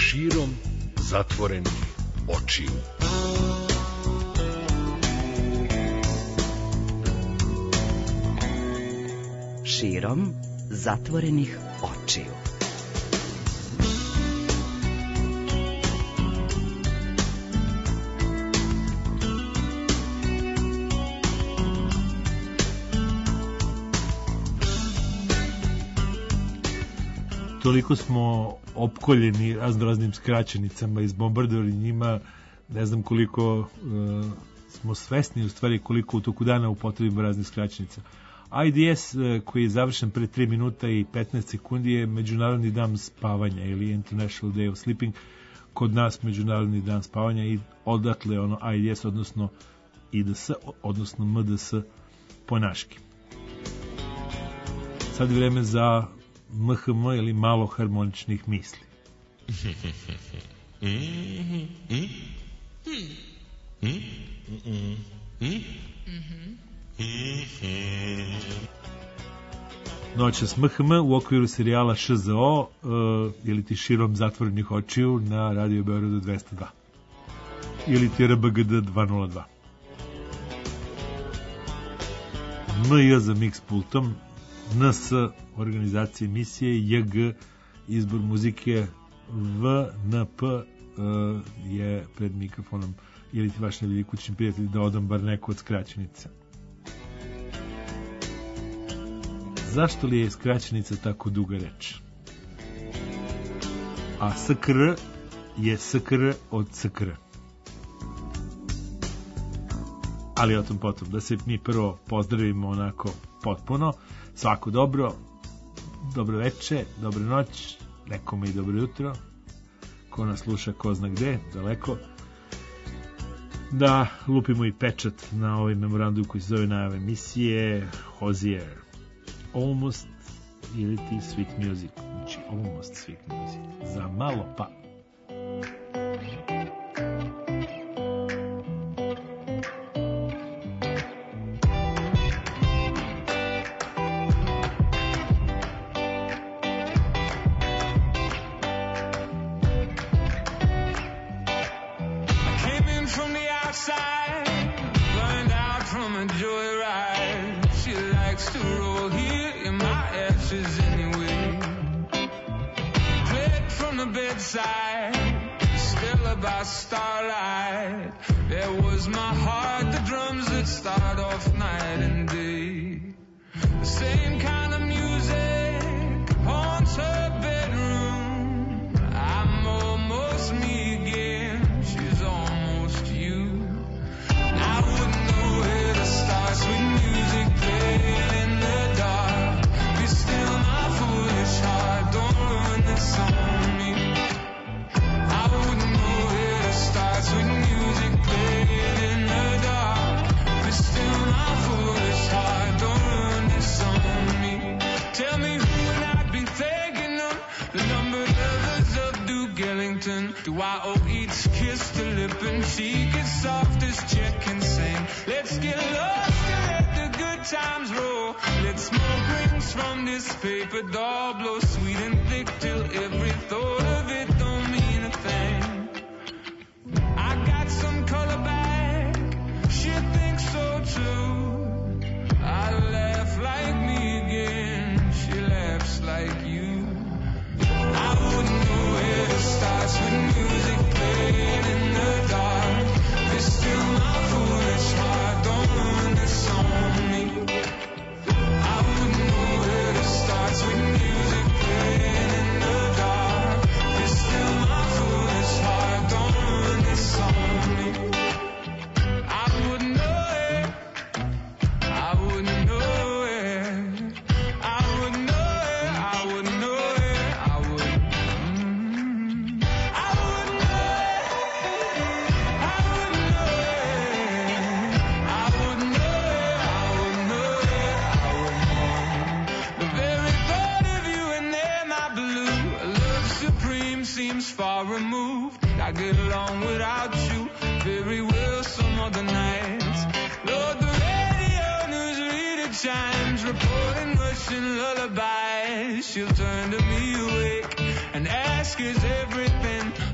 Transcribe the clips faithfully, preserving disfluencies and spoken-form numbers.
širom zatvorenih očiju. Širom zatvorenih očiju. Toliko smo opkoljeni raznoraznim skraćenicama, izbombardovani njima, ne znam koliko uh, smo svesni u stvari koliko u toku dana upotrebimo raznih skraćenica. I D S uh, koji je završen pre tri minuta i petnaest sekundi je Međunarodni dan spavanja ili International Day of Sleeping, kod nas Međunarodni dan spavanja i odatle ono I D S odnosno I D S odnosno M D S po naški. Sad je vreme za M H M ili malo harmoničnih misli. Noćas M H M u okviru serijala Š Z O uh, ili ti širom zatvorenih očiju na Radio Beogradu dvesta dva ili ti R B G D dvesta dva. M J za mix pultom, N S organizacije emisije, J G izbor muzike, V N P uh, je pred mikrofonom ili ti vaš nebilji kućni prijatelj da odam bar neku od skraćenica. Zašto li je skraćenica tako duga reč? A S K R je S K R od S K R. Ali o tom potom, da se mi prvo pozdravimo onako potpuno. Svako dobro, dobro veče, dobro noć, nekome i dobro jutro. Ko nas sluša, ko zna gde, daleko. Da lupimo i pečat na ovaj memorandum koji se zove najave emisije Hozier. Almost ili ti sweet music. Znači, almost sweet music. Za malo pa. Starlight, there was my heart, the drums that start off night and day. The same kind of music haunts her bedroom. I'm almost me again, she's almost you. I wouldn't know where to start, sweet music playing in the dark. Be still my foolish heart, don't ruin this on me. I wouldn't know where to start, sweet music playing in the dark. But still my foolish heart, don't ruin this on me. Tell me who would I be thinking of? The numbered lovers of Duke Ellington. Do I owe each kiss to lip and cheek as soft as Czech can sing? Let's get lost and let the good times roll. Let's smoke rings from this paper doll, blow sweet and thick till every thought of it don't mean a thing. I got some color back, she thinks so too. I laugh like me again, she laughs like you. I wouldn't know where to start, with music playing in the dark. It's still my foolish heart, don't ruin this on me. I wouldn't know where to start, with music playing in the dark. It's still my foolish heart, don't ruin this on me. I wouldn't know it, I wouldn't know it, I wouldn't know it, I wouldn't know it, I would. Mm, I wouldn't know it, I wouldn't know it, I wouldn't know it, I wouldn't know it, I wouldn't. The very thought of you and there, my blue, love supreme seems far removed. I get along without you very well some other nights. Lord, the radio newsreader chimes, reporting Russian lullabies. She'll turn to me awake and ask, is everything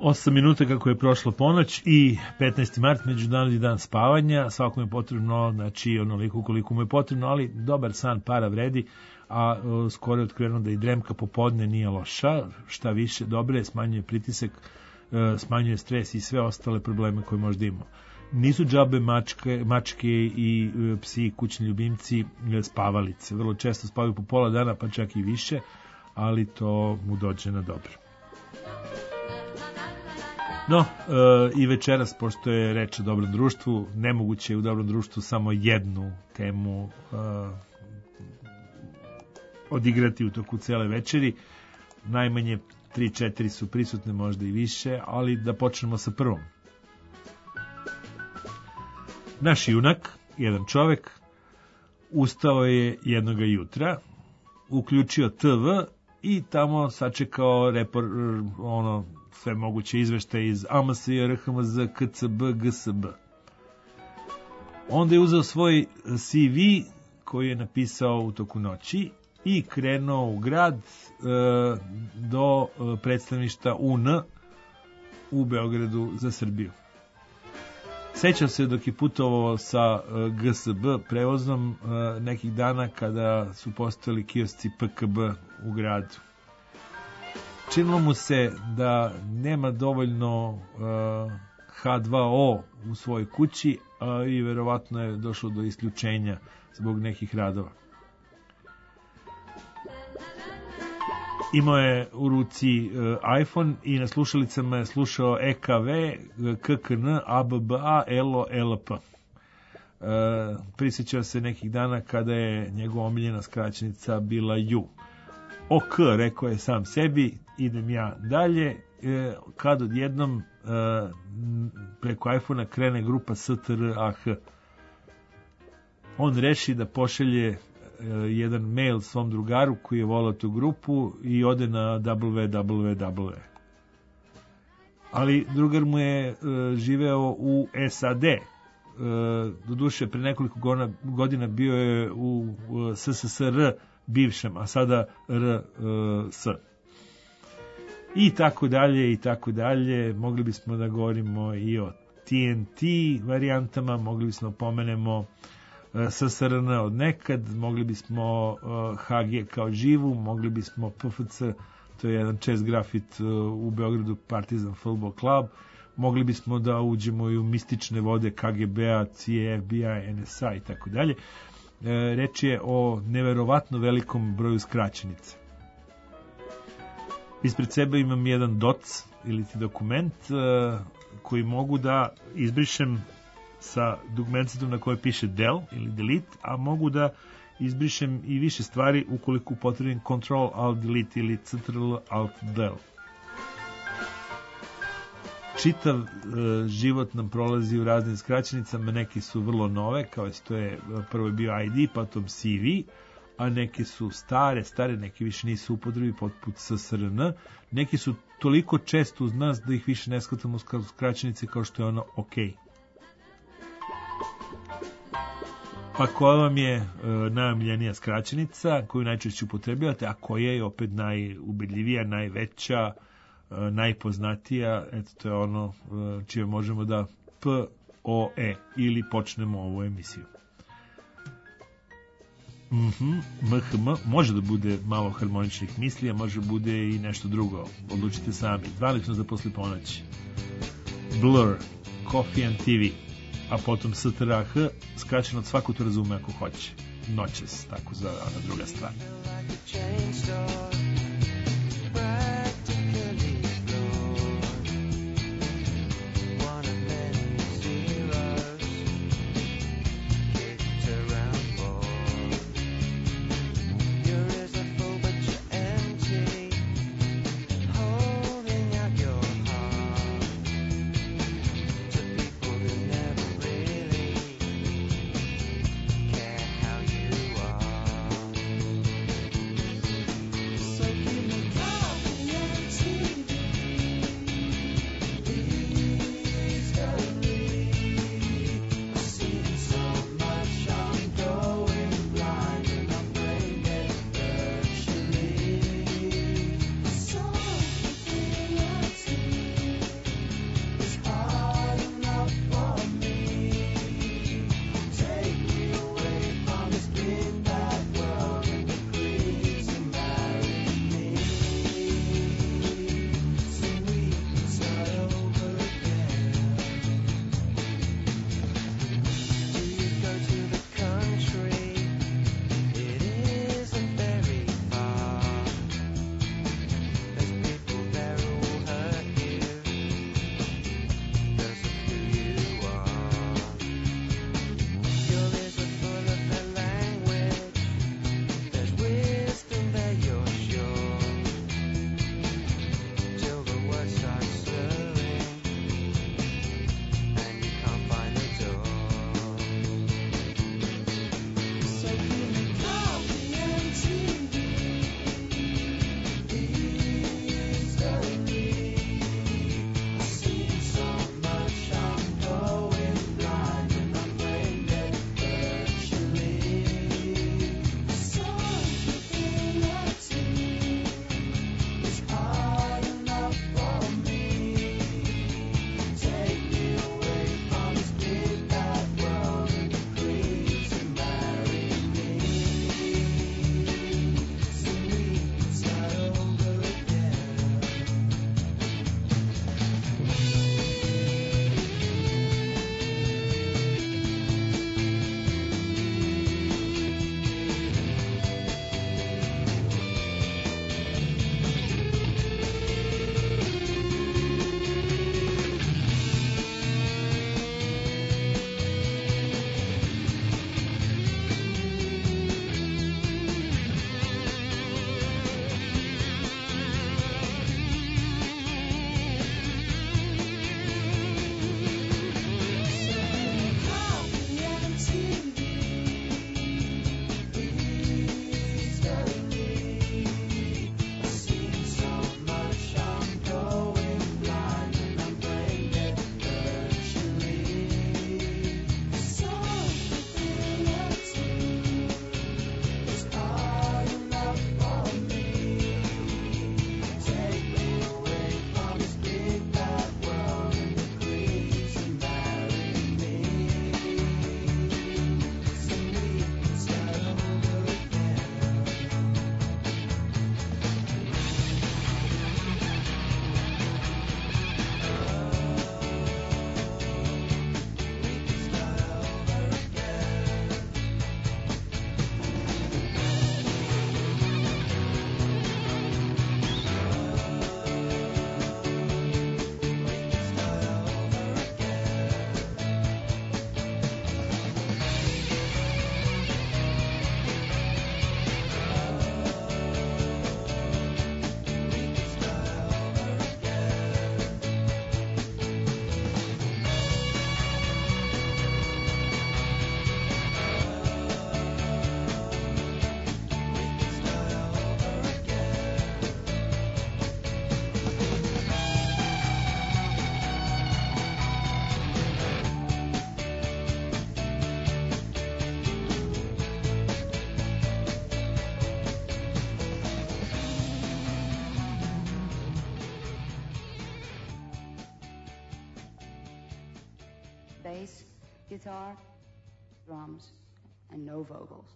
osam minuta kako je prošla ponoć i petnaesti mart, međunarodni dan spavanja. Svakom je potrebno, znači onoliko koliko mu je potrebno, ali dobar san para vredi, a o, skoro je otkriveno da i dremka popodne nije loša, šta više, dobre, smanjuje pritisak, e, smanjuje stres i sve ostale probleme koje možda imamo. Nisu džabe mačke, mačke i e, psi, kućni ljubimci, e, spavalice. Vrlo često spavaju po pola dana, pa čak i više, ali to mu dođe na dobro. No, e, i večeras, pošto je reč o dobrom društvu, nemoguće je u dobrom društvu samo jednu temu e, odigrati u toku cele večeri. Najmanje tri četiri su prisutne, možda i više, ali da počnemo sa prvom. Naš junak, jedan čovek, ustao je jednoga jutra, uključio te ve i tamo sačekao repor, ono, sve moguće izveštaje iz a em es i er ha em ze, ka ce be, ge se be. Onda je uzeo svoj ce ve koji je napisao u toku noći i krenuo u grad e, do predstavništa U N u Beogradu za Srbiju. Sećam se dok je putovao sa ge se be prevozom e, nekih dana kada su postojali kiosci pe ka be u gradu. Činilo mu se da nema dovoljno uh, ha dva o u svojoj kući, a i verovatno je došlo do isključenja zbog nekih radova. Imao je u ruci uh, iPhone i na slušalicama je slušao e ka ve, ka ka en, a be be a, el o, el pe. Uh, prisjećao se nekih dana kada je njegova omiljena skraćenica bila ju. Ok, rekao je sam sebi, idem ja dalje, e, kad odjednom e, preko iPhona krene grupa es te er a ha. On reši da pošalje e, jedan mail svom drugaru koji je volao tu grupu i ode na double-u double-u double-u. Ali drugar mu je e, živeo u es a de. E, doduše, pre nekoliko godina bio je u, u es es es er bivšem, a sada er es. I tako dalje, i tako dalje. Mogli bismo da govorimo i o te en te varijantama, mogli bismo pomenemo es es er en od nekad, mogli bismo ha ge kao živu, mogli bismo pe efe ce, to je jedan chess grafit u Beogradu, Partizan Football Club, mogli bismo da uđemo i u mistične vode ka ge be-a, ce i a, ef be i, en es a i tako dalje. Reč je o neverovatno velikom broju skraćenica. Ispred sebe imam jedan doc ili ti dokument koji mogu da izbrišem sa dugmencitom na kojoj piše del ili delete, a mogu da izbrišem i više stvari ukoliko upotrebim control alt delete ili ctrl alt del. Čitav e, život nam prolazi u raznim skraćenicama, neke su vrlo nove, kao što je prvo je bio i de, potom ce ve, a neke su stare, stare, neke više nisu upotrebi, poput es es er en, neke su toliko često uz nas da ih više ne shvatamo u skraćenice kao što je ono OK. Pa koja vam je e, najomiljenija skraćenica koju najčešće upotrebljavate, a koja je opet najubedljivija, najveća, najpoznatija, eto to je ono čije možemo da P O E ili počnemo ovu emisiju. Mhm, M H M, može da bude malo harmoničnih misli, a može da bude i nešto drugo. Odlučite sami. dvanaest za posle ponoći. Blur, Coffee and te ve, a potom es te er a ha, skraćeno od svako to razume ako hoće. Noćes, tako za ona druga stvar. So guitar, drums, and no vocals.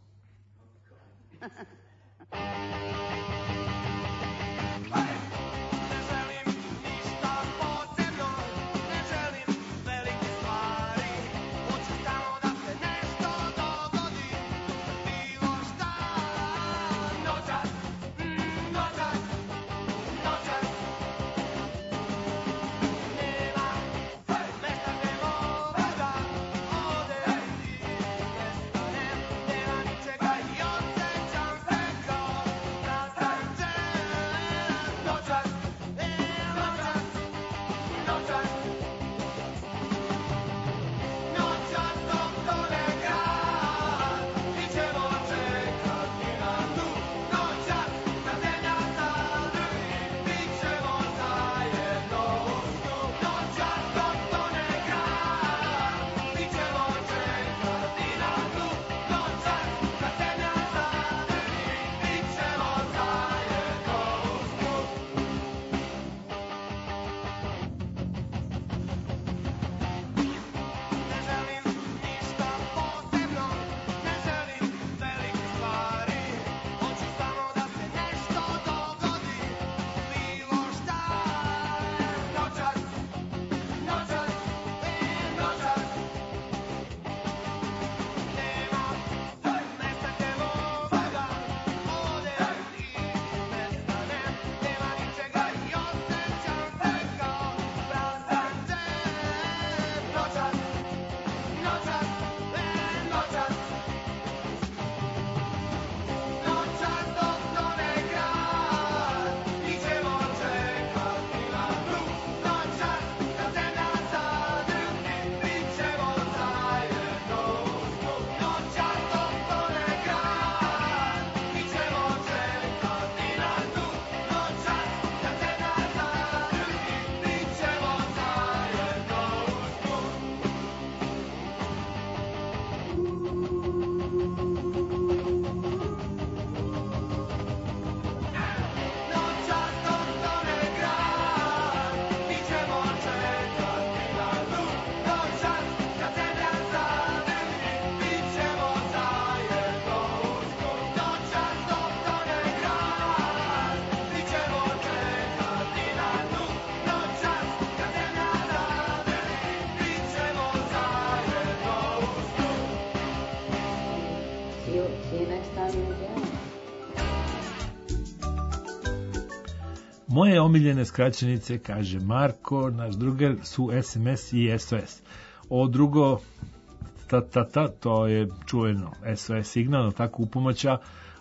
Moje omiljene skraćenice, kaže Marko, naš drugar, su S M S i S O S. O drugo, ta, ta, ta, to je čuveno S O S signal, tako upomaća.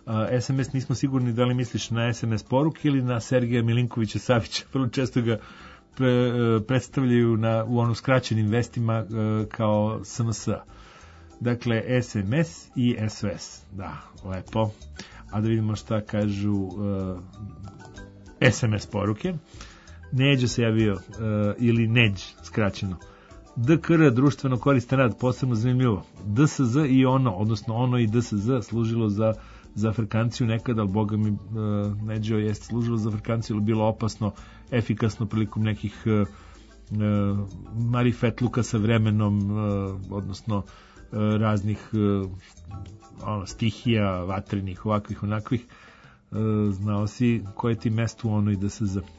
S M S nismo sigurni da li misliš na S M S poruke ili na Sergeja Milinkovića Savića. Vrlo često ga pre, predstavljaju na, u ono skraćenim vestima kao S M S. Dakle, S M S i S O S. Da, lepo. A da vidimo šta kažu uh, S M S poruke. Neđo se javio, uh, ili Neđ, skraćeno. D K R, društveno koristan rad, posebno zanimljivo. D S Z i ono, odnosno ono i D S Z služilo za, za frkanciju nekada, ali boga mi uh, Neđo jeste služilo za frkanciju, ali bilo opasno, efikasno prilikom nekih uh, uh, marifetluka sa vremenom, uh, odnosno uh, raznih uh, ono, stihija, vatrenih, ovakvih, onakvih. Uh, znao si koje ti mesto ono i D S Z. Uh,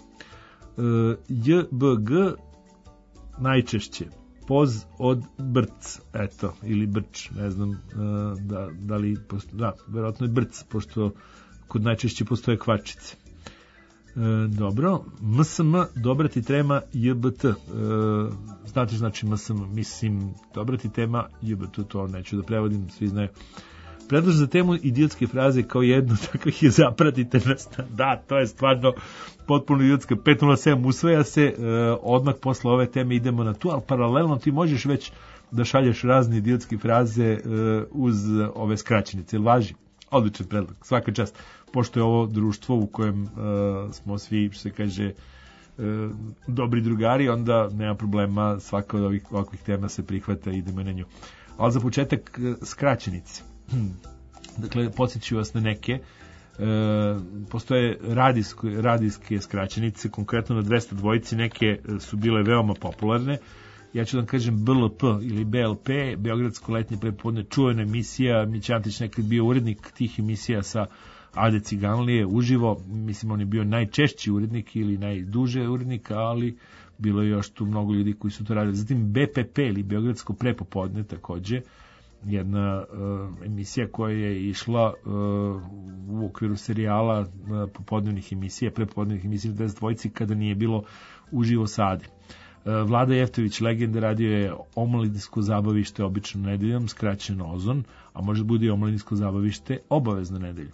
J B G najčešće poz od brc, eto, ili brč, ne znam uh, da, da li, posto, da, verovatno je brc, pošto kod najčešće postoje kvačice. E, dobro, M S M, dobra ti tema J B T. E, znate znači M S M, mislim, dobra ti tema J B T, to neću da prevodim, svi znaju. Predlož za temu idiotske fraze kao jednu, takvih je zapratite nas. Da, to je stvarno potpuno idiotska. pet nula sedam usvaja se, e, odmah posle ove teme idemo na tu, ali paralelno ti možeš već da šalješ razne idiotske fraze e, uz ove skraćenice. Ili važi? Odličan predlog, svaka čast. Pošto je ovo društvo u kojem uh, smo svi, što se kaže, uh, dobri drugari, onda nema problema, svaka od ovih ovakvih tema se prihvata i idemo na nju. Ali za početak, uh, skraćenice. Dakle, podsjeću vas na neke. Uh, postoje radijske, radijske skraćenice, konkretno na dvesta dvojici, neke su bile veoma popularne ja ću da vam kažem B L P ili B L P, Beogradsko letnje prepodne, čuvena emisija, Mića Antić nekad bio urednik tih emisija sa Ade Ciganlije, uživo, mislim on je bio najčešći urednik ili najduže urednik, ali bilo je još tu mnogo ljudi koji su to radili. Zatim B P P ili Beogradsko prepopodne takođe, jedna uh, emisija koja je išla uh, u okviru serijala uh, popodnevnih emisija, prepodnevnih emisija deset dvojici kada nije bilo uživo sade. Uh, Vlada Jeftović, legenda, radio je omladinsko zabavište obično nedeljom, skraćeno Ozon, a može bude i omladinsko zabavište obavezno nedelju.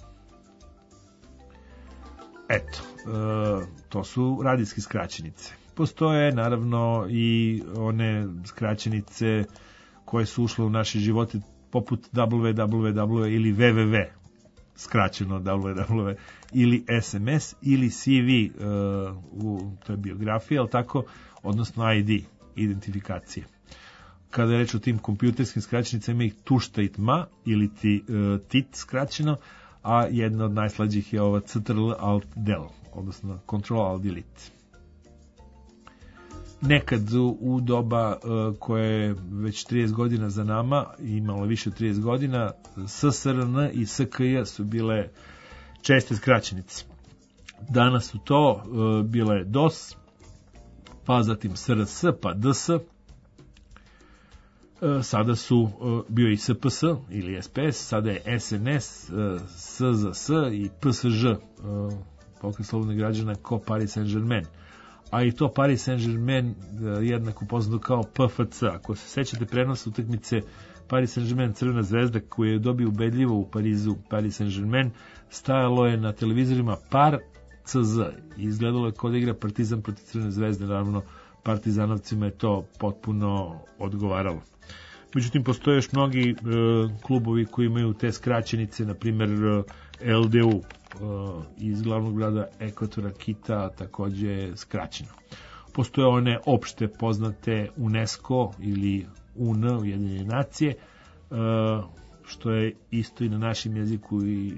Eto, uh, to su radijske skraćenice. Postoje naravno i one skraćenice koje su ušle u naše živote poput W W W ili W W W, skraćeno W W W, ili S M S ili C V, uh, u toj biografiji, ali tako, odnosno I D, identifikacije. Kada je reč o tim kompjuterskim skraćenicama, ima ih tušta i tma ili ti, uh, tit skraćeno, a jedna od najslađih je ova C T R L Alt Del, odnosno Control Alt Delete. Nekad u, u doba uh, koje je već trideset godina za nama, imalo više od trideset godina, S S R N i S K J su bile česte skraćenice. Danas su to uh, bile DOS, pa zatim S R S, pa D S, uh, sada su uh, bio i S P S ili S P S, sada je S N S, uh, S Z S i P S Ž, uh, Pokret slobodnih građana, ko Paris Saint-Germain. A i to Paris Saint-Germain jednako poznato kao P F C. Ako se sećate prenosa utakmice Paris Saint-Germain Crvena zvezda koju je dobio ubedljivo u Parizu Paris Saint-Germain, stajalo je na televizorima Par C Z i izgledalo je kao da igra Partizan protiv Crvene zvezde, naravno partizanovcima je to potpuno odgovaralo. Međutim, postoje još mnogi e, klubovi koji imaju te skraćenice, na primjer L D U iz glavnog grada Ekvatora, Kita, takođe je skraćeno. Postoje one opšte poznate UNESCO ili U N, Ujedinjene nacije, što je isto i na našem jeziku i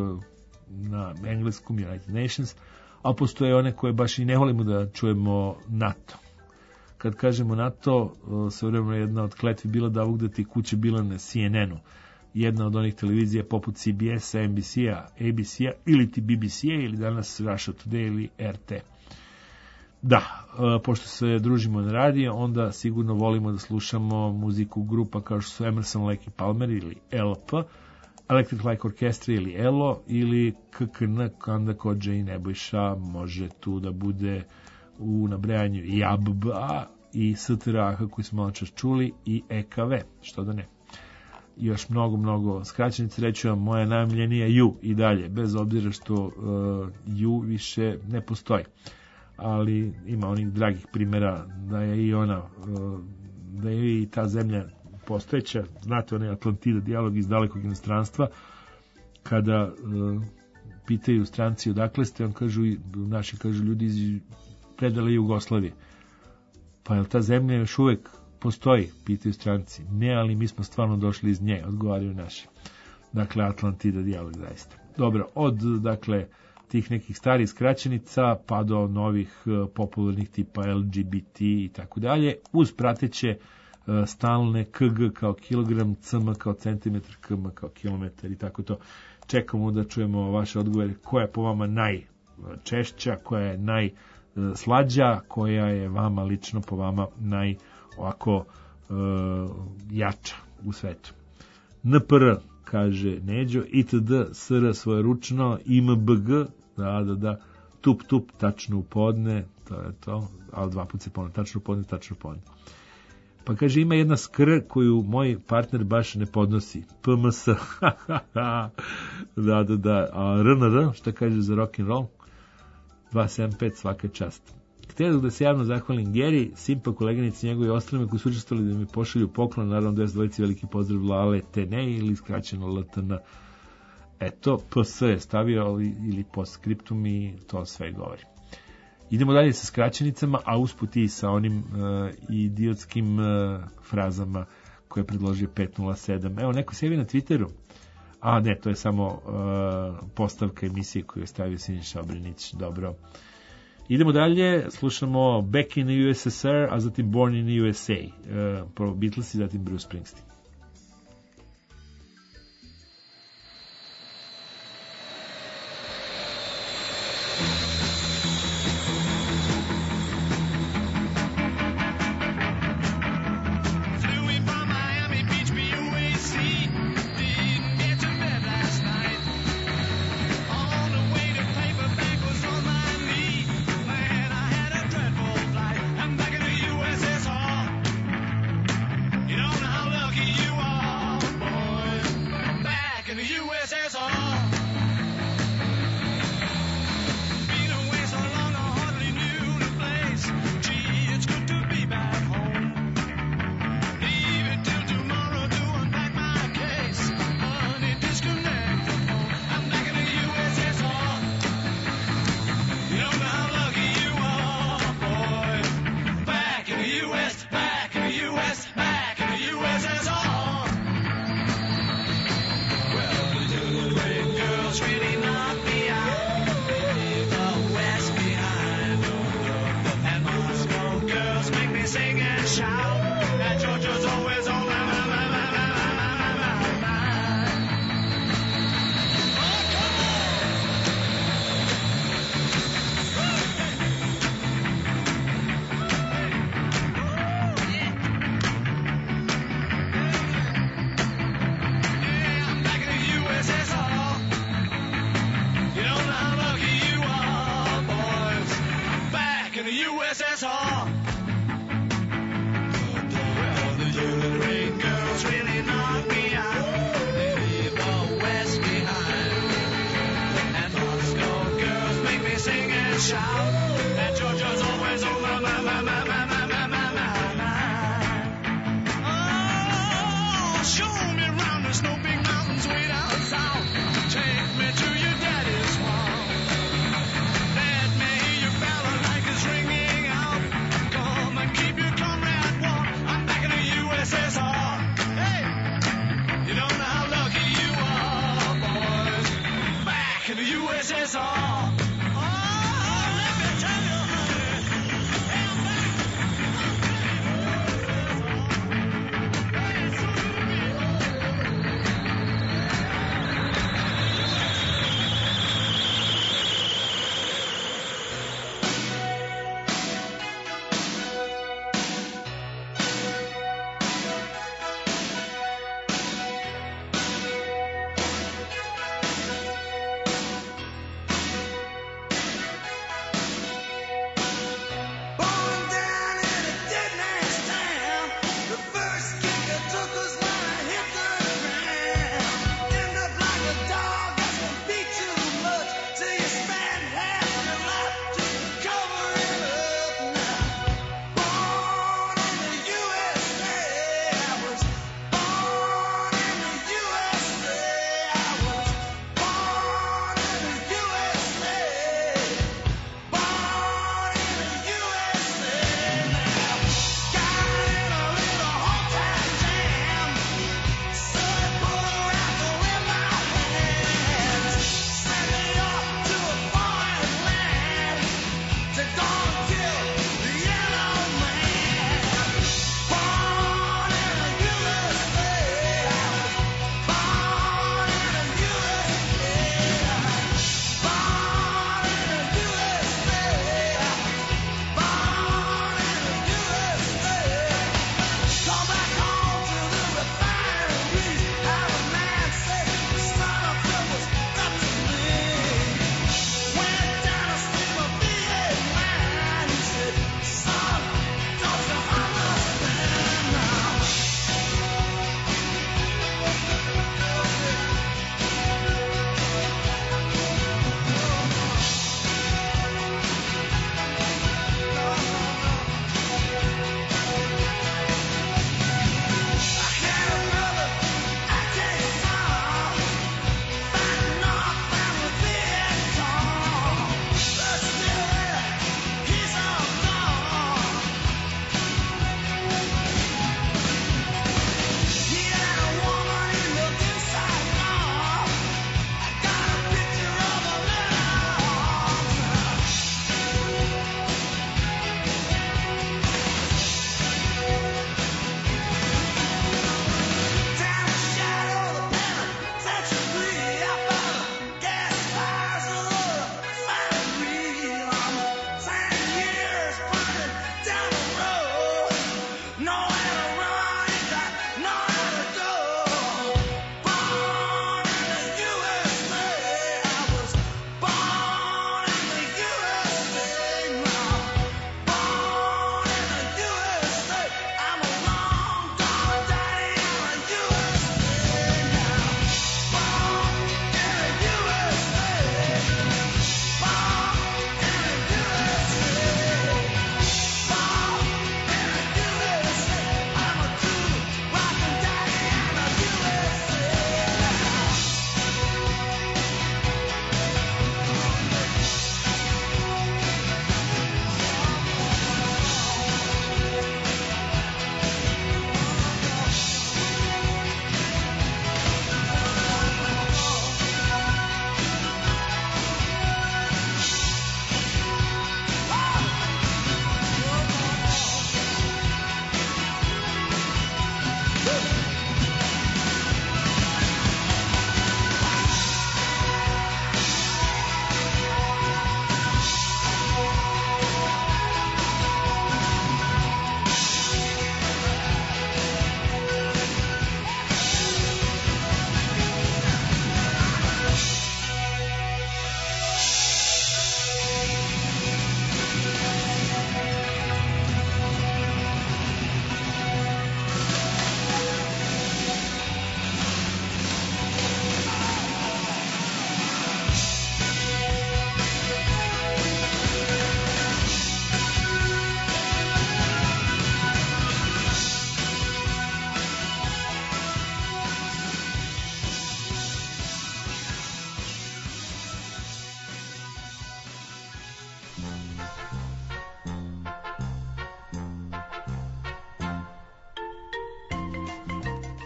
na engleskom United Nations, a postoje one koje baš i ne volimo da čujemo NATO. Kad kažemo NATO, sa vremena jedna od kletvi bila da ugdati kuće bila na C N N-u. Jedna od onih televizija poput C B S-a, N B C-a, A B C-a ili ti B B C-a ili danas Russia Today ili R T. Da, pošto se družimo na radio, onda sigurno volimo da slušamo muziku grupa kao što su Emerson, Lake i Palmer ili L P, Electric Light Orchestra ili E L O ili K K N, Kanda Kodža i Nebojša, može tu da bude u nabrajanju i A B B A i S T R A H koji smo malo čas čuli i E K V, što da ne. Još mnogo, mnogo skraćenice, reću vam moja najomiljenija U i dalje, bez obzira što uh, U više ne postoji. Ali ima onih dragih primjera da je i ona, uh, da je i ta zemlja postojeća. Znate, onaj Atlantida, dijalog iz dalekog inostranstva, kada uh, pitaju stranci odakle ste, on kažu, naši kažu ljudi iz predale Jugoslavije. Pa je ta zemlja još uvek postoji, pitaju stranci. Ne, ali mi smo stvarno došli iz nje, odgovaraju naši. Dakle, Atlantida, dijalog zaista. Dobro, od, dakle, tih nekih starih skraćenica pa do novih uh, popularnih tipa L G B T i tako dalje, uz prateće uh, stalne K G kao kilogram, C M kao centimetar, K M kao kilometar i tako to. Čekamo da čujemo vaše odgovore, koja je po vama najčešća, koja je najslađa, koja je vama lično po vama naj ovako uh, jača u svetu. N P R, kaže Neđo, I T D, S R svoje ručno, I M B G, da, da, da, tup, tup, tačno u podne, to je to, ali dva put se ponavlja, tačno u podne, tačno u podne. Pa kaže, ima jedna skr koju moj partner baš ne podnosi, P M S, da, da, da, a R N R, šta kaže za rock'n'roll, dva sedam pet svaka čast. Htio da se javno zahvalim Geri, Simpa, koleganici njegovi i ostalima koji su učestvovali da mi pošalju poklon, naravno dvesta dvojici veliki pozdrav Lale T N ili skraćeno L T N. Eto, P S je stavio ili postscriptum i to sve govori. Idemo dalje sa skraćenicama, a usput i sa onim uh, idiotskim uh, frazama koje je predložio pet nula sedam. Evo, neko se javi na Twitteru. A ne, to je samo uh, postavka emisije koju je stavio Siniša Obrenić. Dobro. Idemo dalje, slušamo Back in the U S S R, a zatim Born in the U S A. Uh, prvo Beatles i zatim Bruce Springsteen.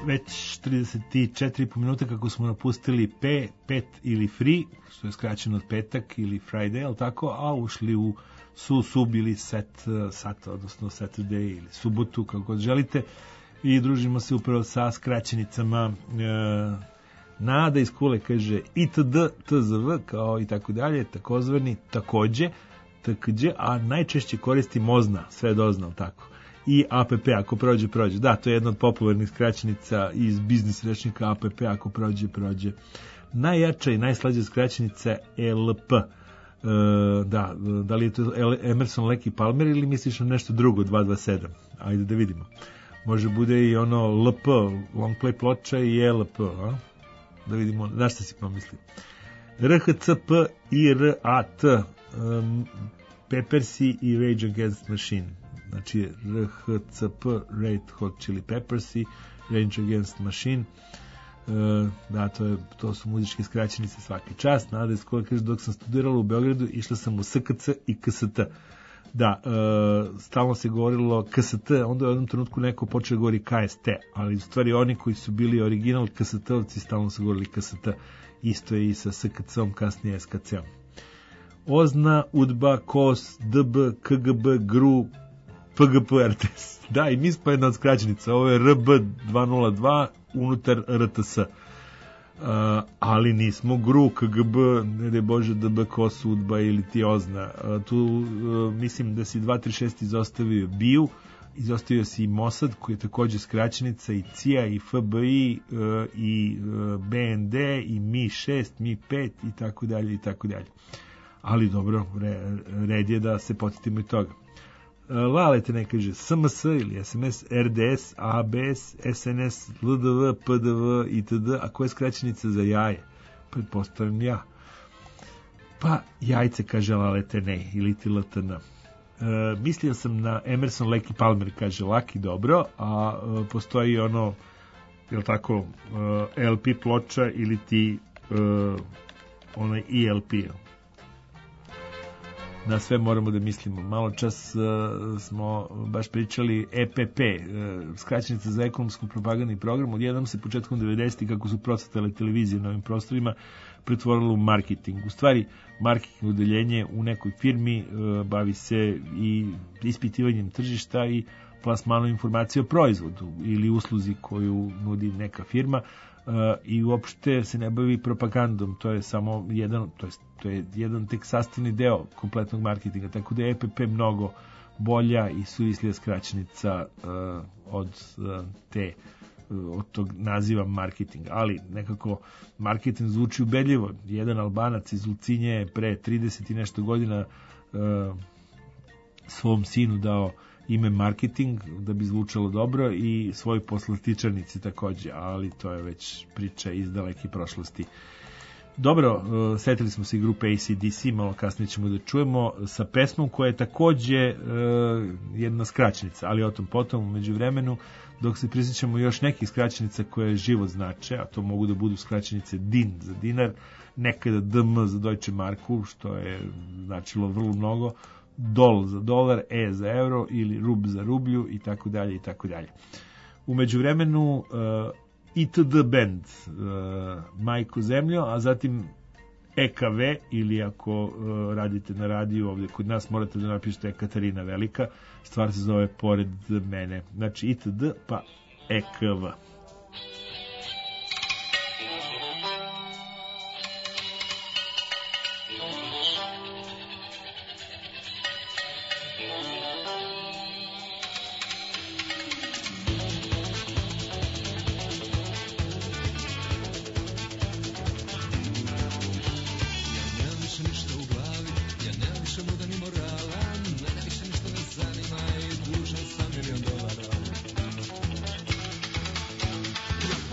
već trideset četiri i po minuta kako smo napustili P, pet ili free, što je skraćeno od petak ili Friday, ali tako, a ušli u su, sub ili set, sat, odnosno Saturday ili subotu, kako god želite, i družimo se upravo sa skraćenicama. E, Nada iz Kule kaže itd, tzv, kao i tako dalje, takozvani takođe, takođe, a najčešće koristi mozna, sve doznal, tako. I app, ako prođe, prođe. Da, to je jedna od popularnih skraćenica iz biznis rečnika, app, ako prođe, prođe. Najjača i najslađa skraćenica L P. E, da, da li je to Emerson, Lake i Palmer ili misliš na nešto drugo, dva dva sedam? Ajde da vidimo. Može bude i ono L P, long play ploča i L P, a? Da vidimo, na šta si pomisli. R H C P i R A T, um, Peppersi i Rage Against the Machine. Znači R H C P, Red Hot Chili Peppersi, Rage Against the Machine. Uh, da, to, je, to su muzičke skraćenice svaki čas. Nada iz koja kaže, dok sam studirala u Beogradu, išla sam u S K C i K S T. Da, uh, stalno se govorilo K S T, onda u jednom trenutku neko počeo da govori K S T, ali u stvari oni koji su bili original K S T-ovci stalno su govorili K S T. Isto je i sa S K C-om, kasnije S K C-om. Ozna, Udba, Kos, D B, K G B, G R U, P G P, R T S. Da, i mi smo jedna od skraćenica. Ovo je R B dvesta nula dva unutar R T S. Uh, ali nismo G R U, K G B, ne daj Bože, D B, Kos, Udba ili ti Ozna. Uh, tu uh, mislim da si dva tri šest izostavio B I U, izostavio si i Mossad, koji je takođe skraćenica, i C I A, i F B I, uh, i uh, B N D, i M I šest, M I pet, i tako dalje, i tako dalje. Ali dobro, re, red je da se podsjetimo i toga. Lale te ne kaže S M S ili S M S, R D S, A B S, S N S, L D V, P D V, itd. A koja je skraćenica za jaje? Pretpostavljam ja. Pa jajce, kaže Lale te ne, ili ti L T N. E, mislio sam na Emerson, Lake i Palmer, kaže Laki, dobro, a e, postoji ono, je li tako, e, L P ploča ili ti e, onaj E L P. Na sve moramo da mislimo. Malo čas uh, smo baš pričali E P P, uh, skraćenica za ekonomsku propagandni program. Odjednom se početkom devedesetih, kako su procvetale televizije na ovim prostorima, pretvorilo u marketing. U stvari, marketing odeljenje u nekoj firmi uh, bavi se i ispitivanjem tržišta i plasmanom informacije o proizvodu ili usluzi koju nudi neka firma. Uh, i uopšte se ne bavi propagandom, to je samo jedan, to je, to je jedan tek sastavni deo kompletnog marketinga, tako da je E P P mnogo bolja i suvislija skraćenica uh, od uh, te uh, od tog naziva marketing, ali nekako marketing zvuči ubedljivo. Jedan Albanac iz Ulcinje je pre trideset i nešto godina uh, svom sinu dao ime marketing da bi zvučalo dobro i svoj poslastičarnici takođe, ali to je već priča iz daleke prošlosti. Dobro, uh, setili smo se i grupe A C D C, malo kasnije ćemo da čujemo sa pesmom koja je takođe uh, jedna skraćenica, ali o tom potom, umeđu vremenu, dok se prisjećamo još nekih skraćenica koje život znače, a to mogu da budu skraćenice D I N za dinar, nekada D M za Deutsche Marku, što je značilo vrlo mnogo, Dol za dolar, E za euro ili rub za rublju i tako dalje i tako dalje. Umeđu vremenu uh, I T D band, uh, Majko zemljo, a zatim E K V ili ako uh, radite na radiju ovdje kod nas morate da napišete Katarina Velika, stvar se zove Pored mene. Znači I T D pa E K V. Zanima i dužan sam milion dolara.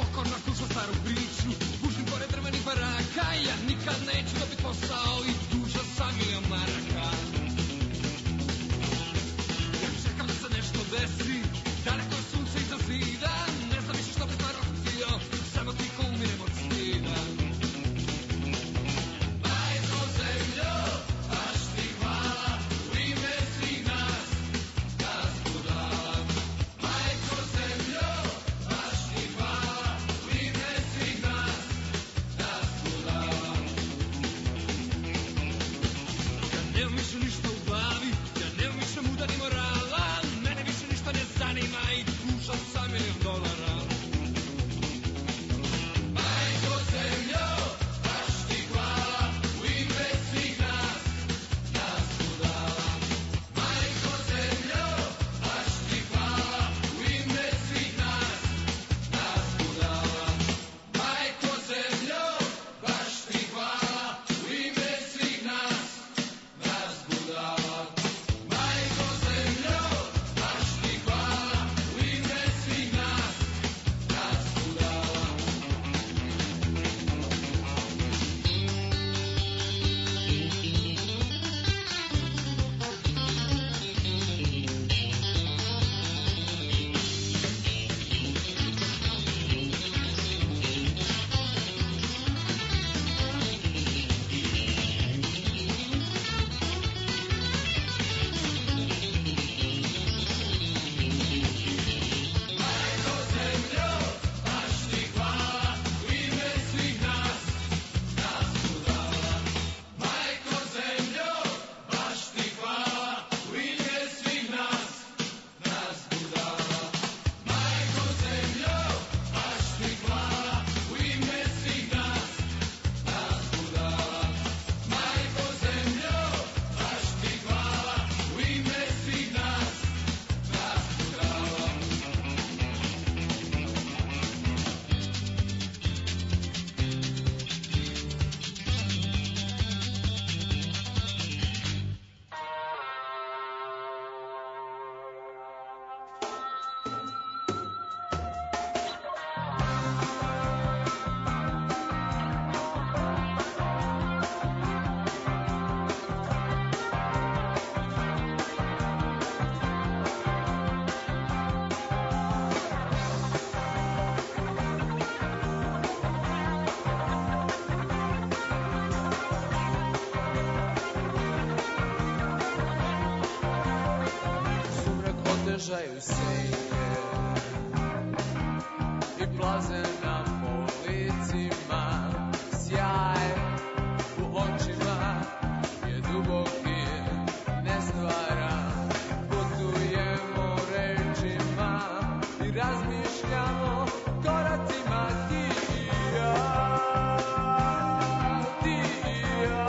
pružaju senke i plaze na policima, sjaj u očima je duboki, nestvaran, putujemo rečima i razmišljamo koracima ti i ja, ti i ja.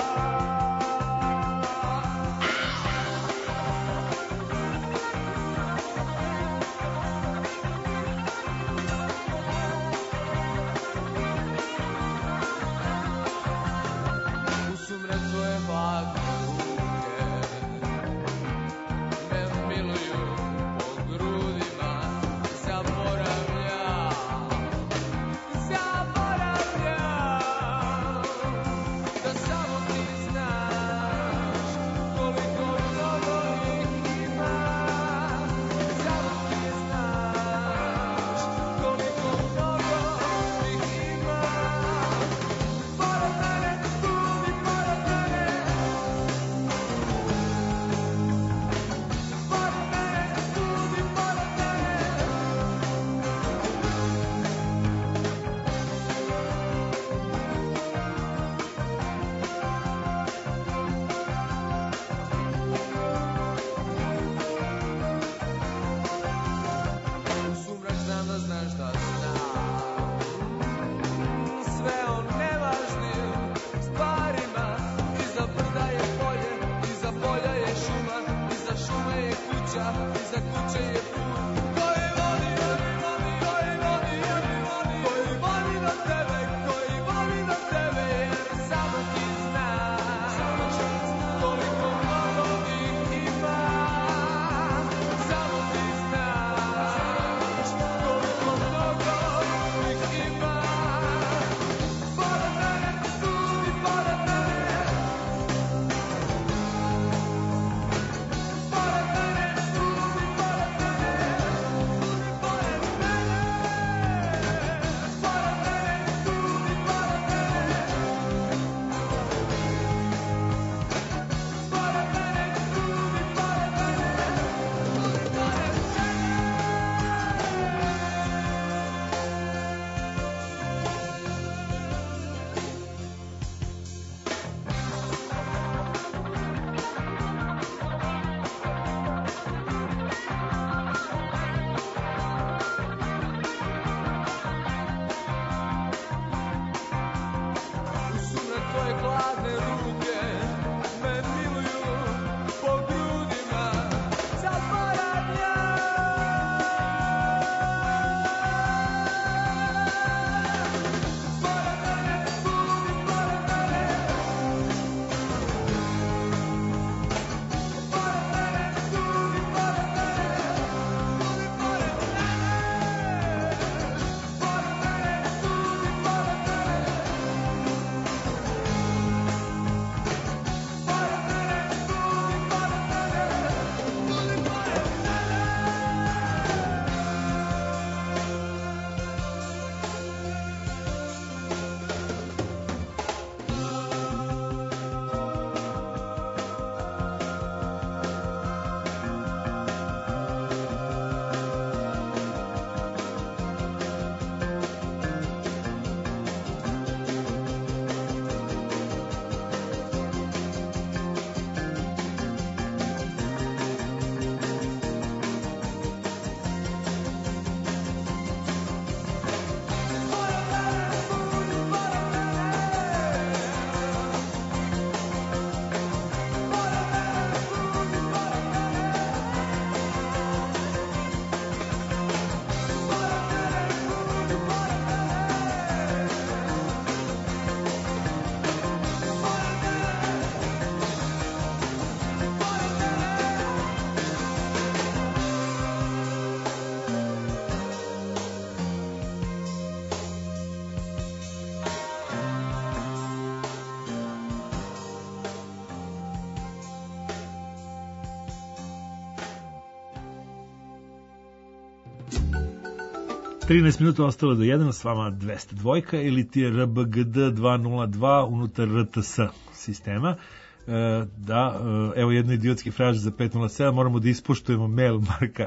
trinaest minuta ostalo do jedan, s vama dvesta dva ili ti je R B G D dva nula dva unutar R T S sistema. E, da, evo jedno idiotski fraž za pet nula sedam, moramo da ispoštujemo mail Marka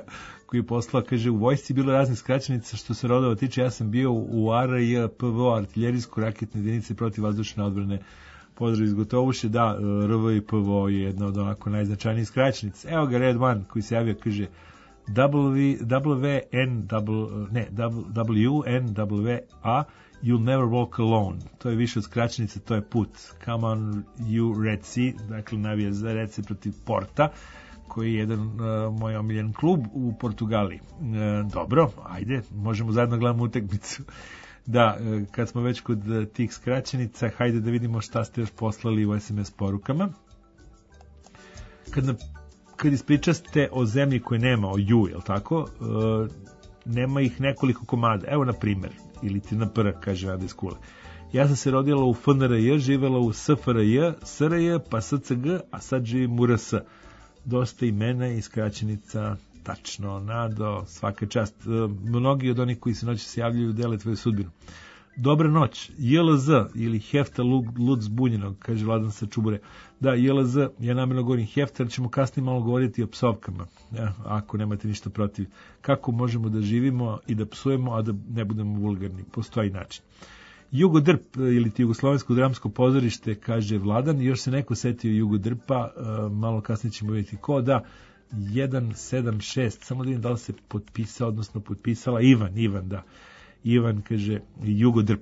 koji je poslao, kaže, u vojsci bilo razne skraćenica što se rodova tiče, ja sam bio u A R J P V O, artiljerijsko-raketne jedinice protiv vazdušne odbrane. Pozdrav iz Gotovuše, da, R V I P V O je jedna od onako najznačajnijih skraćenica. Evo ga Red One koji se javio, kaže W N ne, W N W A, You'll never walk alone. To je više od skraćenice, to je put. Come on you Red Sea, dakle navija za Red Sea protiv Porta, koji je jedan uh, moj omiljen klub u Portugaliji. Uh, dobro, ajde, možemo zajedno gledamo utakmicu. Da, uh, kad smo već kod uh, tih skraćenica, hajde da vidimo šta ste još poslali u S M S porukama. Kad, na, kad ispričaste o zemlji koje nema, o ju, jel tako, uh, nema ih nekoliko komada. Evo, na primer, ili ti na pr, kaže Nada iz Kule. Ja sam se rodila u F N R J, živela u S F R J, S R J, pa S C G, a sad živim u R S. Dosta imena i skraćenica, tačno, Nado, svaka čast. Mnogi od onih koji se noći se javljaju dele tvoju sudbinu. Dobra noć, J L Z ili Hefta Lud zbunjenog, kaže Vladan sa Čubure. Da, J L Z, ja namjerno govorim Hefta, jer ćemo kasnije malo govoriti o psovkama, ja, ako nemate ništa protiv. Kako možemo da živimo i da psujemo, a da ne budemo vulgarni? Postoji način. Jugodrp ili ti Jugoslovensko dramsko pozorište, kaže Vladan, još se neko setio Jugodrpa, malo kasnije ćemo vidjeti ko, da, jedan sedam šest, samo da vidim da li se potpisao, odnosno potpisala Ivan, Ivan, da, Ivan kaže Jugodrp.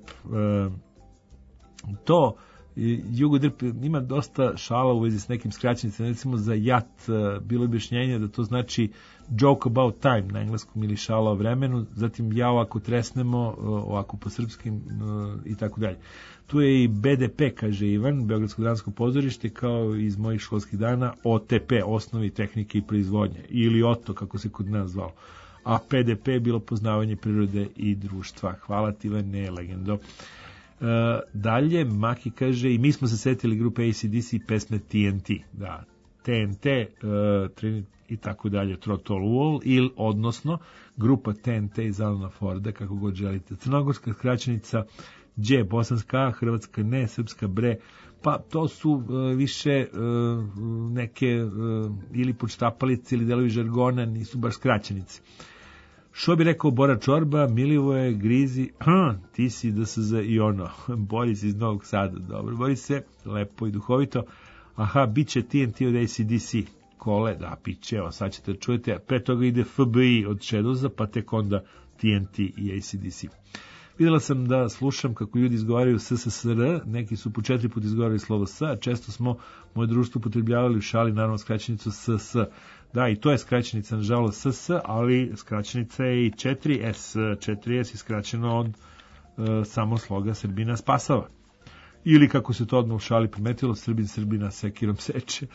To, Jugodrp ima dosta šala u vezi s nekim skraćenicama, recimo za jat, bilo objašnjenje da to znači joke about time na engleskom ili šala o vremenu, zatim jao ako tresnemo, ovako po srpskim i tako dalje. Tu je i B D P, kaže Ivan, Beogradsko dramsko pozorište, kao iz mojih školskih dana, O T P, osnovi tehnike i proizvodnje, ili O T O, kako se kod nas zvalo. A P D P je bilo poznavanje prirode i društva. Hvala ti, Ivane, legendo. Uh, dalje, Maki kaže, i mi smo se setili grupe A C D C i pesme T N T. Da, T N T, uh, Trinity i tako dalje, Trotol Wall, ili, odnosno, grupa T N T iz Alana Forda, kako god želite. Crnogorska skraćenica, Đ, bosanska, hrvatska ne, srpska bre, pa to su uh, više uh, neke uh, ili podštapalice ili delovi žargona, nisu baš skraćenice. Što bi rekao Bora Čorba, Milivoje, Grizi, ti si D S Z i ono, Boris iz Novog Sada, dobro, Boris se, lepo i duhovito, aha, bit će T N T od A C D C, Kole, da, piće, evo, sad ćete čujete, pre toga ide F B I od Shadowsa, pa tek onda T N T i A C D C. Videla sam da slušam kako ljudi izgovaraju S S S R, neki su po četiri put izgovarali slovo S, a često smo moje društvo upotrebljavali u šali, naravno, skraćenicu S S. Da, i to je skraćenica, nažalost, S S, ali skraćenica je i četiri S. četiri S je skraćeno od e, samo sloga Srbina spasava. Ili, kako se to odmah u šali primetilo, Srbin Srbina sekirom seče.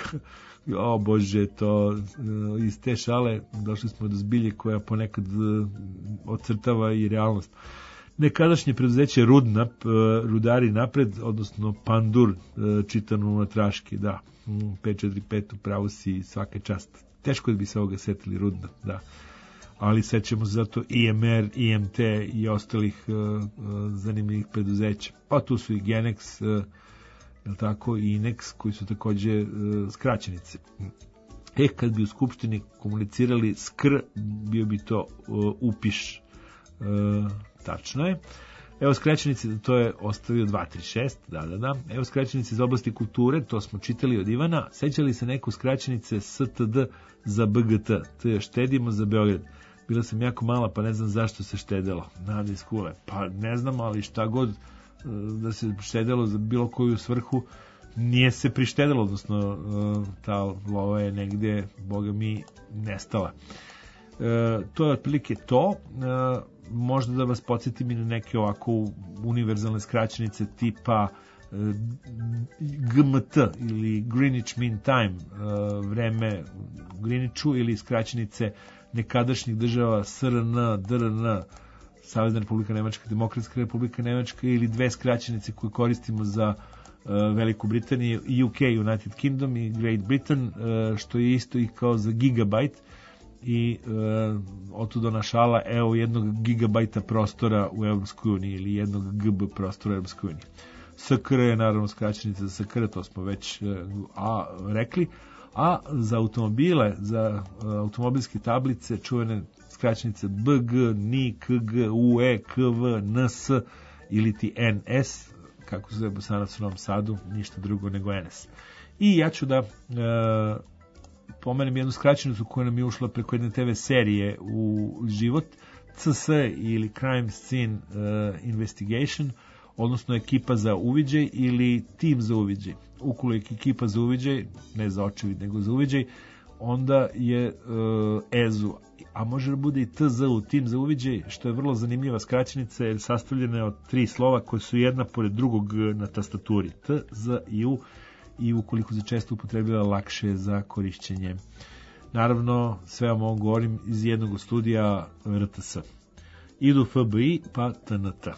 O Bože, to iz te šale došli smo do zbilje koja ponekad ocrtava i realnost. Nekadašnje preduzeće Rudnap, Rudari napred, odnosno Pandur, čitano unatraški, da, pet četiri pet, upravo si, svaka čast. Teško da bi se ovoga setili, Rudnap, da. Ali sećamo se zato I M R, I M T i ostalih uh, zanimljivih preduzeća. Pa tu su i Genex, uh, je tako, i Inex, koji su takođe uh, skraćenice. E, kad bi u Skupštini komunicirali skr, bio bi to uh, upiš. Uh, tačno je. Evo skraćenice, to je ostavio dva tri šest, da, da, da. Evo skraćenice iz oblasti kulture, to smo čitali od Ivana. Sećali se neku skraćenice S T D za B G T, to je štedimo za Beograd. Bila sam jako mala, pa ne znam zašto se štedelo. Nada iz Kule. Pa ne znam, ali šta god da se štedelo za bilo koju svrhu, nije se prištedelo, odnosno ta lova je negde, boga mi, nestala. E, to je otprilike to. E, možda da vas podsjetim i na neke ovako univerzalne skraćenice tipa e, G M T ili Greenwich Mean Time, e, vreme u Greenwichu, ili skraćenice nekadašnjih država S R N, D R N, Savezna Republika Nemačka, Demokratska Republika Nemačka, ili dve skraćenice koje koristimo za uh, Veliku Britaniju, U K, United Kingdom i Great Britain, uh, što je isto i kao za gigabajt, i uh, otuda našala, evo, jednog gigabajta prostora u Evropskoj uniji, ili jednog G B prostora u Evropskoj uniji. S K R je naravno skraćenica za S K R, to smo već uh, a, rekli, a za automobile, za automobilske tablice, čuvene skraćenice B G, N I, K G, U E, K V, N S ili ti N S, kako se zove Bosanac u Novom Sadu, ništa drugo nego N S. I ja ću da e, pomenem jednu skraćenicu koja nam je ušla preko jedne te ve serije u život, C S ili Crime Scene uh, Investigation, odnosno ekipa za uviđaj ili tim za uviđaj. Ukoliko ekipa za uviđaj, ne za očevid, nego za uviđaj, onda je uh, E Z U, a može da bude i T Z U, tim za uviđaj, što je vrlo zanimljiva skraćenica, jer sastavljena je od tri slova koje su jedna pored drugog na tastaturi, T, Z i U, i ukoliko se često upotrebila, lakše za korišćenje. Naravno, sve vam ovo govorim iz jednog studija R T S. Idu F B I, pa T N T.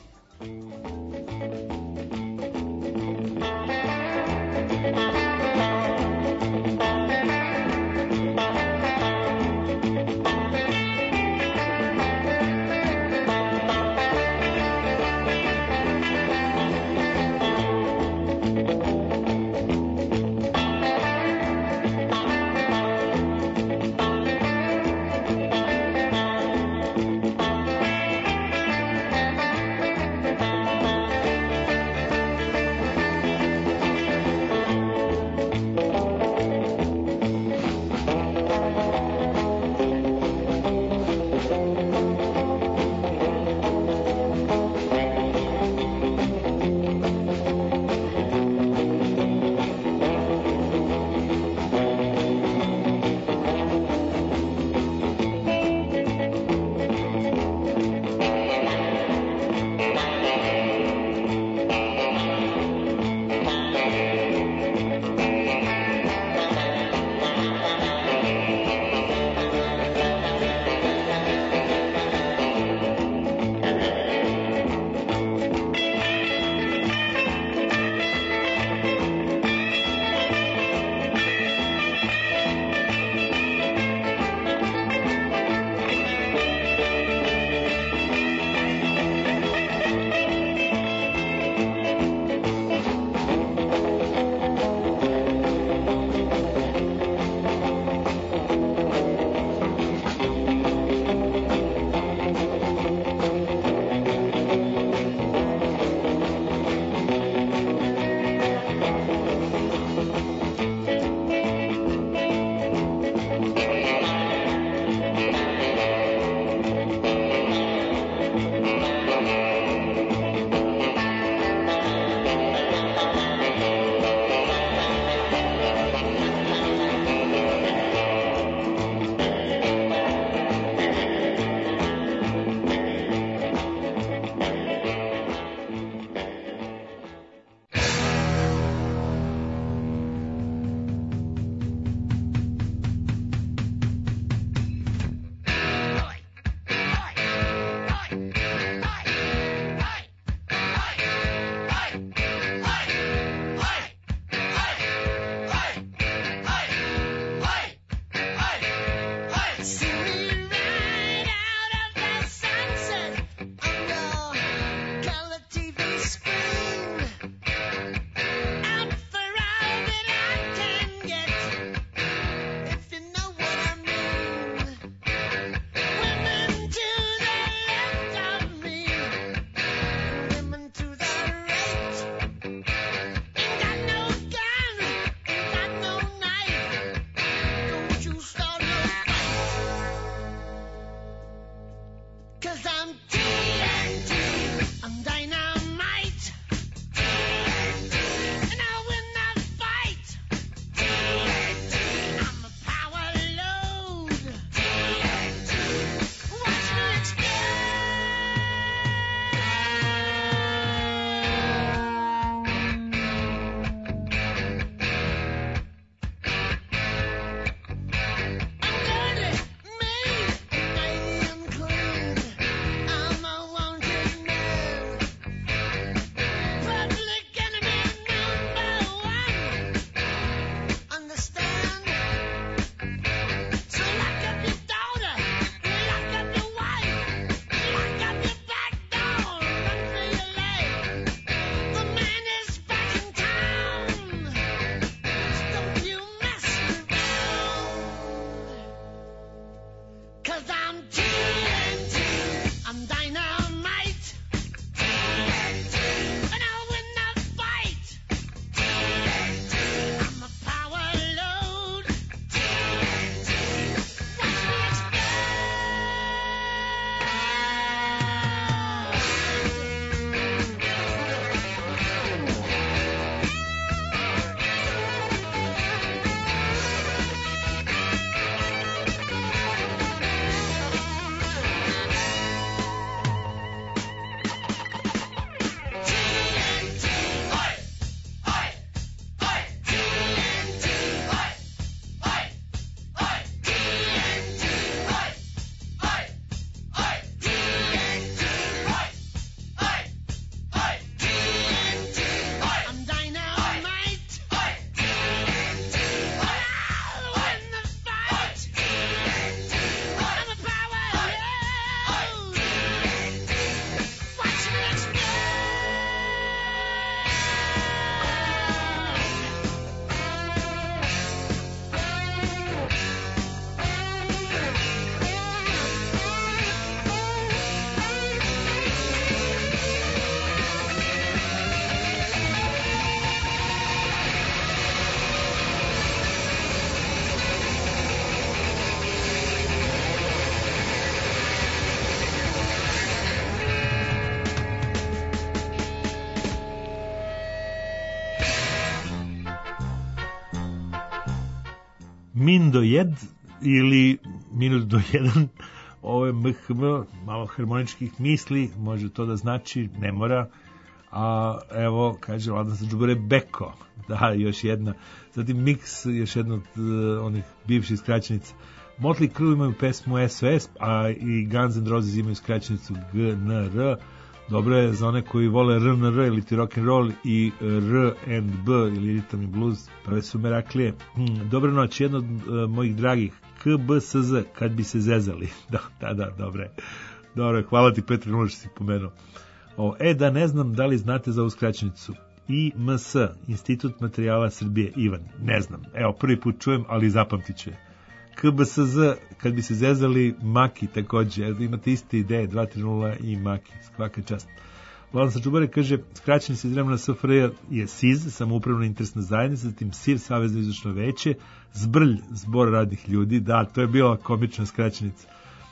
min do jed ili minut do jedan, ovo je M H M, malo harmoničkih misli, može to da znači, ne mora, a evo, kaže Vladan Sadžubare, Beko, da, još jedna, zatim Mix, još jedna od uh, onih bivših skraćenica. Motley Crue imaju pesmu S O S, a i Guns N' Roses imaju skraćenicu G N R. Dobro je za one koji vole R N R ili ti rock and roll i R and B ili ritam i blues, prve su meraklije. Hmm, dobro noć, jedno od uh, mojih dragih, K B S Z, kad bi se zezali. Da, da, da, dobro je. Dobro je, hvala ti Petre, nula što si pomenuo. O, e, da ne znam da li znate za ovu skraćenicu. I M S, Institut materijala Srbije, Ivan, ne znam. Evo, prvi put čujem, ali zapamtit ću je. K B S Z, kad bi se zezali, Maki takođe, imate iste ideje, dva tri nula i Maki, svaka čast. Vladan Sačubare kaže, skraćeni se iz vremena S F R J je S I Z, samoupravna interesna zajednica, zatim S I R, Savezno izvršno veće, Zbrlj, Zbor radnih ljudi, da, to je bila komična skraćenica.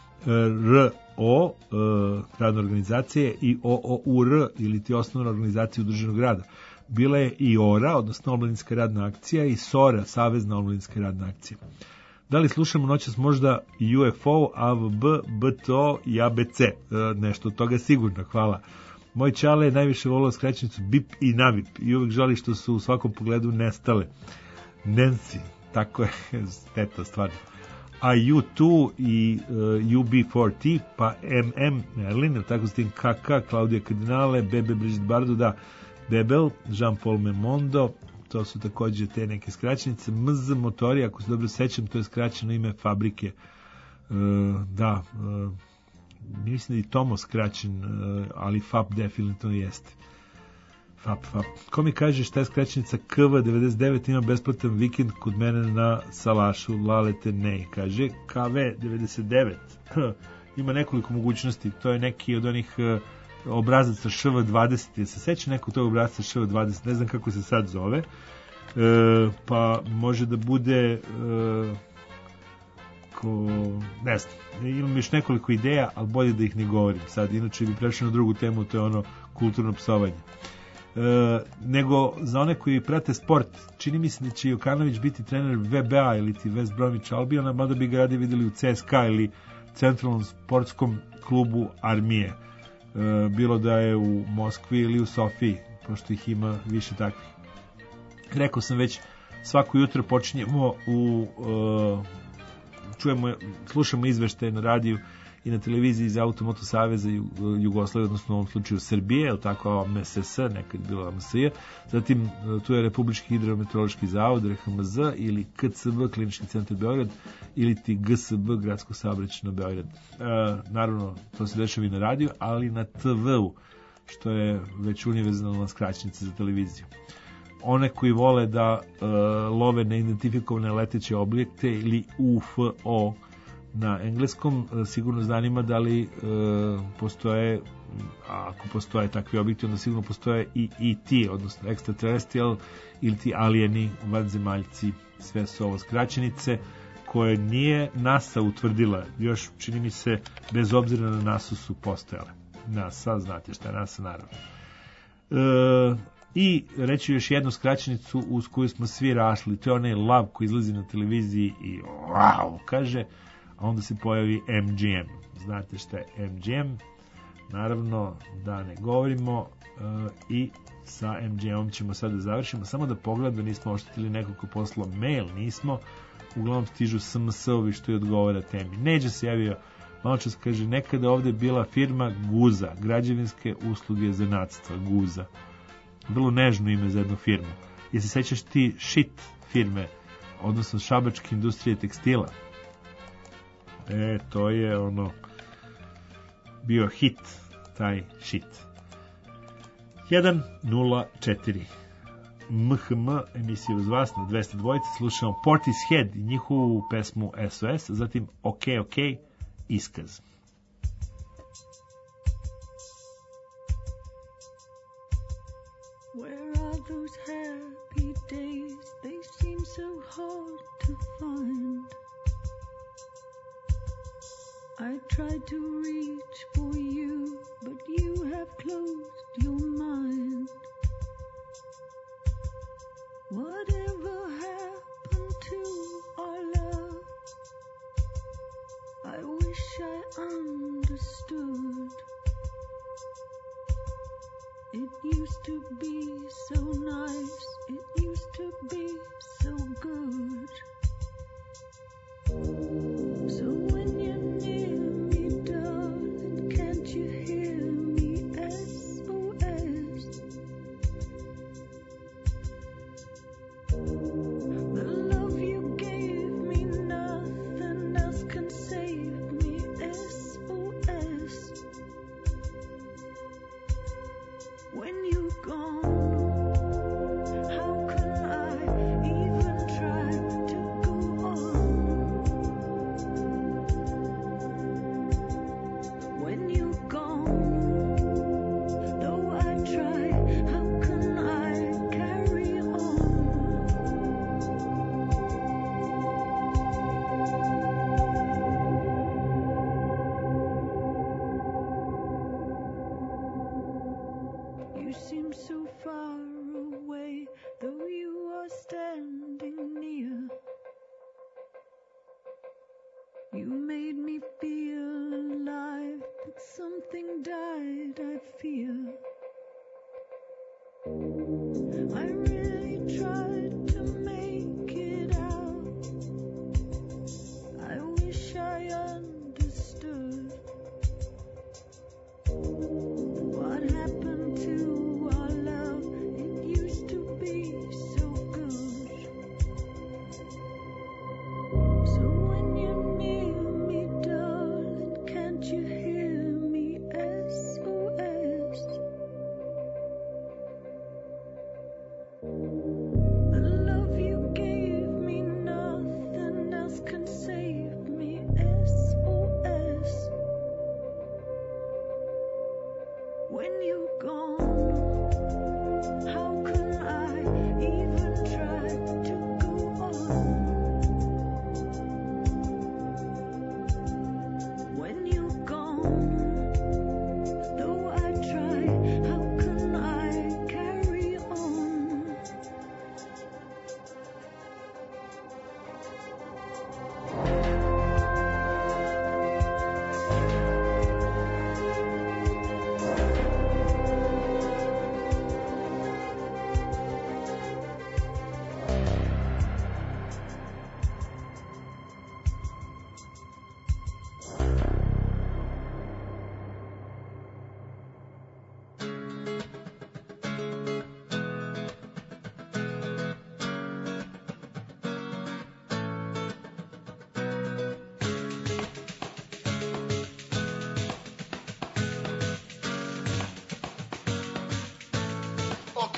R O, radne organizacije, i O O U R, ili ti osnovna organizacija udruženog rada. Bila je i O R A, odnosno omladinska radna akcija, i S O R A, Savezna omladinska radna akcija. Da li slušamo noćas možda U F O, A V B, B T O i A B C? E, nešto od toga sigurno, hvala. Moj čale je najviše volao skraćenicu B I P i N A V I P i uvek žali što su u svakom pogledu nestale. Nancy, tako je, eto, stvarno. A U dva i uh, U B četiri T, pa M M Merlin, tako s tim K K, Klaudija Kardinale, Bebe Brigitte Bardot, da, Bebel, Jean-Paul Memondo, to su takođe te neke skraćenice. M Z Motori, ako se dobro sećam, to je skraćeno ime fabrike. Uh, da, uh, mislim da i Tomo skraćen, uh, ali F A P definitivno jeste. F A P, F A P. Ko mi kaže šta je skraćenica K V devedeset devet, ima besplatan vikend kod mene na salašu, lalete nej. Kaže K V devedeset devet. Ima nekoliko mogućnosti, to je neki od onih uh, obrazaca Š V dvadeset, je se seća neko tog obrazca Š V dvadeset, ne znam kako se sad zove, e, pa može da bude e, ko, ne znam, imam još nekoliko ideja, ali bolje da ih ne govorim sad, inače bi prešao na drugu temu, to je ono kulturno psovanje. E, nego za one koji prate sport, čini mi se da će Jokanović biti trener V B A ili ti West Bromwich Albiona, mada bi ga radi videli u C S K A ili Centralnom sportskom klubu Armije. Bilo da je u Moskvi ili u Sofiji, pošto ih ima više takvih. Rekao sam već, svako jutro počinjemo u uh, čujemo, slušamo izveštaje na radiju i na televiziji iz Automoto Saveza Jugoslavije, odnosno u ovom slučaju Srbije, ili tako M S S, nekad bilo M S J, zatim tu je Republički hidrometeorološki zavod, R H M Z, ili K C B, Klinički centar Beograd, ili ti G S B, Gradsko saobraćajno Beograd. E, naravno, to se dešava i na radiju, ali na T V-u, što je već univerzalna skraćenica za televiziju. One koji vole da e, love neidentifikovane leteće objekte, ili U F O, na engleskom, sigurno zanima da li e, postoje, a ako postoje takvi objekti, onda sigurno postoje i E T, odnosno extraterrestrial, ili ti alijeni, vanzemaljci. Sve su ovo skraćenice koje nije NASA utvrdila, još čini mi se, bez obzira na NASA su postojale. NASA, znate šta je NASA, naravno. E, I reći još jednu skraćenicu uz koju smo svi rašli, to je onaj lav koji izlazi na televiziji i wow, kaže, a onda se pojavi M G M. Znate šta je M G M? Naravno da ne govorimo, uh, i sa M G M-om ćemo sad da završimo. Samo da pogledam da nismo oštetili nekog ko poslao mail, nismo. Uglavnom stižu S M S-ovi što je odgovara temi. Neđe se javio, malo čas kaže, nekada ovde bila firma Guza, građevinske usluge zanatstva, Guza. Vrlo nežno ime za jednu firmu. Je se sećaš ti šit firme, odnosno šabačke industrije tekstila? E, to je ono bio hit, taj shit. jedan nula četiri M H M, emisija uz vas na dvesta dva, slušamo Portishead i njihovu pesmu S O S, zatim OK, OK, iskaz. Where are those happy days? They seem so hard to find. I tried to reach for you, but you have closed your mind. Whatever happened to our love?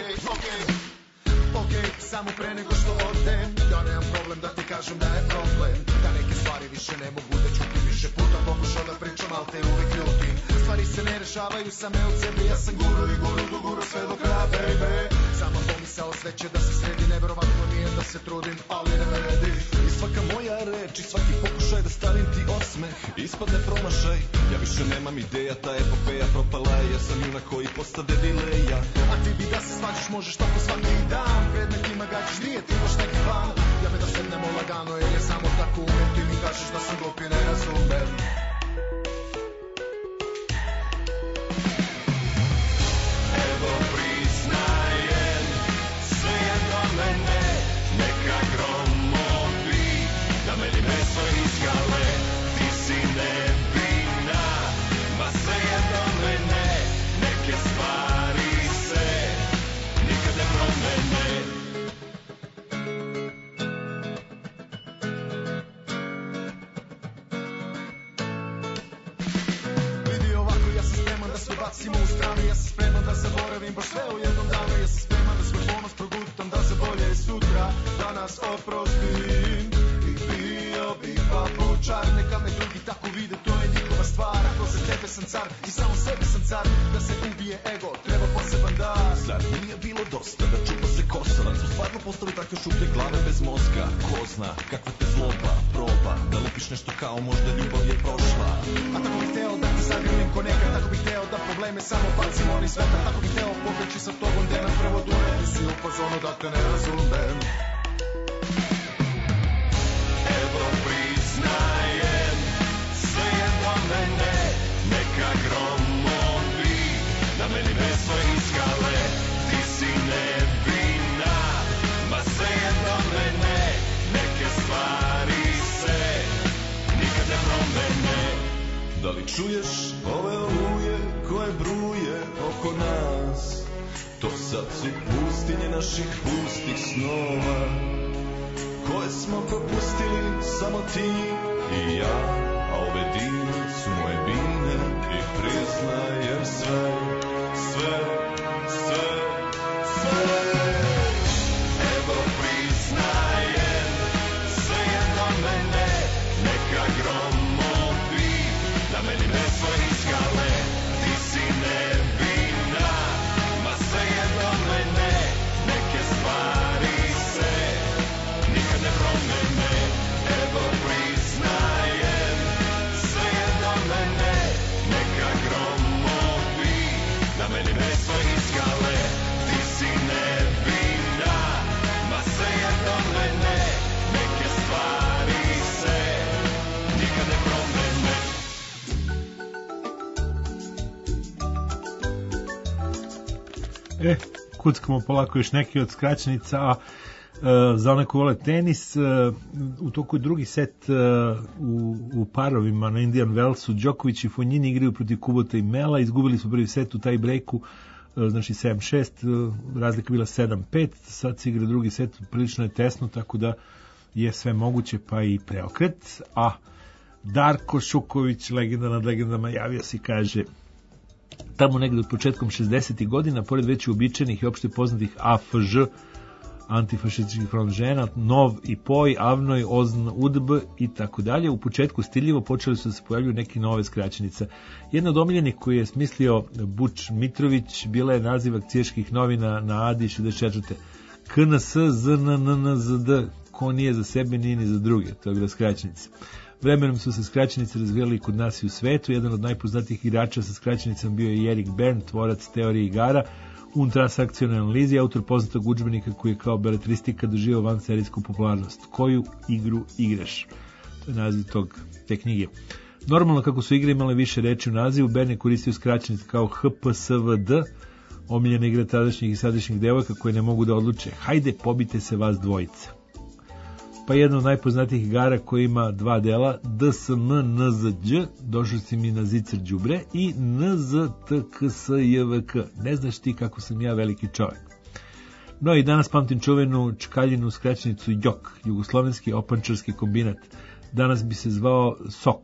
okej, okej. Okej, samo pre nego što odem, ja nemam problem da ti kažem da je problem. Da neke stvari više ne mogu da čutim, više puta pokušao da pričam, al te uvek ljutim. Stvari se ne rešavaju same od sebe, ja sam guru i guru do guru sve do kraja, baby. Samo pomisao sve će da se sredi, neverovatno nije da se trudim, ali ne vredi. I svaka moja reč i svaki pokušaj da stavim ti osmeh ispadne promašaj. Ja više nemam ideja, ta epopeja propala je, ja sam junak koji postade dileja. A ti bi da se svađaš, možeš tako svaki dan, predmetima gađaš, nije ti baš neki plan. Ja bi da sednemo lagano, jer je samo tako umem, ti mi kažeš da sam glup i ne razumem. Evo priznajem, sve je do mene, neka gromovi, da meni meso iskale, ti si nevina, ma sve je do mene, neke stvari se nikad ne promene. Vidi ovako, ja sam spreman da sve bacimo u stranu, ja sam spreman da zaboravim baš sve u jednom danu, ja sam spreman da svoj ponos progutam, da za bolje sutra danas oprostim. I bio bi papučar, neka me drugi tako vide, to je njihova stvar. Ako za tebe sam car i samo sebi sam car, da se ubije ego, treba poseban dar. Zar nije bilo dosta da čupa se kosarac, stvarno postavi takve šuplje glave bez mozga. Ko zna kakva te zloba proba, da lupiš nešto kao možda ljubav je prošla. A tako bih hteo da ti zagrlim ko nekad, tako bih hteo da probleme samo bacim oni sveta, tako bih hteo pobeći sa tobom gde nam prvo dure, ti si u fazonu da te ne razumem. Evo priznajem, sve je do mene, neka gromovi, da meni meso iskale, ti si nevina, ma sve je do mene, neke stvari se nikad ne promene. Da li čuješ ove oluje koje bruje oko nas? To sad su pustinje naših pustih snova, koje smo propustili samo ti i ja, a ove dine su moje bine i priznajem sve, sve, sve, sve. Evo priznajem, sve je do mene, neka gromovi, da meni meso iskale, ti si nevina, ma sve je do mene, neke stvari se nikad ne promene. Evo priznajem, sve je do mene, neka gromovi, da meni meso iskale, ti si nevina, ma sve je do mene, neke stvari se nikad ne promene. E, kuckamo polako još neki od skraćenica, a Uh, za one koji vole tenis, uh, u toku je drugi set uh, u, u parovima na Indian Wellsu. Đoković i Fonjini igraju protiv Kubota i Mela, izgubili su prvi set u taj breaku, uh, znači sedam šest, uh, razlika bila sedam pet, sad se igra drugi set, prilično je tesno, tako da je sve moguće, pa i preokret. A Darko Šuković, legenda nad legendama, javio se i kaže: tamo negde od početkom šezdesetih godina, pored već uobičajenih i opšte poznatih A F Ž, antifašističkih front žena, Nov i Poj, Avnoj, Ozn, U D B i tako dalje, u početku stiljivo počeli su da se pojavljuju neke nove skraćenice. Jedna od omiljenih koju je smislio Buč Mitrović bila je naziv akcijeških novina na Adi šezdeset četvrte K N S Z N N N Z D, ko nije za sebe, nije ni za druge, to je bila skraćenica. Vremenom su se skraćenice razvijali kod nas i u svetu. Jedan od najpoznatijih igrača sa skraćenicama bio je Erik Bern, tvorac teorije igara, un transakcionalne analizi, autor poznatog udžbenika koji je kao beletristika doživao vanserijsku popularnost. Koju igru igraš? To je naziv tog, te knjige. Normalno, kako su igre imale više reči u nazivu, Bern je koristio skraćenice kao H P S V D, omiljena igra tadašnjih i sadašnjih devojaka koje ne mogu da odluče: hajde, pobite se vas dvojica. Pa jedna od najpoznatijih igara koja ima dva dela, D S M N Z Đ, došli si mi na zicer đubre, i N Z T K S J V K, ne znaš ti kako sam ja veliki čovjek. No i danas pamtim čuvenu čkaljinu skraćenicu Jok, jugoslovenski opančarski kombinat. Danas bi se zvao S O K,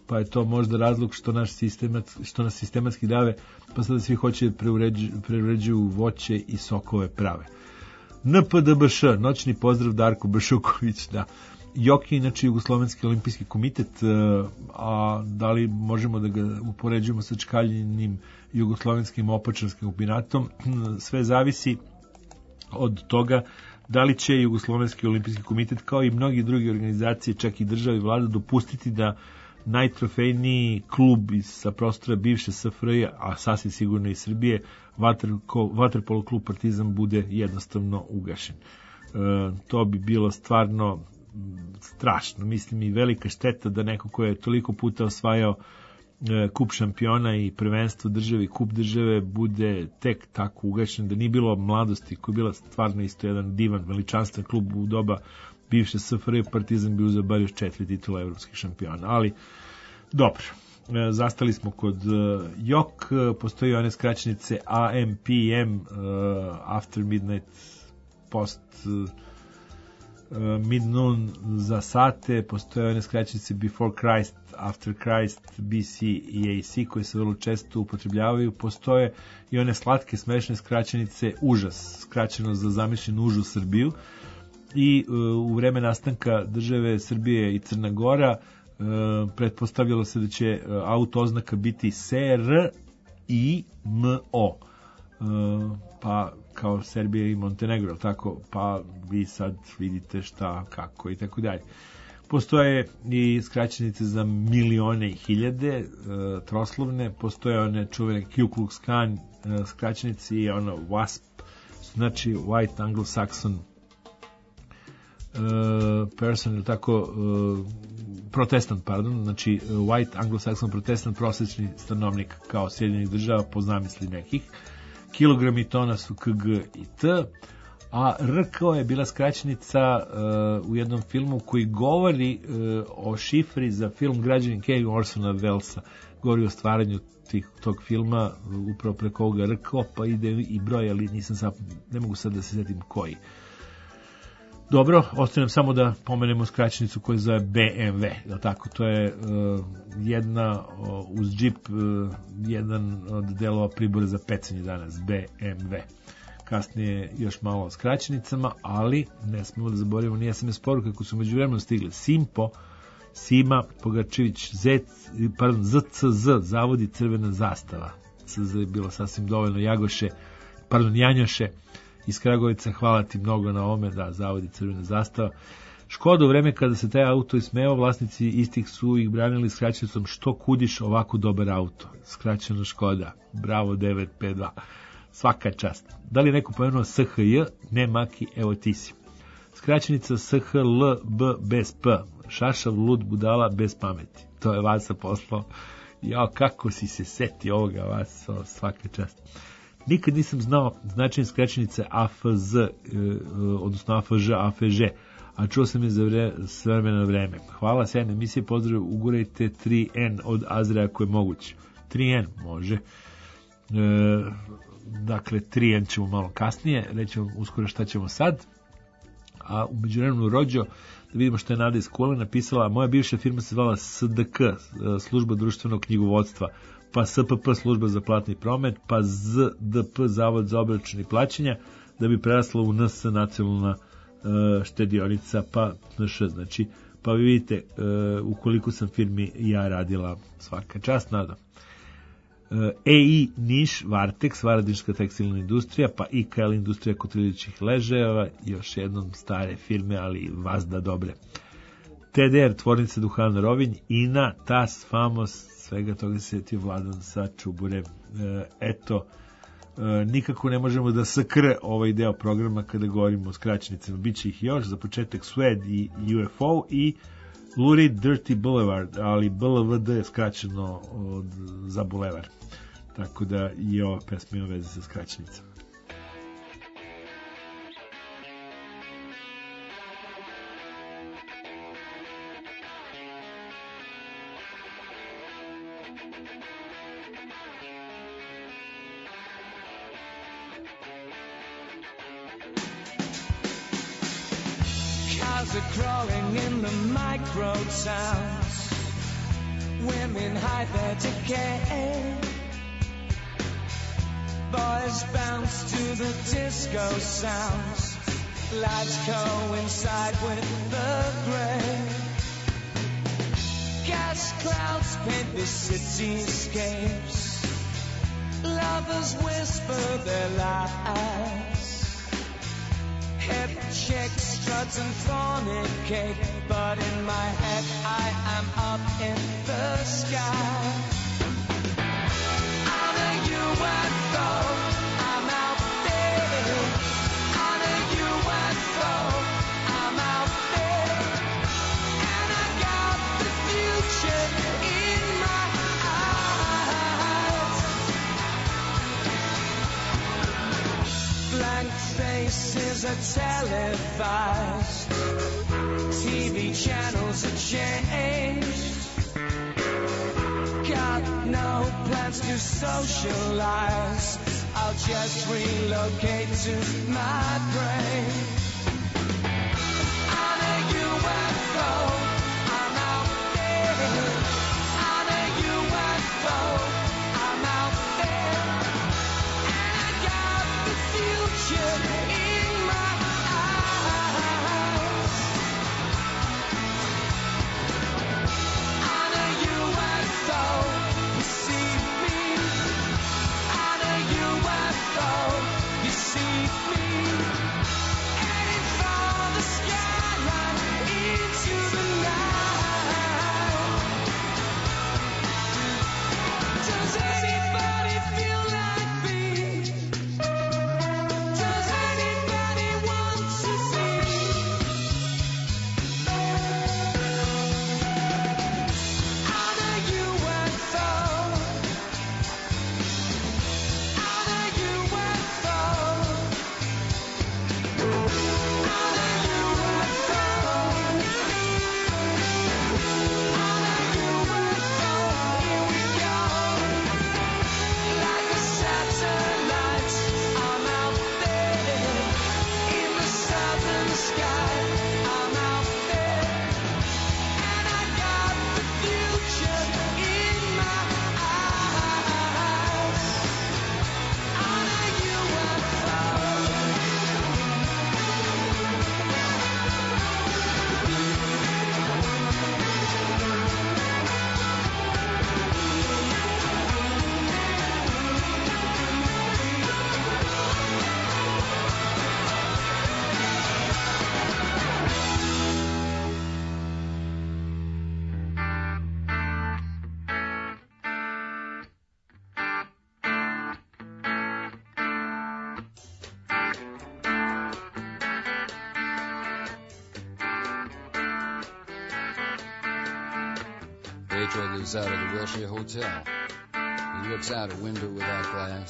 pa je to možda razlog što, naš sistemat, što nas sistematski dave, pa sada svi hoće preuređuju voće i sokove prave. N P D B Š, noćni pozdrav Darko Bršuković, da. Joki, inače Jugoslovenski olimpijski komitet, a da li možemo da ga upoređujemo sa čkaljenim Jugoslovenskim opačarskim kombinatom, sve zavisi od toga da li će Jugoslovenski olimpijski komitet, kao i mnogi drugi organizacije, čak i države i vlada, dopustiti da najtrofejniji klub sa prostora bivše S F R J, a sasvim sigurno i Srbije, vaterpolo klub Partizan, bude jednostavno ugašen. E, to bi bilo stvarno strašno, mislim, i velika šteta da neko ko je toliko puta osvajao e, kup šampiona i prvenstvo države i kup države bude tek tako ugašen, da nije bilo mladosti, koja je bila stvarno isto jedan divan, veličanstven klub u doba bivše S F R J. Partizan bi uzeo bar još četiri titula evropskih šampiona, ali dobro, e, zastali smo kod e, J O K, postoji one skraćenice A M P M, e, After Midnight, Post Midnoon za sate, postoje one skraćenice Before Christ, After Christ, B C i A C, koje se vrlo često upotrebljavaju. Postoje i one slatke, smešne skraćenice Užas, skraćeno za zamišljenu užu Srbiju, i uh, u vreme nastanka države Srbije i Crna Gora uh, pretpostavljalo se da će uh, auto oznaka biti S R I M O, uh, pa kao Serbija i Montenegro, tako, pa vi sad vidite šta, kako i tako dalje. Postoje i skraćenice za milione i hiljade, e, troslovne, postoje one čuvene Ku Klux Klan e, skraćenice i ono W A S P, znači White Anglo-Saxon e, person, ili tako, e, protestant, pardon, znači White Anglo-Saxon protestant, prosječni stanovnik kao Sjedinjenih država, po zamisli nekih. Kilogrami tona su K G i T, a R K O je bila skraćenica uh, u jednom filmu koji govori uh, o šifri za film Građanin Kane Orsona Wellesa. Govori o stvaranju tih, tog filma uh, upravo preko ovoga R K O, pa ide i broj, ali nisam sad, ne mogu sad da se setim koji. Dobro, ostanem samo da pomenemo skraćenicu koja zove B M W, je tako? To je uh, jedna uh, uz džip, uh, jedan od delova pribora za pecanje danas, B M W. Kasnije još malo o skraćenicama, ali ne smemo da zaboravimo ni S M S poruke koje su međuvremeno stigle. Simpo, Sima Pogačević, Z, pardon, Z C Z, Zavodi Crvena zastava. C Z je bilo sasvim dovoljno. Jagoše, pardon, Janjoše iz Kragovica, hvala ti mnogo na ome, da, Zavodi Crvena zastava. Škoda, u vreme kada se taj auto ismeo, vlasnici istih su ih branili skraćenicom što kudiš ovako dobar auto. Skraćeno Škoda. Bravo devet pet dva. Svaka čast. Da li je neko pomenuo S H J? Ne, Maki, evo ti si. Skraćenica S H L B bez P. Šašav, lud, budala, bez pameti. To je Vasa poslao. Jao, kako si se seti ovoga, Vasa, svaka čast. Nikad nisam znao značenje skraćenice A F Z, eh, odnosno A F Ž, A F Ž, a čuo sam je za vre, s vremena na vreme. Hvala, sjajna emisija, pozdrav, ugurajte tri N od Azreja ako je moguće. tri N, može. E, dakle, tri N ćemo malo kasnije, rećemo uskoro šta ćemo sad. A u međuvremenu Rođo, da vidimo što je Nada iz Kule napisala, moja bivša firma se zvala S D K, služba društvenog knjigovodstva, pa S P P, služba za platni promet, pa Z D P, zavod za obračun i plaćanja, da bi prerasla u N S, nacionalna uh, štedionica, pa N Š, znači, pa vi vidite uh, ukoliko sam firmi ja radila, svaka čast, Nada. Uh, E I Niš, Vartex, Varadinska tekstilna industrija, pa I K L industrija kotrljičih ležajeva, još jednom stare firme, ali vazda dobre. T D R, tvornica duhana Rovinj, I N A, T A S, Famos, svega toga se setio Vladan sa Čubure. E, eto, e, nikako ne možemo da sakre ovaj deo programa kada govorimo o skraćenicama. Biće ih još, za početak Swed i U F O i Lurid Dirty Boulevard, ali B L V D je skraćeno od, za bulevar. Tako da i ova pesma ima veze sa skraćenicama. Cows are crawling in the micro towns. Women hide their decay. Boys bounce to the disco sounds. Lights coincide with the gray. Gas clouds paint the cityscapes. Lovers whisper their lies. Hip chicks strut and fornicate, but in my head I am up in the sky. On a U F O, I'm out there. On a U F O, I'm out there. And I got the future in my eyes. Blank faces are televised. T V channels are changed. Got no plans to socialize. I'll just relocate to my brain. On a U F O, I'm out there. On a U F O, I'm out there. And I got the future in my eyes. On a U F O, you see me. On a U F O, you see me. Heading for the skyline into the night. Does anybody feel like me? Does anybody want to see? On a U F O. On a U F O. On a U F O. On a U F O. Here we go. Like a satellite, I'm out there. In the southern sky, I'm out there. And I got the future in my eyes. On a U F O. Pedro lives out of the Wilshire Hotel. He looks out a window without glass.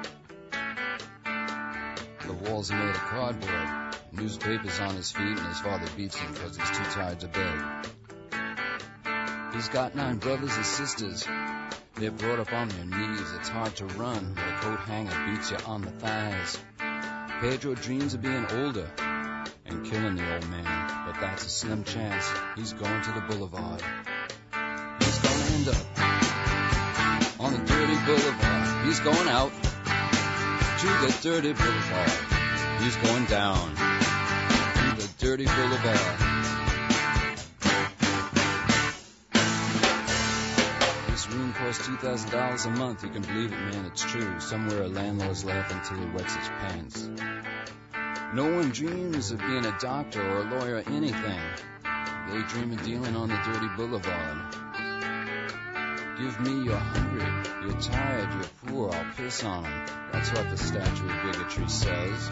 The walls are made of cardboard. Newspapers on his feet, and his father beats him because he's too tired to beg. He's got nine brothers and sisters. They're brought up on their knees. It's hard to run when a coat hanger beats you on the thighs. Pedro dreams of being older and killing the old man, but that's a slim chance. He's going to the boulevard. He's going to end up on the dirty boulevard. He's going out to the dirty boulevard. He's going down to the dirty boulevard. This room costs two thousand dollars a month. You can believe it, man, it's true. Somewhere a landlord's laughing till he wets his pants. No one dreams of being a doctor or a lawyer or anything. They dream of dealing on the dirty boulevard. Give me your hungry, you're tired, you're poor, I'll piss on them. That's what the statue of bigotry says.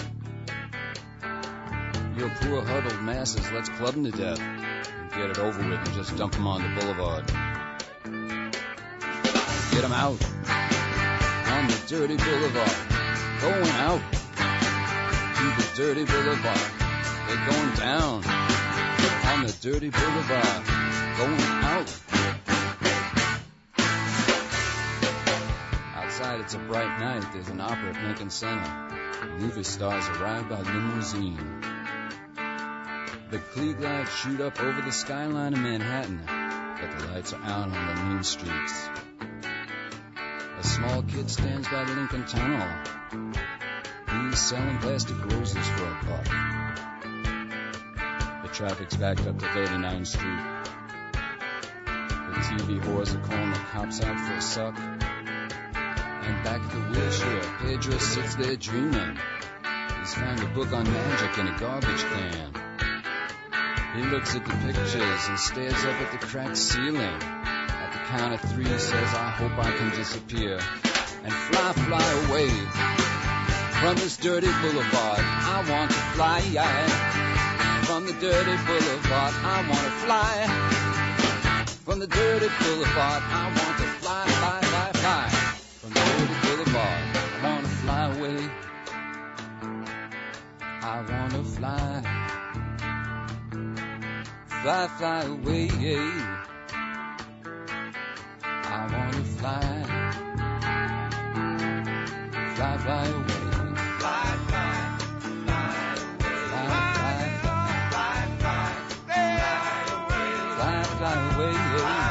You're poor huddled masses, let's club them to death. And get it over with and just dump them on the boulevard. Get them out on the dirty boulevard. Going out to the dirty boulevard. They're going down on the dirty boulevard. Going out. Outside it's a bright night. There's an opera at Lincoln Center. Movie stars arrive by limousine. The Klieg lights shoot up over the skyline of Manhattan. but the lights are out on the mean streets. A small kid stands by the Lincoln Tunnel. He's selling plastic roses for a buck. The traffic's backed up to thirty-ninth Street. The T V whores are calling the cops out for a suck. And back at the wheelchair, Pedro sits there dreaming. He's found a book on magic in a garbage can. He looks at the pictures and stares up at the cracked ceiling. At the count of three, he says, I hope I can disappear and fly, fly away from this dirty boulevard. I want to fly, yeah. From the dirty boulevard, I want to fly. From the dirty boulevard, I want to fly, fly, fly, fly. From the dirty boulevard, I want to fly away. I want to fly. Fly, fly away, yeah. I want to fly. Fly, fly away. Fly, fly, fly away. Fly, fly, fly, fly, fly away. Fly, fly away, yeah.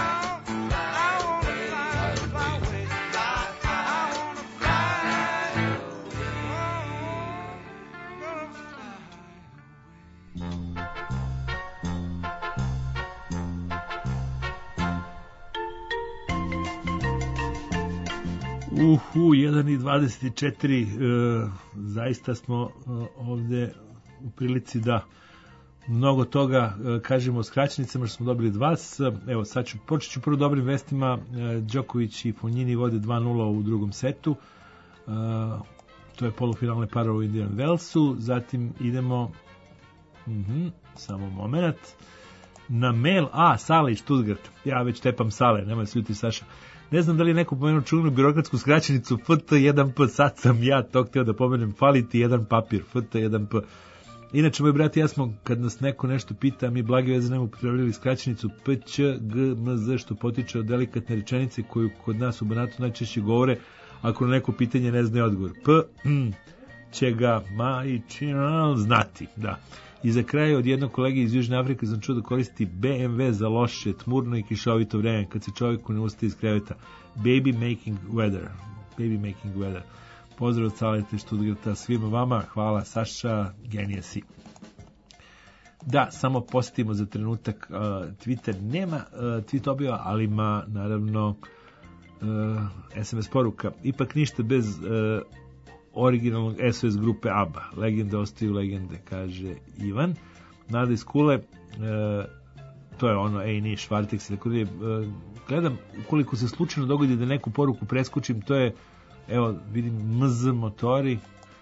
Uhu, jedan i dvadeset četiri, e, zaista smo e, ovde u prilici da mnogo toga e, kažemo o skraćenicama što smo dobili od vas. Evo, sad ću, počet ću prvo dobrim vestima. E, Đoković i Fonjini vode dva nula u drugom setu. E, to je polufinalne para u Indian Wellsu. Zatim idemo, uh-huh, samo moment, na mail, a, Sale iz Stuttgart. Ja već tepam Sale, nemoj se ljuti, Saša. Ne znam da li je neko pomenuo čuvenu birokratsku skraćenicu F T jedan P, sad sam ja to htio da pomenem, fali ti jedan papir, F T jedan P. Inače, moj brat i ja smo, kad nas neko nešto pita, mi blage veze nemo upotrebljavali skraćenicu P Ć G M Z, što potiče od delikatne rečenice koju kod nas u Banatu najčešće govore ako na neko pitanje ne zna odgovor. P će ga ma i čino znati, da. I za kraj od jednog kolege iz Južne Afrike sam čuo da koristi B M W za loše, tmurno i kišovito vreme, kad se čovjeku ne ustaje iz kreveta. Baby making weather. Baby making weather. Pozdrav od Salete Stuttgarta svima vama. Hvala, Saša, genije si. Da, samo posjetimo za trenutak. Uh, Twitter nema uh, tweet objava, ali ima naravno uh, S M S poruka. Ipak ništa bez uh, originalnog S O S grupe ABBA. Legende ostaju legende, kaže Ivan. Nada iz Kule, e, to je ono Ej ni Švartex, tako da je, e, gledam ukoliko se slučajno dogodi da neku poruku preskočim, to je, evo vidim M Z motori,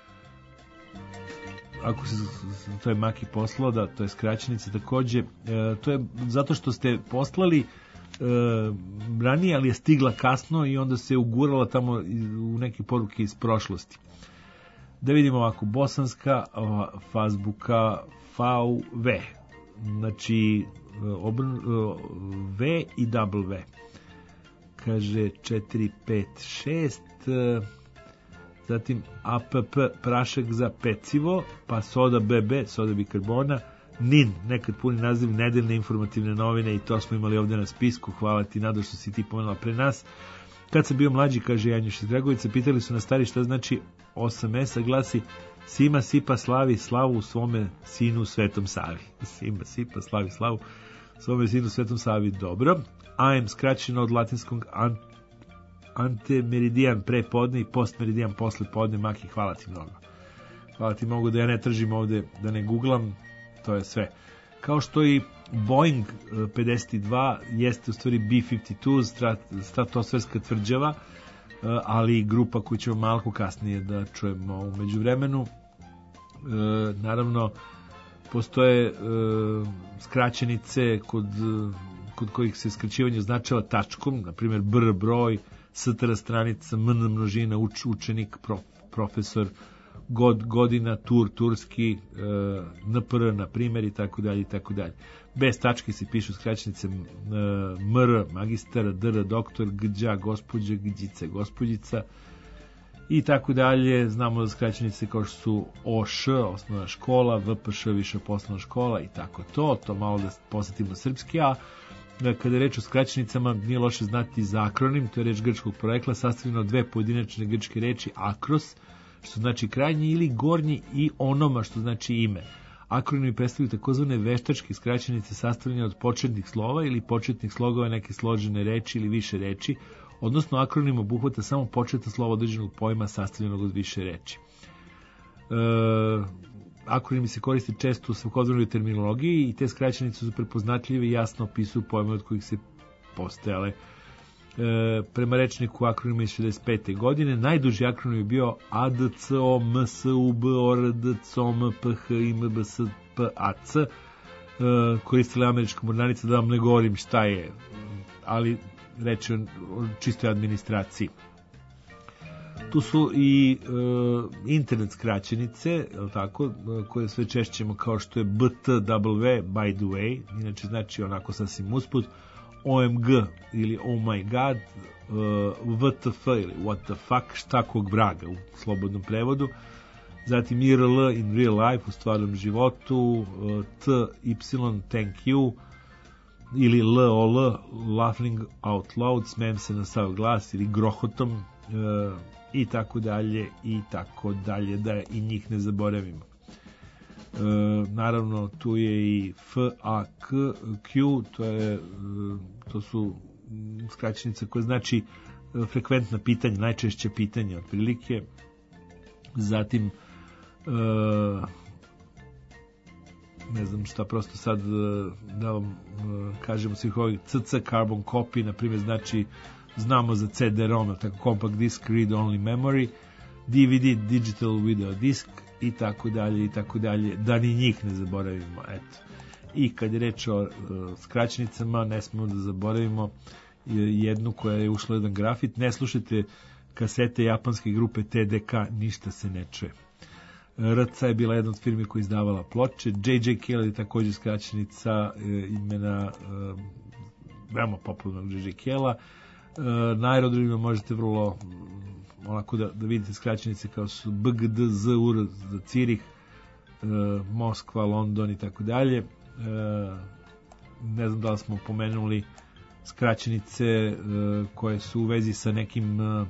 ako se, to je Maki poslao, da, to je skraćenica takođe, e, to je zato što ste poslali e, ranije, ali je stigla kasno i onda se ugurala tamo u neke poruke iz prošlosti. Da vidimo ovako, bosanska fazbuka V V, znači obrn, V i W, kaže četiri pet šest, zatim A P P prašak za pecivo, pa soda B B, soda bikarbona, N I N, nekad puni naziv nedeljne informativne novine, i to smo imali ovde na spisku. Hvala ti, Nado, što si ti pomenula pre nas. Kad sam bio mlađi, kaže Janjuš iz Dragovice, pitali su na stari šta znači osam es, a glasi Sima sipa slavi slavu u svome sinu Svetom Savi. Sima sipa slavi slavu u svome sinu Svetom Savi. Dobro. A M skraćeno od latinskog an, antemeridijan pre podne i postmeridijan posle podne. Maki, hvala ti mnogo. Hvala ti mnogo, da ja ne tržim ovde, da ne googlam, to je sve. Kao što i Boeing pedeset dva jeste u stvari B pedeset dva, strat, stratosferska tvrđava, ali i grupa koju ćemo malo kasnije da čujemo u međuvremenu. Naravno, postoje skraćenice kod, kod kojih se skraćivanje označava tačkom, na primjer B R broj, S T R stranica, M N množina, uč, učenik, prof, profesor, god, godina, tur, turski, N P R, na primjer, i tako dalje, i tako dalje. Bez tačke se pišu skraćenice M R, magistar, D R, doktor, G Đ, gospođa, Gđice, gospođica, i tako dalje. Znamo da skraćenice kao što su O Š, osnovna škola, V P Š, viša poslovna škola, i tako to. To malo da posjetimo srpski, a da kada je reč o skraćenicama nije loše znati za akronim, to je reč grčkog porekla, sastavljena od dve pojedinačne grčke reči akros, što znači krajnji, ili gornji, i onoma, što znači ime. Akronimi predstavljaju takozvane veštačke skraćenice sastavljene od početnih slova ili početnih slogova neke složene reči ili više reči, odnosno akronim obuhvata samo početna slova određenog pojma sastavljenog od više reči. E, akronimi se koriste često u svakodnevnoj terminologiji i te skraćenice su prepoznatljive i jasno opisuju pojme od kojih se postojale. E, prema rečniku akronima iz šezdeset pete. godine najduži akronim je bio A D C O M S U B O R D C O M P H I M B S P A C. E, koristila američka mornarica, da vam ne govorim šta je, ali reč je o čistoj administraciji. Tu su i e, internet skraćenice, je tako, koje sve češćemo, kao što je B T W, by the way, inače znači onako sasvim usput, O M G ili Oh my god, e, W T F ili what the fuck, šta kog vraga u slobodnom prevodu, zatim I R L, in real life, u stvarnom životu, e, T Y, thank you, ili L O L, laughing out loud, smijem se na sav glas, ili grohotom, e, i tako dalje, i tako dalje, da i njih ne zaboravimo. E, naravno, tu je i F A K, Q, to, je, to su skraćenice koje znači frekventna pitanja, najčešće pitanja, otprilike. Zatim, e, ne znam šta, prosto sad da vam kažemo svih ovih C C, carbon copy, na primjer, znači znamo za C D ROM, tako compact disk, read only memory, D V D, digital video disk, i tako dalje, i tako dalje, da ni njih ne zaboravimo, eto. I kad je reč o uh, skraćenicama, ne smemo da zaboravimo jednu koja je ušla jedan grafit, ne slušajte kasete japanske grupe T D K, ništa se ne čuje. R C je bila jedna od firmi koja izdavala ploče, J J Cale je također skraćenica e, imena e, veoma popularnog J J Cale-a. E, na aerodromima možete vrlo onako da, da vidite skraćenice kao su B G D Z U R za Cirih, e, Moskva, London i tako dalje. E, ne znam da li smo pomenuli skraćenice e, koje su u vezi sa nekim e,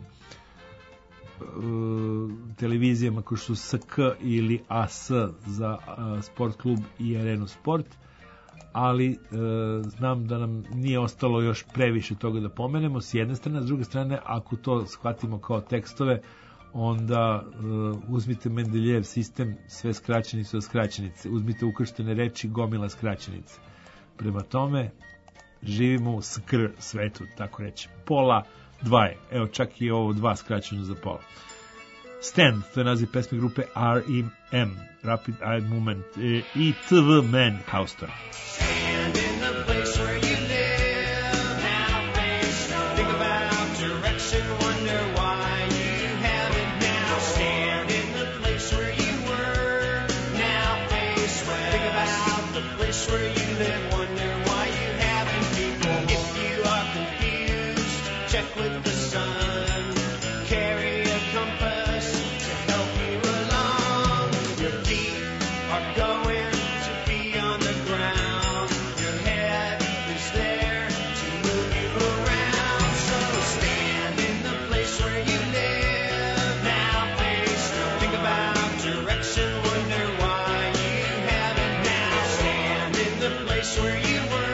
televizijama kao što su S K ili A S za a, Sport klub i Arenu Sport, ali e, znam da nam nije ostalo još previše toga da pomenemo s jedne strane, s druge strane, ako to shvatimo kao tekstove, onda e, uzmite Mendeljev sistem, sve skraćenice od skraćenice, uzmite ukrštene reči, gomila skraćenice. Prema tome, živimo u skr svetu, tako reći. Pola dva je, evo čak i ovo dva skraćeno za pola. Stand, to je naziv pesme grupe R E M, Rapid Eye Movement, e, i T V Man, Haustor. Stand in the place where you live, now face, think about direction, wonder why you haven't now. Stand in the place where you were, now face, think about the place where you live, wonder why you haven't people. If you are confused, check with the sun, carry a compass to help you along. Your feet are going to be on the ground, your head is there to move you around. So stand in the place where you live, now face, think about direction, wonder why you haven't now. Stand in the place where you were,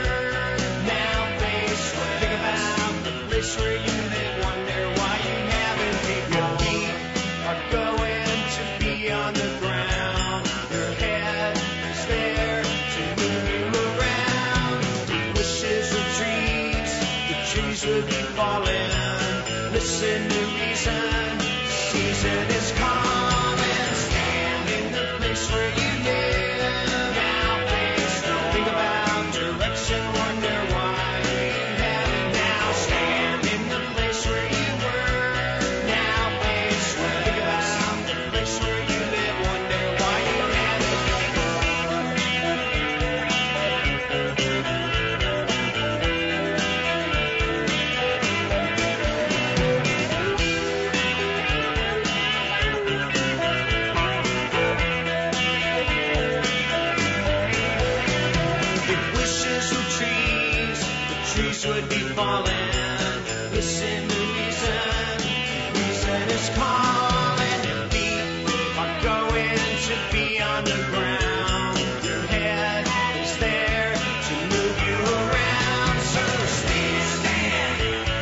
would be falling. Listen to reason, reason is calling. Your feet are going to be on the ground. Your head is there to move you around. So stand, stand.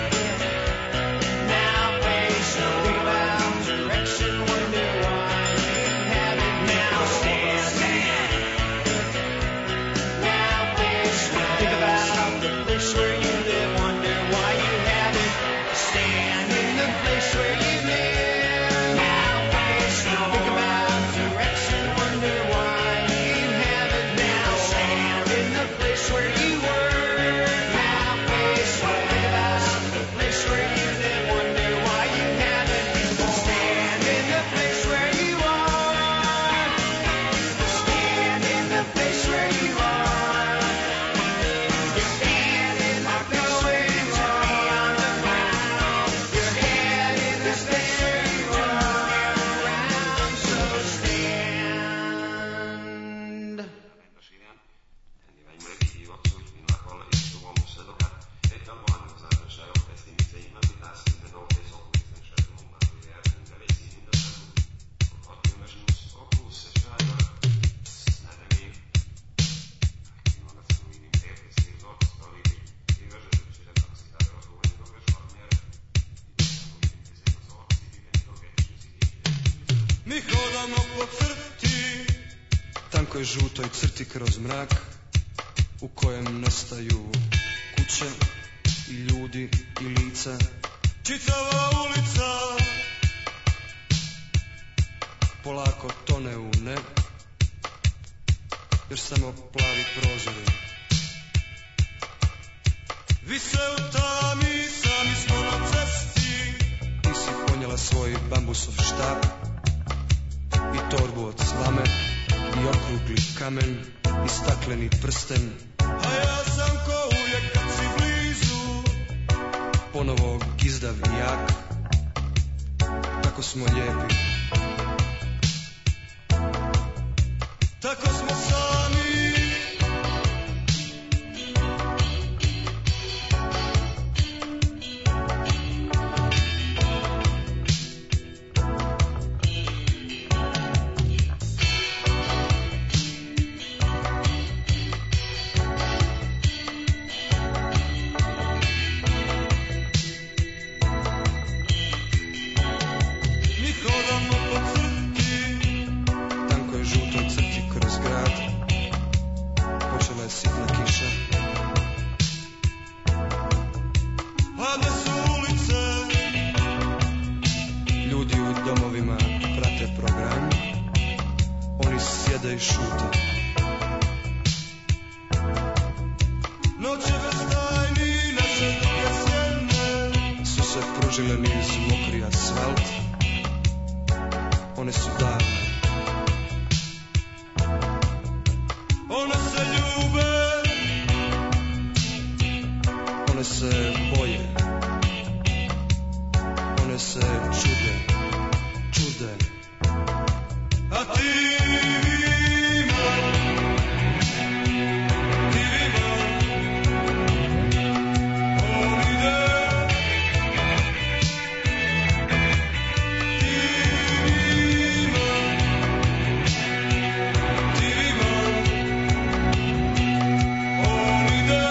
Now face no think about direction, wonder why you have it now. Stand, stand. Now face no think about the place where you live, wonder why you have it. Stand in the place where you live. Now face no think about direction, wonder why you have it now. Stand in the place where you work. Now face no think about the place where you live, wonder why you have it. Stand in the place where you are. Stand in the place where you are. Your feet are going to be on the ground. Your head in the place where you are around. So stand. Mi hodamo po crti, tankoj žutoj crti kroz mrak, u kojem nestaju kuće i ljudi i lica. Čitava ulica polako tone u ne, jer samo plavi prozori vise u tami, sami smo na cesti. Ti si ponijela svoj bambusov štap i torbu od slame i okrugli kamen i stakleni prsten. A ja sam ko uvijek kad si blizu, ponovo gizdav i jak. Tako smo lijepi, tako smo sami. Mi hodamo po crti, tankoj žutoj crti kroz grad. Počela je sitna kiša, a gde su ulice? Ljudi u domovima prate program, oni sjede i šute. Noće bez tajni, naše duge sjene su se pružile niz mokri asfalt. One su davne, one se ljube, one se boje, one se čude, čude. A ti divima, divima, on ide. Divima, divima, on ide.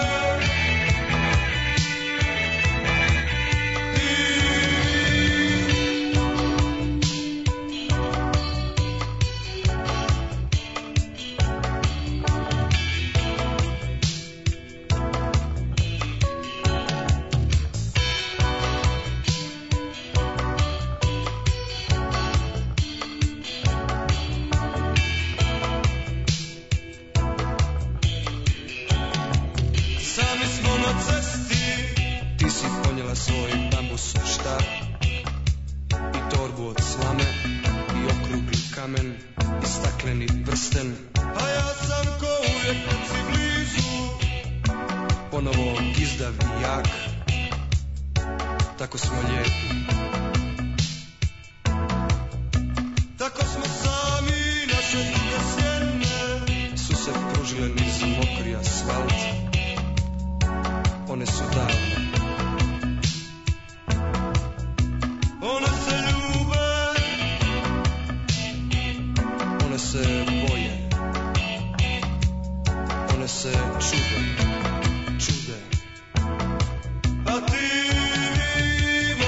Sami smo na cesti, ti si ponijela svoj bambusov štap i torbu od slame i okrugli kamen i stakleni prsten. A ja sam ko uvijek kad si blizu, ponovo gizdav i jak. Tako smo lijepi, tako smo sami, naše duge sjene su se pružile niz mokri asfalt. one su davne. One se ljube, one se boje, one se čude, čude. A divimo,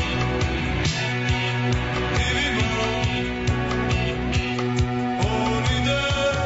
divimo, on ide.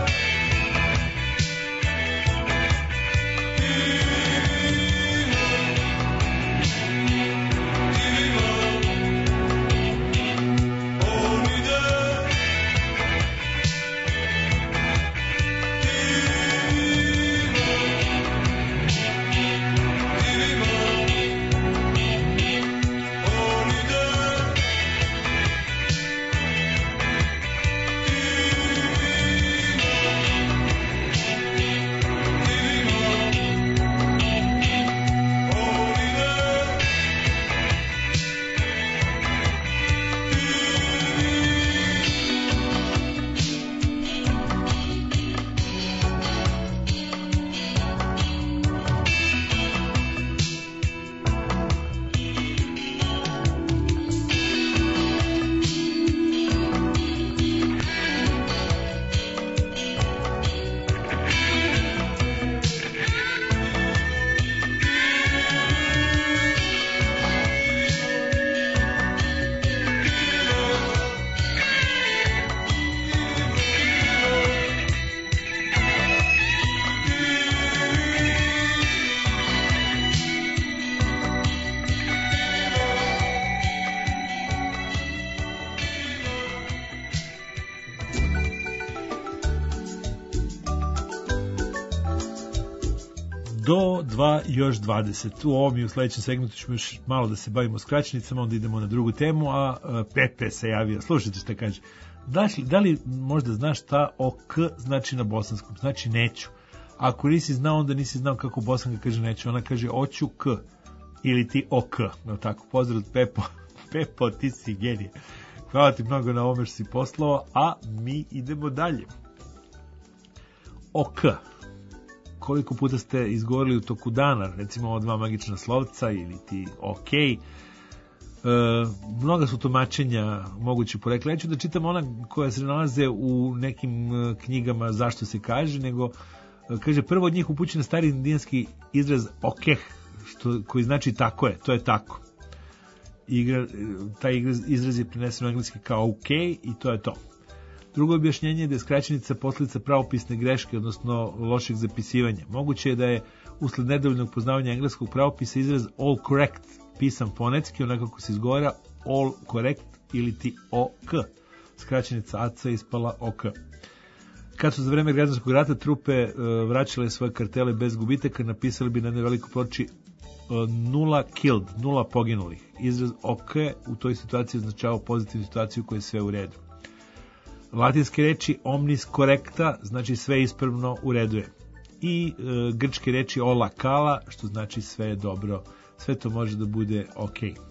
Do dva, još dvadeset. U ovom i u sledećem segmentu ćemo još malo da se bavimo skraćenicama, onda idemo na drugu temu, a Pepe se javio. Slušajte šta kaže. Da li, da li možda znaš šta o K znači na bosanskom? Znači neću. Ako nisi znao, onda nisi znao kako bosanka kaže neću. Ona kaže oću K ili ti o K. No tako, pozdrav Pepo. Pepo, ti si genije. Hvala ti mnogo na ovome što si poslao, a mi idemo dalje. O K. Koliko puta ste izgovorili u toku dana, recimo ova dva magična slovca ili ti ok. E, mnoga su tumačenja mogući porekla. Neću da čitam ona koja se nalaze u nekim knjigama zašto se kaže, nego kaže prvo od njih upućuje na stari indijanski izraz okeh, što, koji znači tako je, to je tako. Igra, taj izraz je prenesen u engleski kao ok i to je to. Drugo objašnjenje je da je skraćenica posljedica pravopisne greške, odnosno lošeg zapisivanja. Moguće je da je usled nedovoljnog poznavanja engleskog pravopisa izraz all correct pisan fonetski, onako kako se izgovara all correct ili ti ok. Skraćenica A C ispala ok. Kad su za vreme građanskog rata trupe uh, vraćale svoje kartele bez gubitaka, napisali bi na jednoj velikoj ploči uh, nula killed, nula poginulih. Izraz ok u toj situaciji označava pozitivnu situaciju koja je sve u redu. Latinske reči omnis correcta, znači sve ispravno, u redu je. I e, grčke reči ola kala, što znači sve je dobro, sve to može da bude ok. E,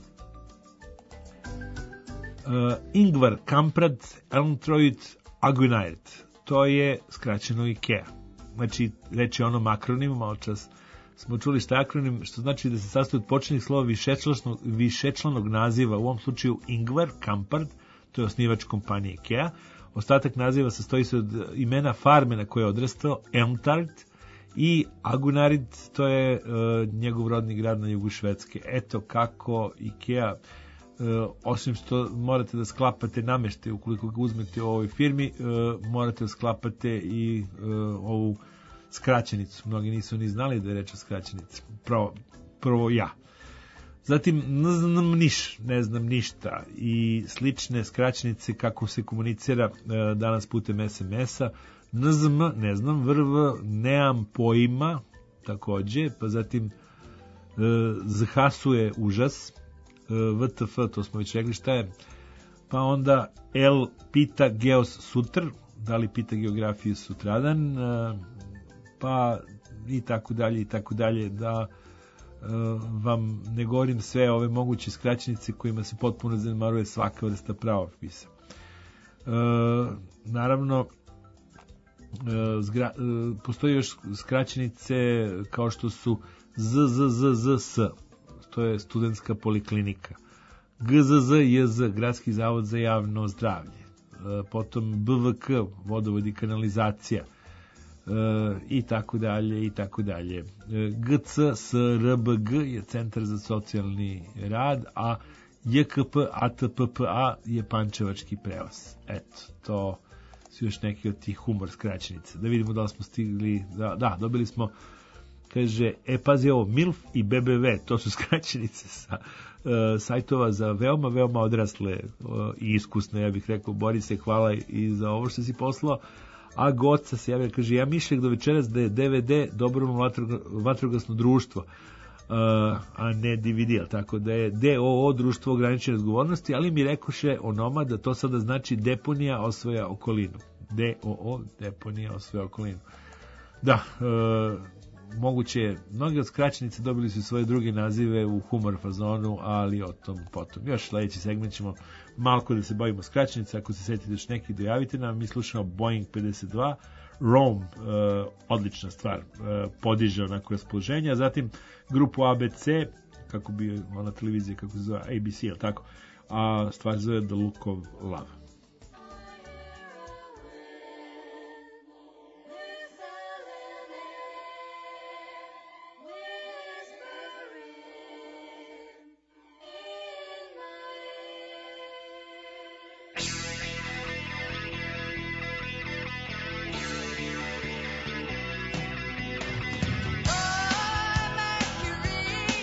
Ingvar Kamprad Elmtroid Agunaert, to je skraćeno IKEA. Znači, reč je ono akronim, malo čas smo čuli šta je akronim, što znači da se sastoji od početnih slova višečlanog, višečlanog naziva, u ovom slučaju Ingvar Kamprad, to je osnivač kompanije IKEA. Ostatak naziva sastoji se od imena farme na koje je odrastao, Elmtart, i Agunarid, to je uh, njegov rodni grad na jugu Švedske. Eto kako IKEA, uh, osim što morate da sklapate nameštaj, ukoliko ga uzmete u ovoj firmi, uh, morate da sklapate i uh, ovu skraćenicu. Mnogi nisu ni znali da je reč o skraćenici. Prvo, prvo ja. Zatim, ne znam niš, ne znam ništa i slične skraćenice kako se komunicira e, danas putem es em es-a. N Z M, ne znam, V R V, nemam pojma, takođe, pa zatim e, Z H S U je užas, e, V T F, to smo već rekli šta je, pa onda L pita geos sutr, da li pita geografiju sutradan, e, pa i tako dalje i tako dalje, da vam ne govorim sve ove moguće skraćenice kojima se potpuno zanemaruje svaka vrsta pravopisa. E, naravno, zgra, postoji još skraćenice kao što su Z Z Z Z S, to je studentska poliklinika, G Z Z J Z, Gradski zavod za javno zdravlje, potom B V K, vodovod i kanalizacija, i tako dalje, i tako dalje. G C S R B G je Centar za socijalni rad, a J K P A T P P A je Pančevački prevoz. Eto, to su još neki od tih humor skraćenica. Da vidimo da li smo stigli, da, da dobili smo, kaže, e, pazi ovo, MILF i B B V, to su skraćenice sa uh, sajtova za veoma, veoma odrasle uh, i iskusne, ja bih rekao. Borise, hvala i za ovo što si poslao. A Goca se javlja, kaže, ja mišljam do večeras da je D V D dobrovoljno vatrogasno društvo, uh, a ne D V D, tako da je D O O društvo ograničene odgovornosti, ali mi rekoše onoma da to sada znači deponija osvaja okolinu. D O O, deponija osvaja okolinu. Da, uh, moguće, mnogi od skraćenica dobili su svoje druge nazive u humor fazonu, ali o tom potom. Još sledeći segment ćemo malko da se bavimo skraćenica, ako se setite još neki, dojavite nam. Mi slušamo Boeing pedeset dva, Rome, uh, odlična stvar, uh, podiže onako raspoloženje, a zatim grupu A B C, kako bi ona televizija, kako se zove, A B C, ili tako, a stvar zove The Look of Love.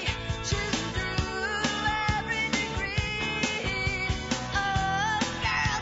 Girl,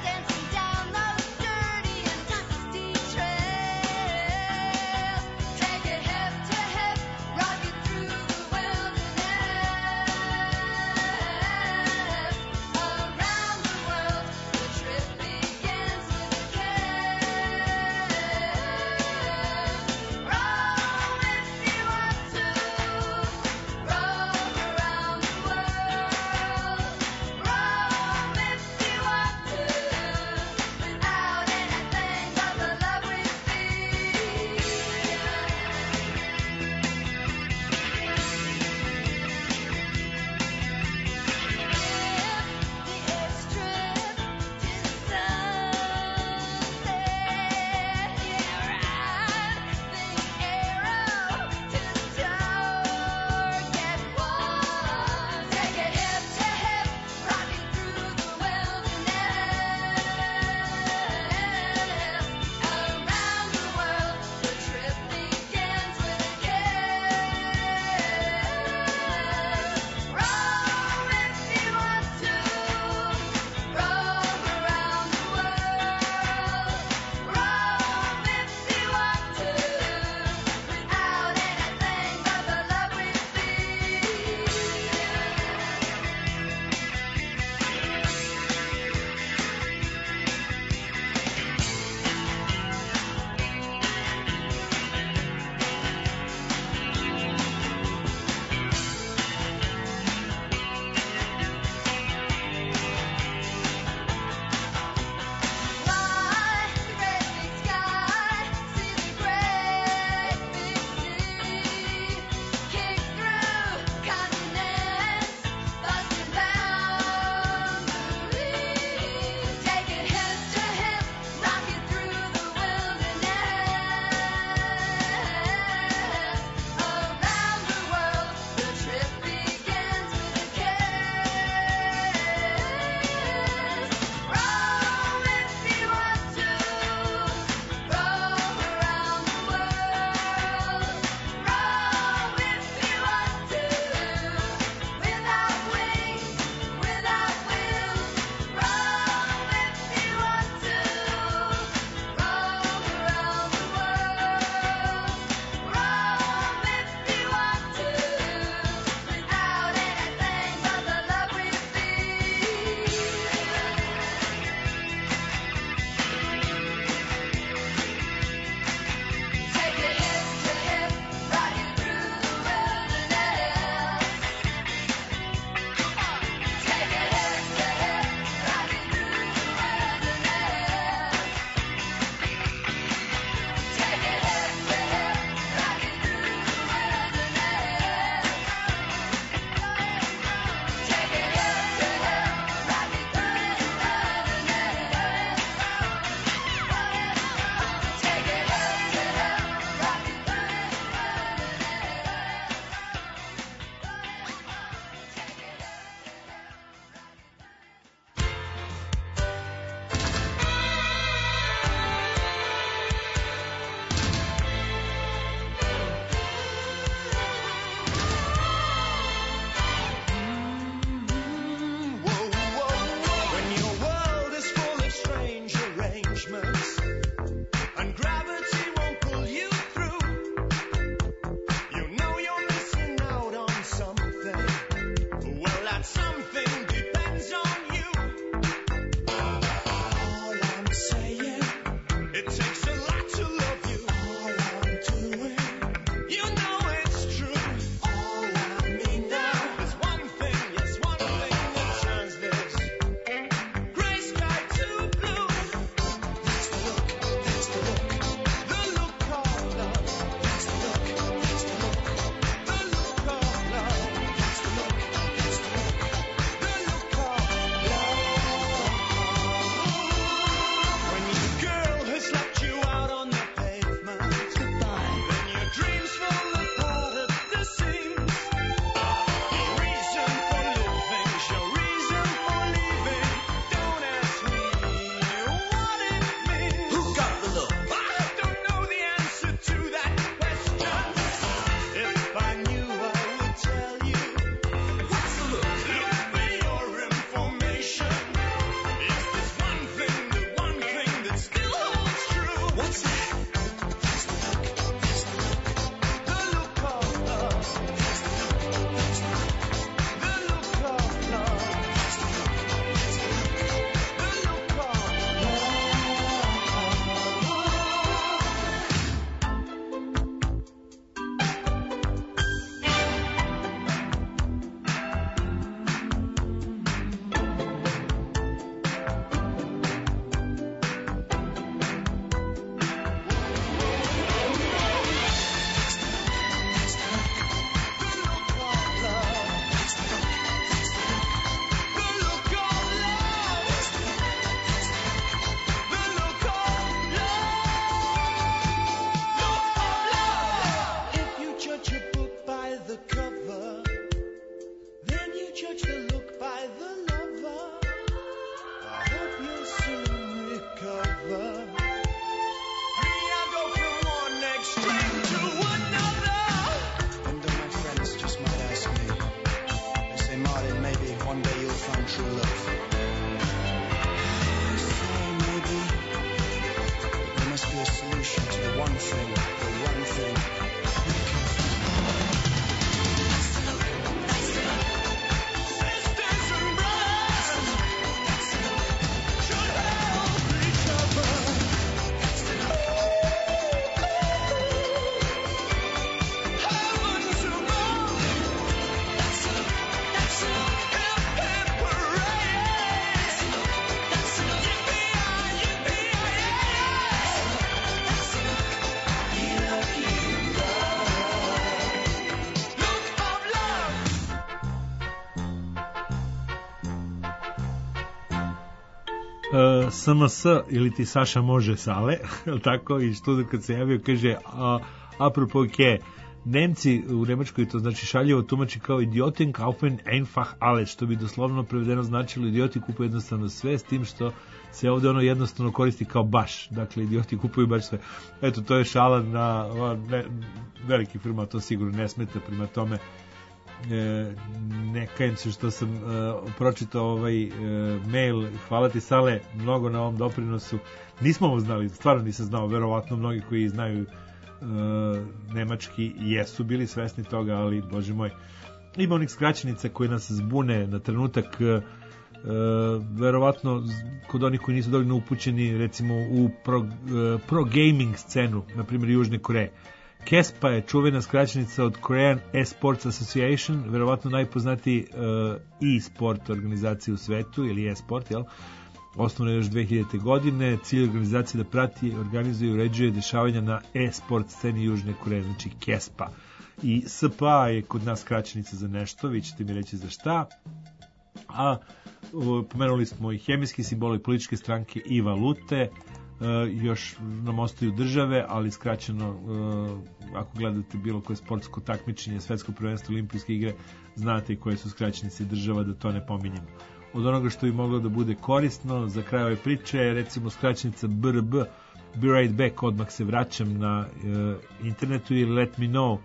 Uh, S M S ili ti Saša može sale, je tako? I što kad se javio kaže a, apropo ke Nemci u Nemačkoj to znači šaljivo tumači kao idioten kaufen einfach alles, što bi doslovno prevedeno značilo idioti kupuju jednostavno sve, s tim što se ovde ono jednostavno koristi kao baš, dakle idioti kupuju baš sve. Eto, to je šala na ne, veliki firma, to sigurno ne smeta, prema tome e, ne kajem se što sam e, pročitao ovaj e, mail. Hvala ti Sale mnogo na ovom doprinosu, nismo ovo znali, stvarno nisam znao, verovatno mnogi koji znaju Uh, nemački jesu bili svesni toga, ali bože moj, ima onih skraćenica koje nas zbune na trenutak, uh, verovatno kod onih koji nisu dovoljno upućeni recimo u pro, uh, pro gaming scenu, na primjer Južne Koreje. KESPA je čuvena skraćenica od Korean E-Sports Association, verovatno najpoznatiji uh, e-sport organizacija u svetu, ili e-sport, jel? Osnovno je još dve hiljadite. godine, cilj organizacije da prati, organizuje i uređuje dešavanja na e-sport sceni Južne Koreje, znači KESPA. I S P A je kod nas skraćenica za nešto, vi ćete mi reći za šta. A o, pomenuli smo i hemijski simboli, političke stranke i valute, e, još nam ostaju države, ali skraćeno, e, ako gledate bilo koje sportsko takmičenje, svetsko prvenstvo, olimpijske igre, znate i koje su skraćenice država, da to ne pominjemo. Od onoga što bi moglo da bude korisno za kraj ove priče je recimo skraćenica B R B, Be Right Back, odmah se vraćam na e, internetu, ili Let Me Know,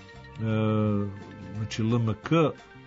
e, znači L M K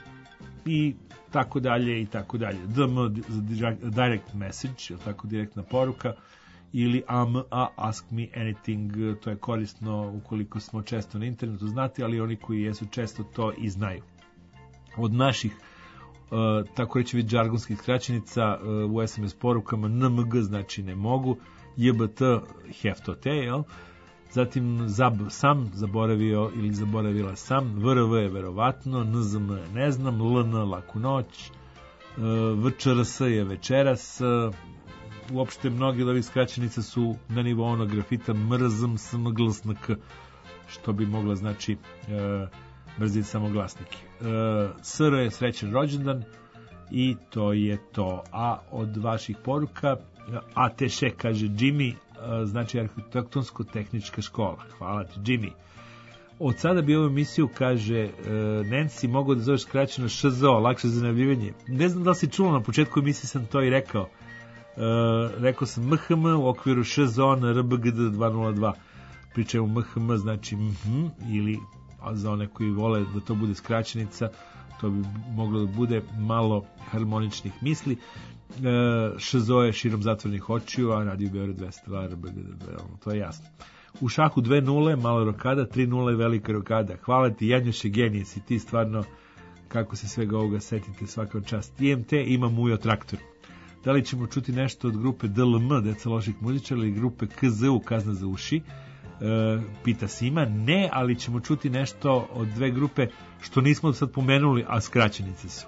i tako dalje i tako dalje. D M za direct message, je tako, direktna poruka, ili A M A, Ask Me Anything, to je korisno ukoliko smo često na internetu, znati, ali oni koji jesu često to i znaju. Od naših Uh, tako reći vid žargonskih skraćenica uh, u S M S porukama N M G znači ne mogu, J B T have to te, jel? Zatim zab sam, zaboravio ili zaboravila sam, V R V je verovatno, N Z M ne znam, L N laku noć, uh, V Č R S je večeras, uh, uopšte mnogi od ovih skraćenica su na nivou onog grafita mrzm sm glsn k, što bi mogla znači uh, mrziti samoglasnike. Uh, S R je srećan rođendan i to je to. A od vaših poruka A T Š kaže Jimmy, uh, znači arhitektonsko-tehnička škola. Hvala ti Jimmy. Od sada bi ovu emisiju, kaže uh, Nancy, mogu da zoveš skraćeno Š Z O, lakše za najavljivanje. Ne znam da li si čulo, na početku emisije sam to i rekao. Uh, rekao sam M H M u okviru Š Z O na R B G D dva nula dva. Pričaju M H M, znači mhm, ili a za one koji vole da to bude skraćenica, to bi moglo da bude malo harmoničnih misli. E, Š Z O je širom zatvornih očiju, a Radio Beograd dvesta dva, R B G D, to je jasno. U šahu dve nule, malo rokada, tri nule, velika rokada. Hvala ti, Janjuše, genije si ti, stvarno, kako se svega ovoga setite, svaka čast. I M T ima Mujo traktor. Da li ćemo čuti nešto od grupe D L M, Deca loših muzičara, ili grupe K Z U, Kazna za uši? E, pita Sima, ne, ali ćemo čuti nešto od dve grupe što nismo sad pomenuli, a skraćenice su.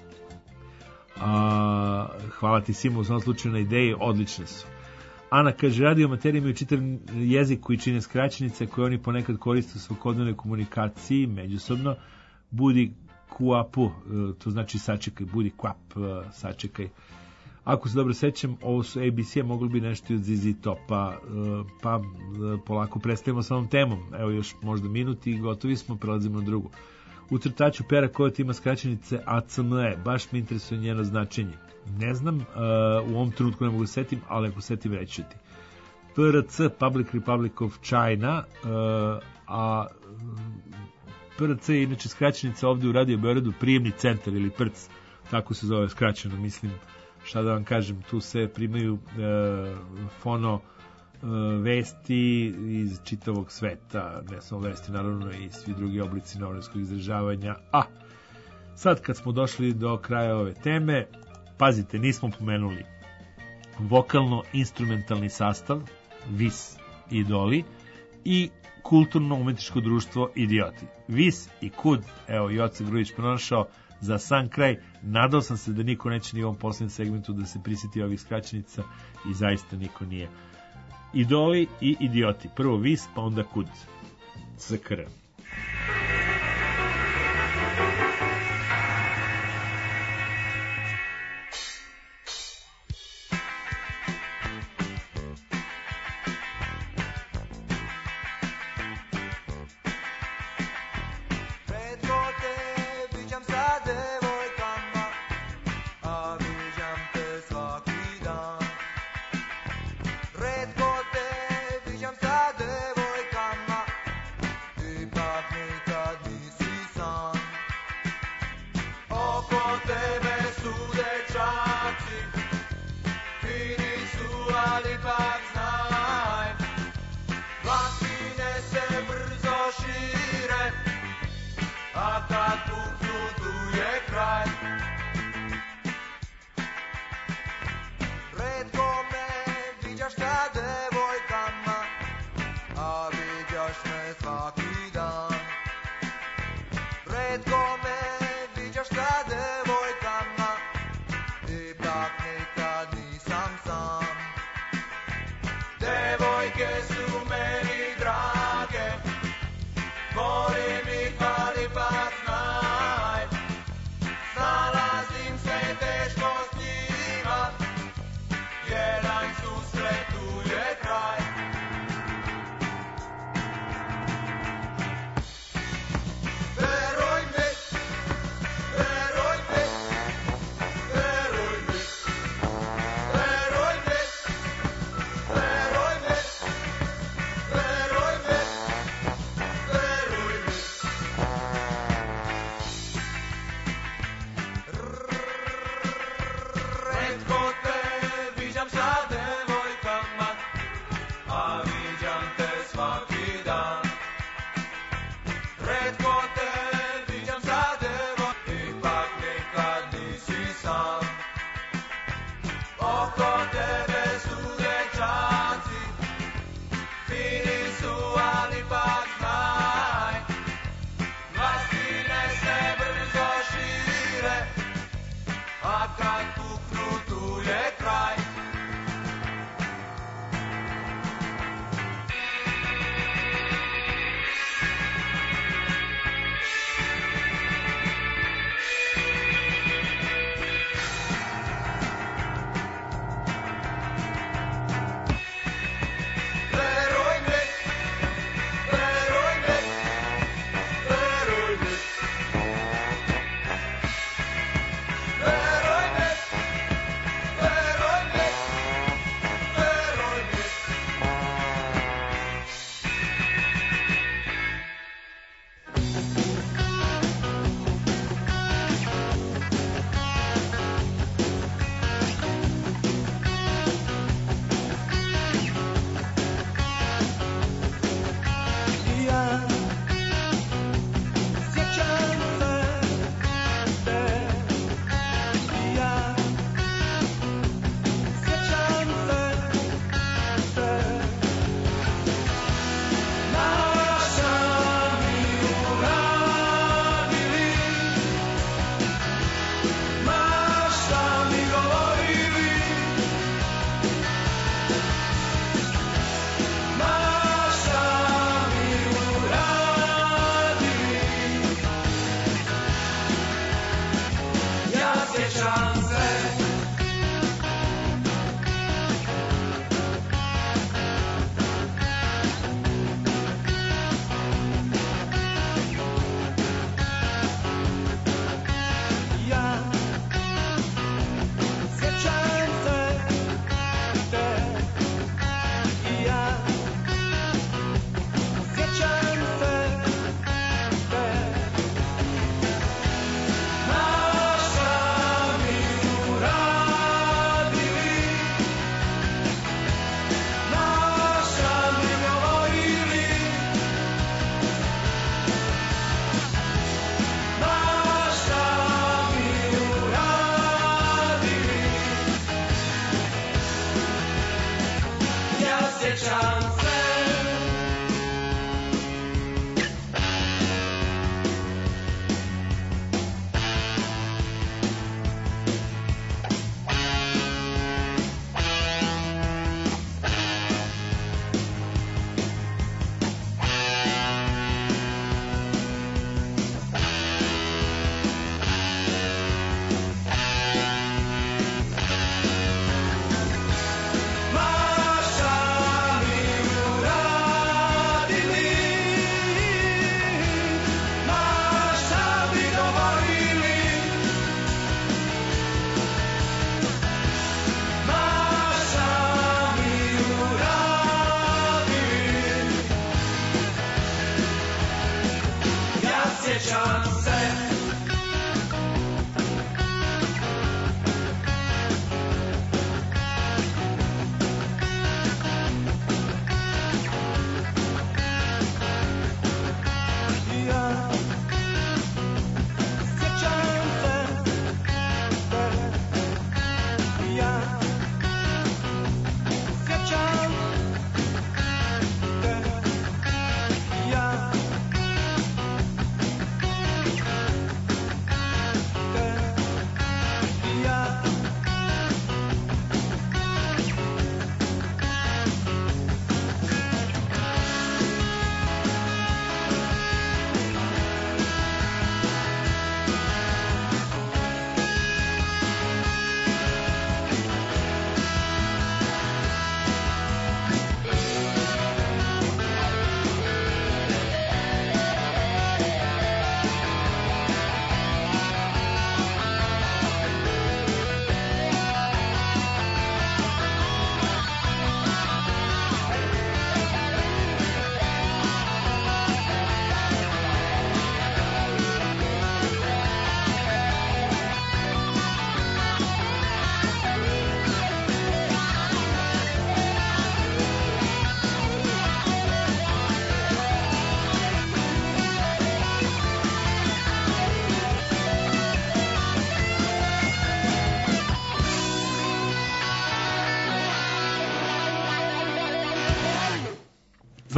A, hvala ti Sima, u svom slučaju na ideji, odlične su. Ana kaže, radio materije imaju čitav jezik koji čine skraćenice koje oni ponekad koriste u svakodnevnoj komunikaciji međusobno. Budi kuapu, to znači sačekaj, budi kuap, sačekaj. Ako se dobro sećam, ovo su A B C, mogli bi nešto i od Z Z Topa, pa polako prestajemo sa ovom temom. Evo još možda minuti i gotovi smo, prelazimo na drugu. U crtaču Pera Kojot ima skraćenice A C M E, baš me interesuje njeno značenje. Ne znam, u ovom trenutku ne mogu setim, ali ako setim reći ću ti. P R C, Public Republic of China, a P R C je inače skraćenica ovdje u Radio Beogradu, prijemni centar ili P R C, tako se zove skraćeno, mislim. Šta da vam kažem, tu se primaju e, fono e, vesti iz čitavog sveta, ne samo vesti, naravno i svi drugi oblici novinskog izražavanja. A sad kad smo došli do kraja ove teme, pazite, nismo pomenuli vokalno-instrumentalni sastav Vis Idoli i kulturno-umetničko društvo Idioti. Vis i Kud, evo Joca Grujić pronašao za sam kraj. Nadao sam se da niko neće ni u ovom posljednjem segmentu da se prisjeti ovih skraćenica i zaista niko nije. Idoli i Idioti. Prvo Vis, pa onda Kud. C K R. svaki dan. Retko me viđaš sa devojkama, ipak nikad nisam sam. Devojke su meni drage, volim ih, ali pa znaj, snalazim se teško s njima, jedan susret tu je kraj. Veruj mi,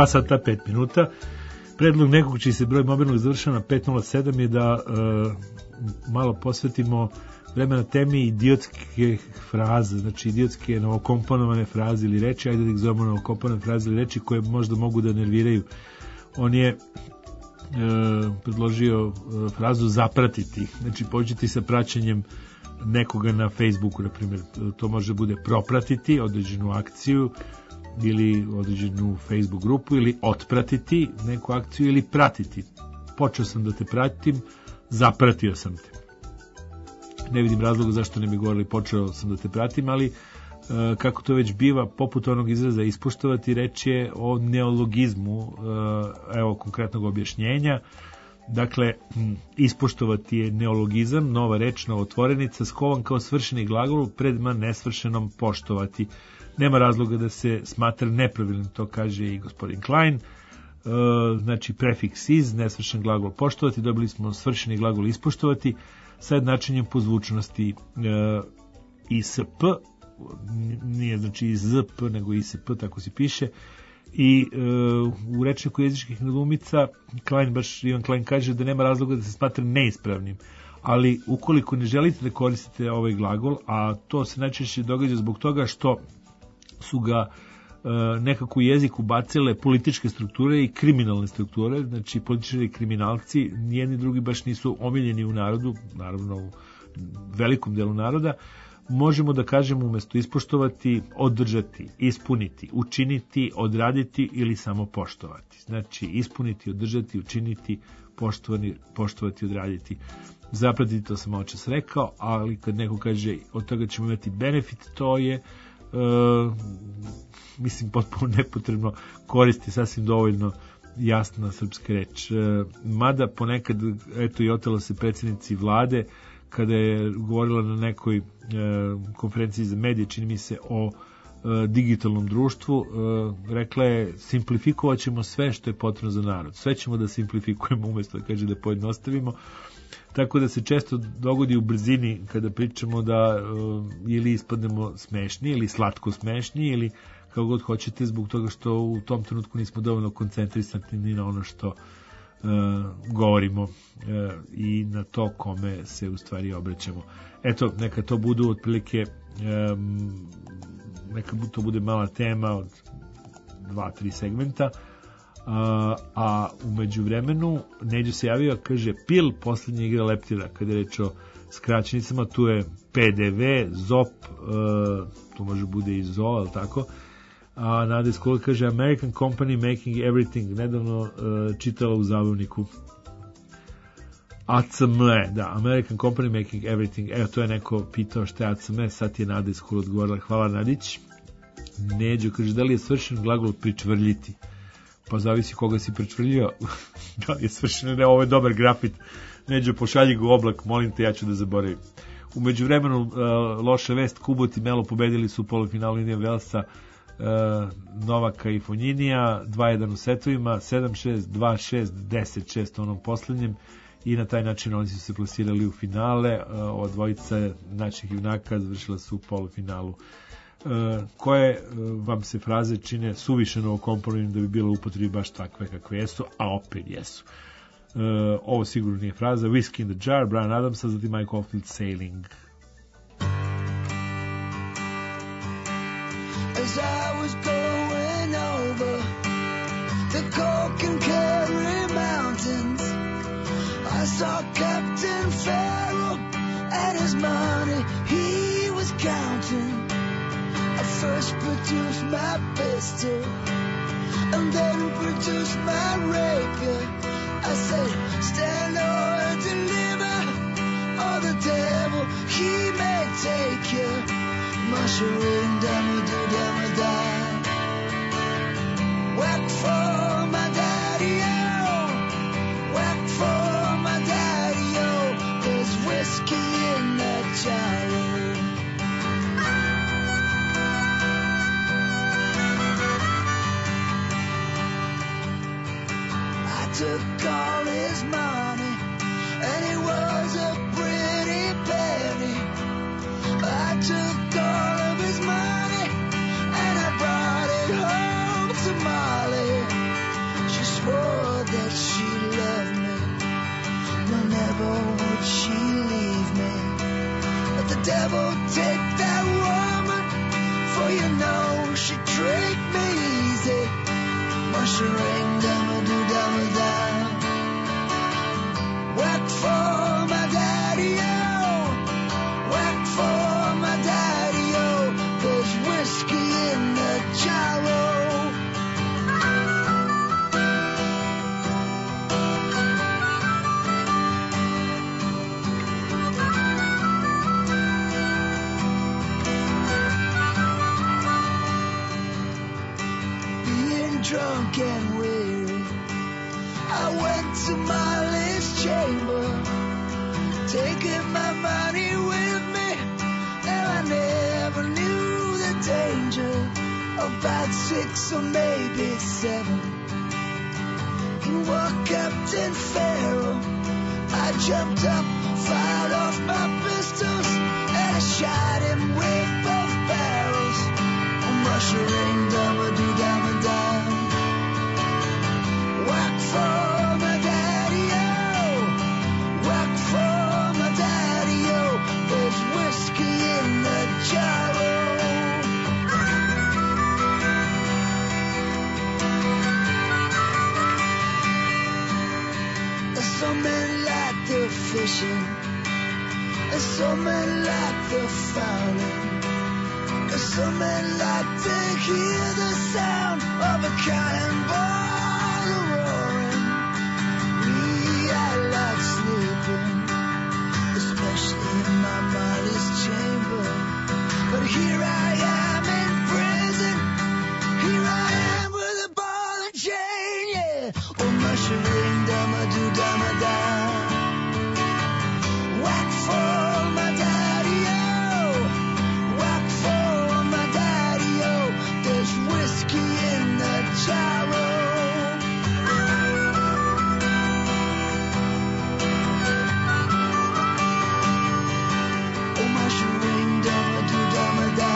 dva sata pet minuta. Predlog nekog čiji se broj mobilnog završava na pet nula sedam je da e, malo posvetimo vremena temi idiotske fraze, znači idiotske novokomponovane fraze ili reči, ajde da ih zovemo novokomponovane fraze ili reči koje možda mogu da nerviraju. On je e, predložio e, frazu zapratiti, znači početi sa praćenjem nekoga na Facebooku, na primjer, to može bude propratiti određenu akciju ili određenu Facebook grupu ili otpratiti neku akciju ili pratiti. Počeo sam da te pratim, zapratio sam te. Ne vidim razloga zašto ne bi govorili počeo sam da te pratim, ali e, kako to već biva, poput onog izraza ispoštovati, reč je o neologizmu, e, evo konkretnog objašnjenja. Dakle, ispoštovati je neologizam, nova reč, novotvorenica, skovan kao svršeni glagol predma nesvršenom poštovati. Nema razloga da se smatra nepravilnim, to kaže i gospodin Klein. E, znači, prefiks iz, nesvršen glagol poštovati, dobili smo svršeni glagol ispoštovati sa jednačenjem pozvučnosti e, isp, nije znači iz zp, nego isp, tako se piše. I e, u rečniku jezičkih nedoumica Klein, baš Ivan Klein kaže da nema razloga da se smatra neispravnim, ali ukoliko ne želite da koristite ovaj glagol, a to se najčešće događa zbog toga što su ga e, nekako u jezik ubacile političke strukture i kriminalne strukture, znači političari i kriminalci, nijedni drugi baš nisu omiljeni u narodu, naravno u velikom delu naroda, možemo da kažemo umesto ispoštovati, održati, ispuniti, učiniti, odraditi ili samo poštovati. Znači ispuniti, održati, učiniti, poštovani, poštovati, odraditi. Zapratiti, to sam malo čas rekao, ali kad neko kaže od toga ćemo imati benefit, to je e, mislim potpuno nepotrebno, koristi sasvim dovoljno jasna srpska reč. E, mada ponekad, eto i otelo se predsjednici vlade, kada je govorila na nekoj e, konferenciji za medije, čini mi se, o e, digitalnom društvu, e, rekla je, simplifikovat ćemo sve što je potrebno za narod. Sve ćemo da simplifikujemo umesto da kaže da pojednostavimo. Tako da se često dogodi u brzini kada pričamo da e, ili ispadnemo smešni ili slatko smešni ili kao god hoćete, zbog toga što u tom trenutku nismo dovoljno koncentrisani ni na ono što Uh, govorimo uh, i na to kome se u stvari obraćamo. Eto, neka to budu otprilike um, neka to bude mala tema od dva, tri segmenta, uh, a umeđu vremenu Neđo se javio, kaže, Pil posljednja igra leptira, kada je reč o skraćenicama, tu je P D V, Z O P, uh, to može bude i Z O, ali tako. A Nada Skol kaže American Company Making Everything, nedavno uh, čitala u zabavniku. A C M E, da, American Company Making Everything. Evo, to je neko pitao šta je A C M E, sad je Nada Skol odgovorila. Hvala, Nadić. Neđo kaže, da li je svršen glagol pričvrljiti? Pa zavisi koga si pričvrljio. Da li je svršen, ne, ovo je dobar grafit. Neđo, pošalji ga u oblak, molim te, ja ću da zaboravim. U međuvremenu, uh, loša vest, Kubot i Melo pobedili su u polufinalu Indija Velsa, Novaka i Fonjinija, dva jedan u setovima, sedam šest, dva šest, deset šest u onom poslednjem, i na taj način oni su se plasirali u finale. Ova dvojica naših junaka završila su u polufinalu. Koje vam se fraze čine suviše novokomponovim da bi bilo upotrebi baš takve kakve jesu, a opet jesu? Ovo sigurno nije fraza. Whiskey in the Jar, Bryan Adamsa, zatim Mike Oldfield, Sailing. As I was going over the Coke and Kerry Mountains, I saw Captain Farrell and his money he was counting. I first produced my pistol and then produced my rapier. I said, stand or deliver, or the devil he may take you. Mushroom, dama do, dama die. Whack for my daddy-o, whack for my daddy-o. There's whiskey in that jar. I took all his money, and it was a pretty penny. I took all of his money and I brought it home to Molly. I went to Molly's chamber, taking my money with me, and I never knew the danger. About six or maybe seven, and what Captain Farrell, I jumped up, fired off my pistols, and I shot him with both barrels. I'm rushing, dum-a-doo-dum-a-dum. Whack for my daddy-o, whack for my daddy-o. There's whiskey in the jar-o. Some men like the fishing, some men like the fowling, some men like to hear the sound of a cannonball roaring. Me, I like sleeping, especially in my Molly's chamber. But here I am in prison, here I am with a ball and chain, yeah. Oh, mushroom, dum-a-doo-dum-a-da. Whack for my daddy-o, whack for my daddy-o. There's whiskey in the jar-o. Oh, mushroom, dum-a-doo-dum-a-da.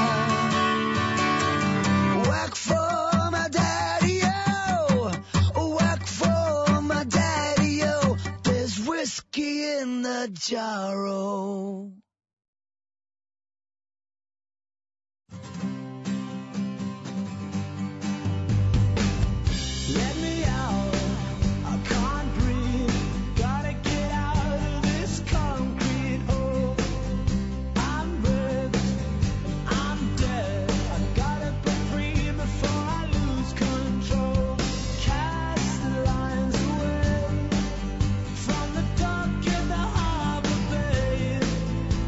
Whack for my daddy-o, whack for my daddy-o. There's whiskey in the jar-o. Let me out, I can't breathe. Gotta get out of this concrete hole. I'm ripped, I'm dead. I gotta break free before I lose control. Cast the lines away from the dock in the harbor bay.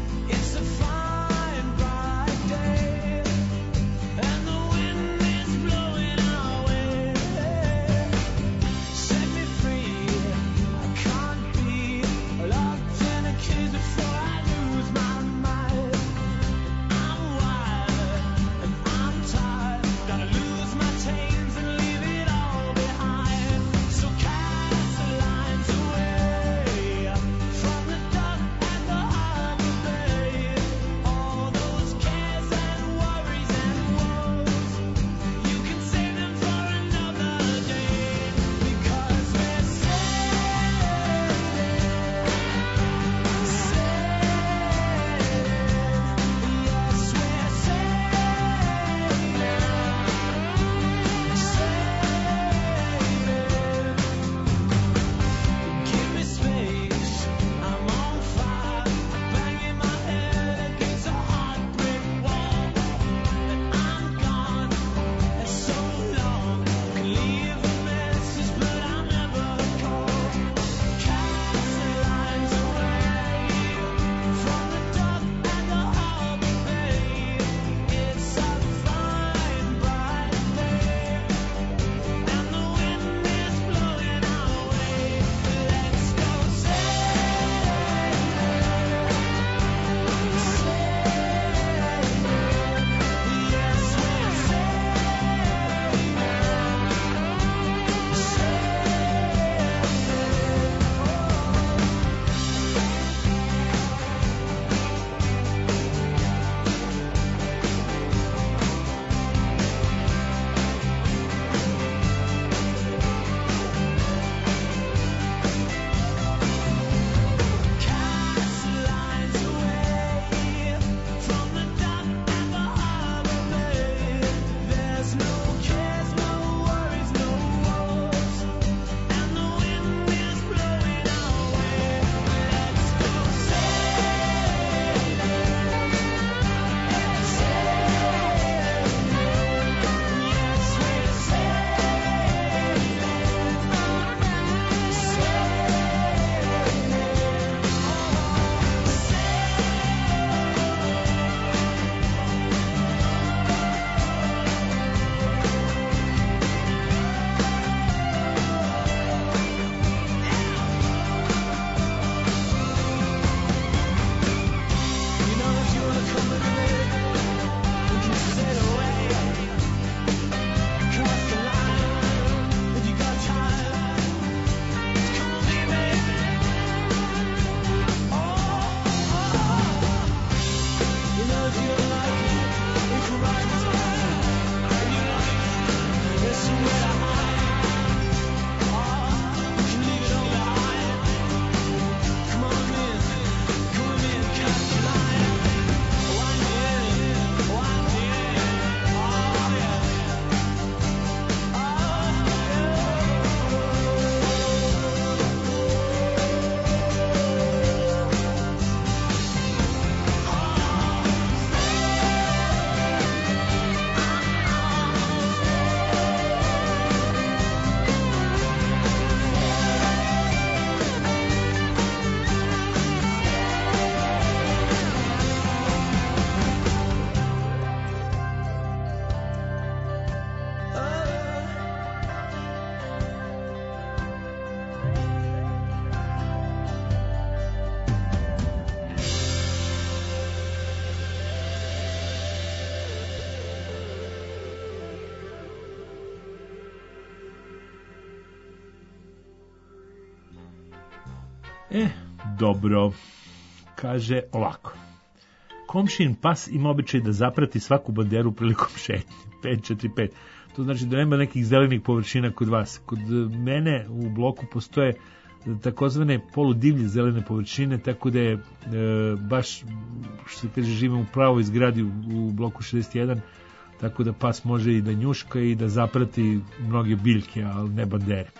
E, dobro. Kaže ovako. Komšin pas ima običaj da zaprati svaku banderu prilikom šetnje. pet četiri pet. To znači da nema nekih zelenih površina kod vas. Kod mene u bloku postoje takozvane poludivlje zelene površine, tako da je e, baš, što se kaže, živim u pravoj zgradi u, u bloku šezdeset jedan, tako da pas može i da njuška i da zaprati mnoge biljke, ali ne bandere.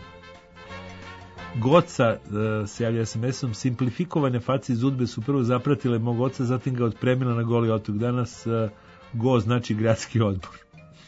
Goca uh, se javlja es em esom. Simplifikovane face iz udbe su prvo zapratile mog oca, zatim ga otpremila na Goli otok. Danas uh, go znači gradski odbor.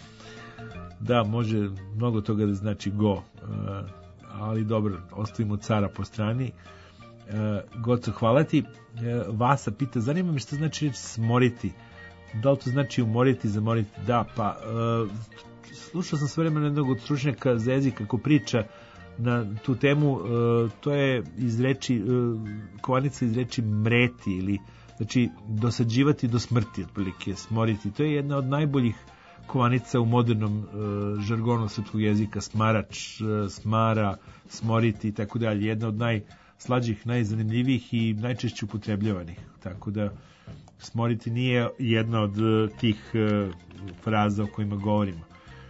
Da, može mnogo toga da znači go, uh, ali dobro, ostavimo cara po strani. Uh, Goco, hvala ti. Uh, Vasa pita, zanima me šta znači reći smoriti. Da li to znači umoriti, zamoriti? Da, pa uh, slušao sam sve vremena jednog od stručnjaka za jezik kako priča na tu temu, uh, to je iz reči, uh, kovanica iz reči mreti, ili znači dosađivati do smrti, otprilike smoriti. To je jedna od najboljih kovanica u modernom uh, žargonu srpskog jezika, smarač, uh, smara, smoriti i tako dalje. Jedna od najslađih, najzanimljivijih i najčešće upotrebljavanih. Tako da smoriti nije jedna od uh, tih uh, fraza o kojima govorimo.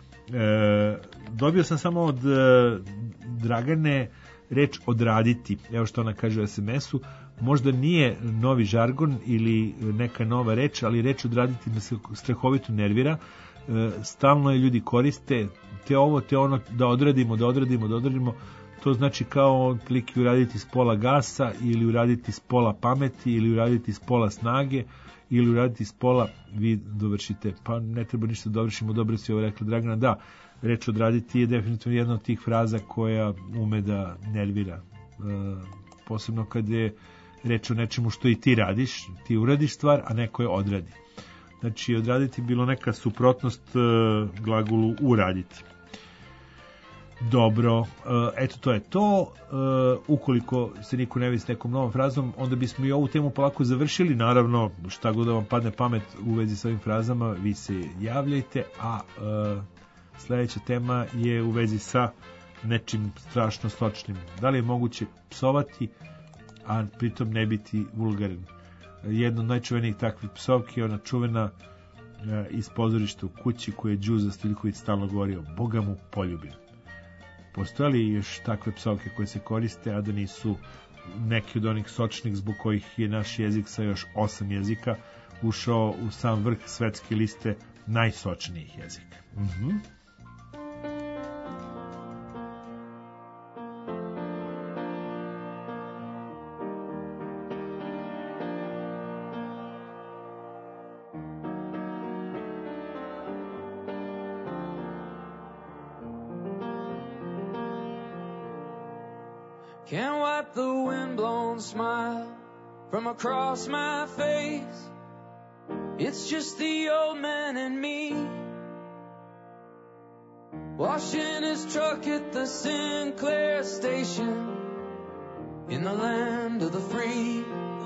E, dobio sam samo od e, Dragane reč odraditi, evo što ona kaže u es em esu. Možda nije novi žargon ili neka nova reč, ali reč odraditi me se strahovito nervira. E, stalno je ljudi koriste te ovo, te ono, da odradimo, da odradimo, da odradimo. To znači kao otprilike uraditi s pola gasa, ili uraditi s pola pameti, ili uraditi s pola snage, ili uraditi s pola, vi dovršite. Pa ne treba ništa dovršimo, dobro si ovo rekla Dragana. Da, reč odraditi je definitivno jedna od tih fraza koja ume da nervira. E, posebno kad je reč o nečemu što i ti radiš, ti uradiš stvar, a neko je odradi. Znači, odraditi bilo neka suprotnost e, glagolu uraditi. Dobro, eto to je to. Ukoliko se niko ne vidi s nekom novom frazom, onda bismo i ovu temu polako završili. Naravno, šta god da vam padne pamet u vezi s ovim frazama, vi se javljajte, a sledeća tema je u vezi sa nečim strašno sočnim. Da li je moguće psovati, a pritom ne biti vulgaran? Jedna od najčuvenijih takvih psovki je ona čuvena iz pozorišta u kući koju je Đuza Stojiljković stalno govorio: Boga mu poljubim. Postoje li još takve psovke koje se koriste, a da nisu neki od onih sočnih zbog kojih je naš jezik sa još osam jezika ušao u sam vrh svetske liste najsočnijih jezika? Mhm. Can't wipe the windblown smile from across my face. It's just the old man and me, washing his truck at the Sinclair station in the land of the free.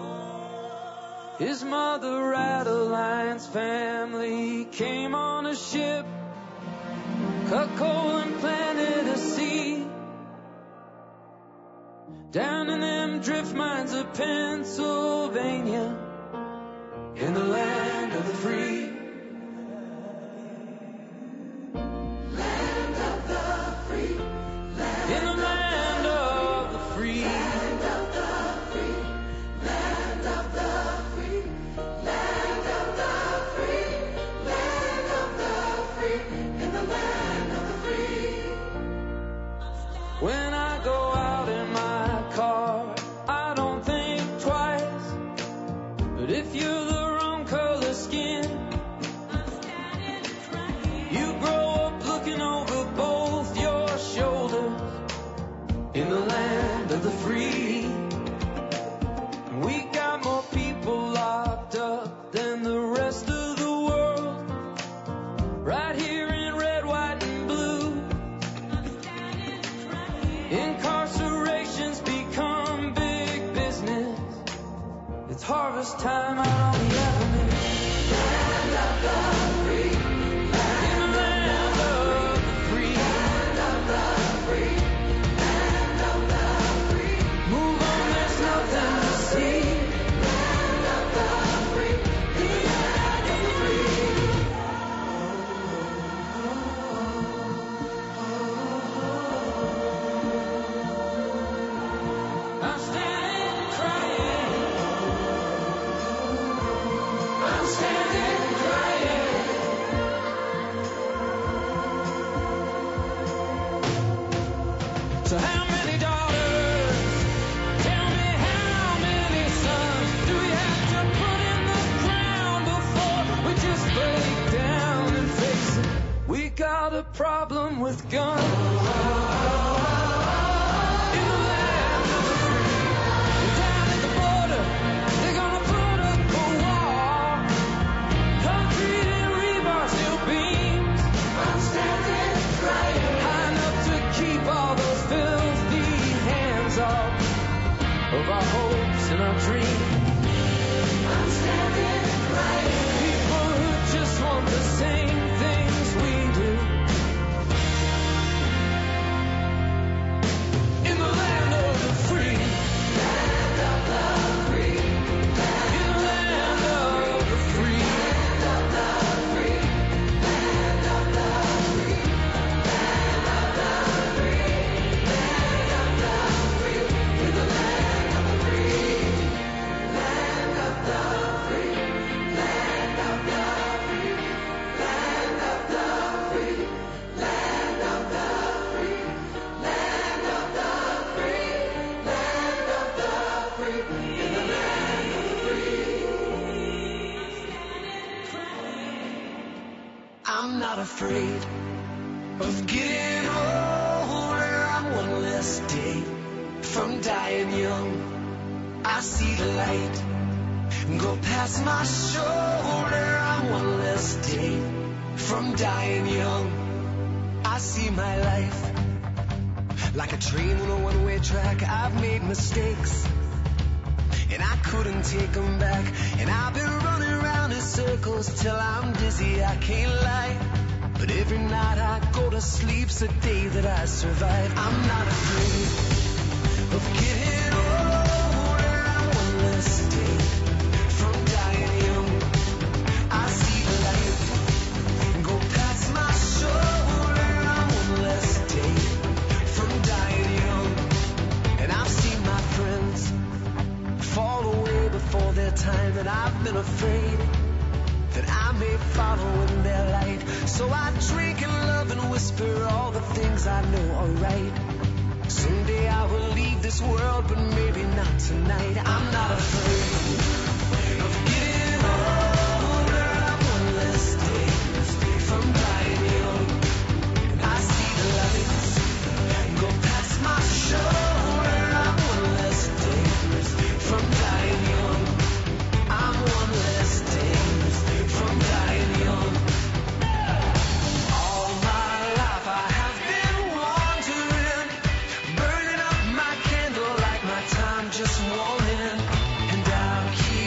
His mother, Adeline's family, came on a ship, cut coal and planted a seed down in them drift mines of Pennsylvania, in the land of the free. Land of the free. In the land of the free. Land of the free. Land of the free. Land of the free. Land of the free. In the land of the free. When I go out in my car, I don't think twice. But if you're the wrong color skin, you grow up looking over both your shoulders in the land of the free. We got more people locked up than the rest of the world, right here in red, white, and blue. Incarceration's become big business. It's harvest time out on the avenue. Land of the free. In the land of the free. Land of the free. Land of the free. Move on, there's with guns. In the land of the free, down at the border, they're gonna put up a wall. Concrete and rebar, steel beams. I'm standing right high enough to keep all those filthy hands off of our hopes and our dreams. I'm standing right here. People who just want the same things we do. In the land of the free. Land of the free. In the land of the free. Land of the free. Land of the free. Land of the free. Land of the free. In the land of the free. Land of the free. Land of the free. Land of the free. Land of the free. Land of the free. Land of the free. In the land of the free. I'm not afraid of getting older. I'm one less day from dying young. I see the light go past my shoulder. I'm one less day from dying young. I see my life like a train on a one-way track. I've made mistakes and I couldn't take them back. And I've been running around in circles till I'm dizzy, I can't lie. But every night I go to sleep's a day that I survive. I'm not afraid of getting older. I'm one less day from dying young. I see the light go past my shoulder. I'm one less day from dying young. And I've seen my friends fall away before their time. And I've been afraid that I may follow in their light. So I drink and love and whisper all the things I know are right. Someday I will leave this world, but maybe not tonight. I'm not afraid of getting older. I'm one less day from dying young. And I see the lights go past my shoulder. I'm one less day from dying young. I'm one less day from dying young. All my life I have been wandering, burning up my candle like my time just won't end. And I'll keep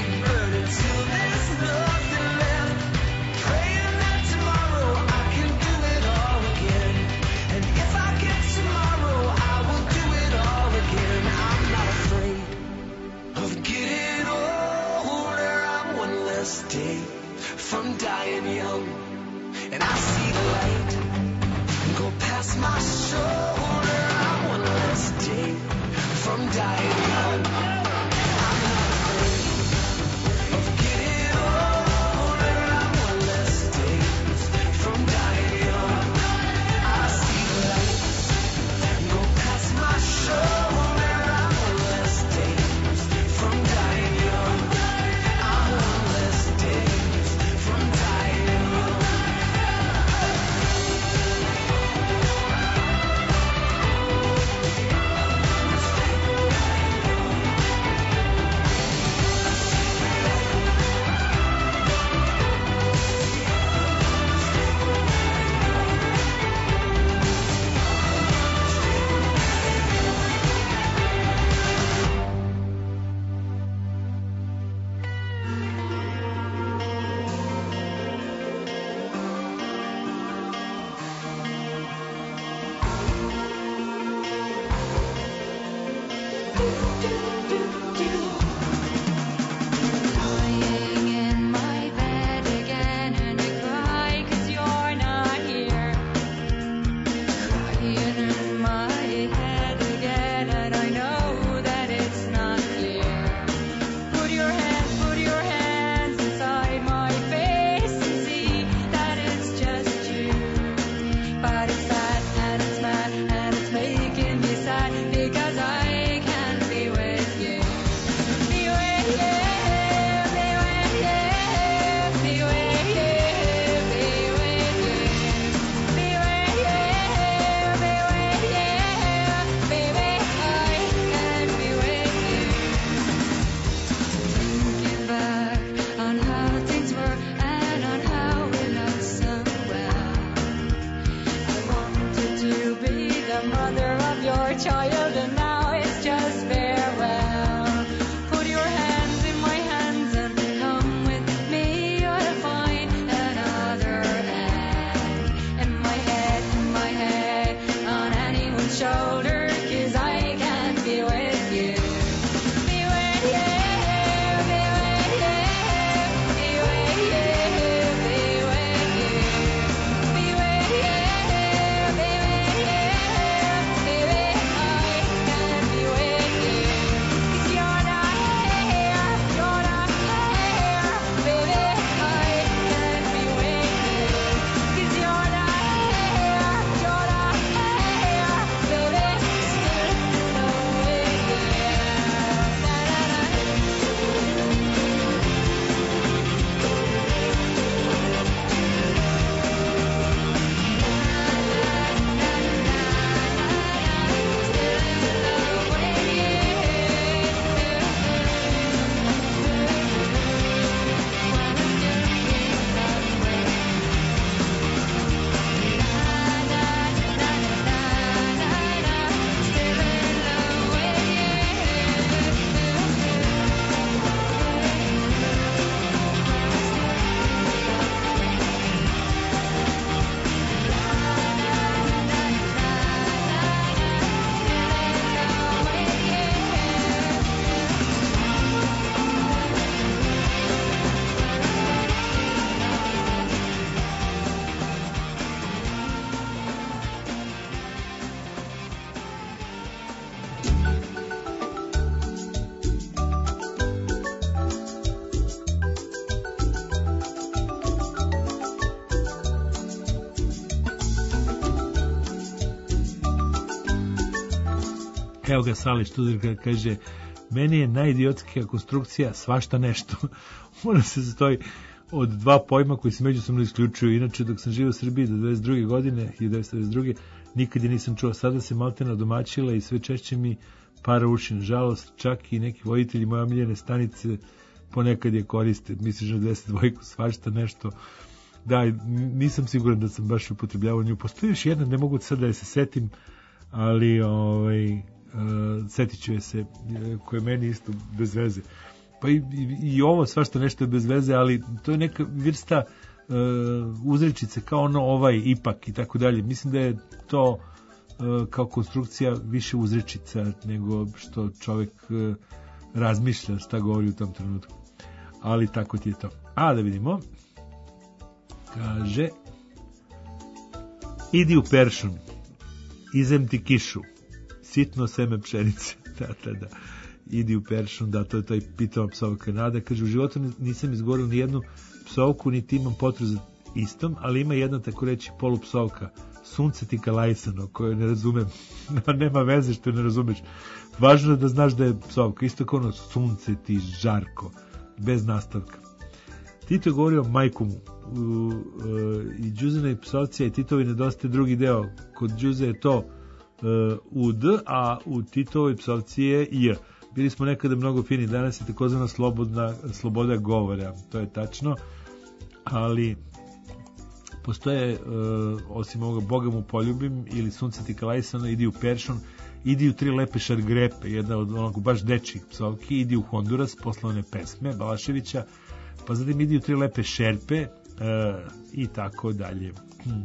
Evo ga Salić Tudor kaže, meni je najidiotskija konstrukcija svašta nešto. Mora se sastoji od dva pojma koji se međusobno isključuju. Inače, dok sam živio u Srbiji do dvadeset druge godine, hiljadu devetsto devedeset druge, nikad je nisam čuo. Sada se maltena domaćila i sve češće mi para uši. Nažalost, čak i neki voditelji moje omiljene stanice ponekad je koriste. Misliš na dvadeset dvojku, svašta nešto. Da, nisam siguran da sam baš upotrebljavao nju. Postoji još jedna, ne mogu sad da je se setim, ali ovaj, uh, setit ću je se, koje meni isto bez veze. Pa i, i, i ovo svašta nešto je bez veze, ali to je neka vrsta uh, uzrečice, kao ono ovaj, ipak i tako dalje. Mislim da je to uh, kao konstrukcija više uzrečica nego što čovjek uh, razmišlja šta govori u tom trenutku. Ali tako ti je to. A da vidimo. Kaže, idi u peršun, izem ti kišu, sitno seme pšenice. Da, da, da. Idi u peršun, da, to je taj pitava psovka Nada. Kaže, u životu nisam izgovoril ni jednu psovku, niti imam potrebu za istom, ali ima jedna, tako reći, polupsovka, sunce ti kalajsano, koju ne razumem. Nema veze što ne razumeš. Važno je da znaš da je psovka, isto kao ono sunce ti žarko, bez nastavka. Tito je govorio majku mu. U, uh, i Đuzina psovcija i Titovi nedostaje drugi deo. Kod Đuze je to uh, u D, a u Titovoj psovci je J. Bili smo nekada mnogo fini, danas je takozvana slobodna, sloboda govora, to je tačno, ali postoje, uh, osim ovoga Boga mu poljubim ili sunce ti kalajsano, idi u peršun, idi u tri lepe šargrepe, jedna od onako baš dečjih psovki, idi u Honduras, poslovne pesme Balaševića, pa zatim idi u tri lepe šerpe e, i tako dalje. E,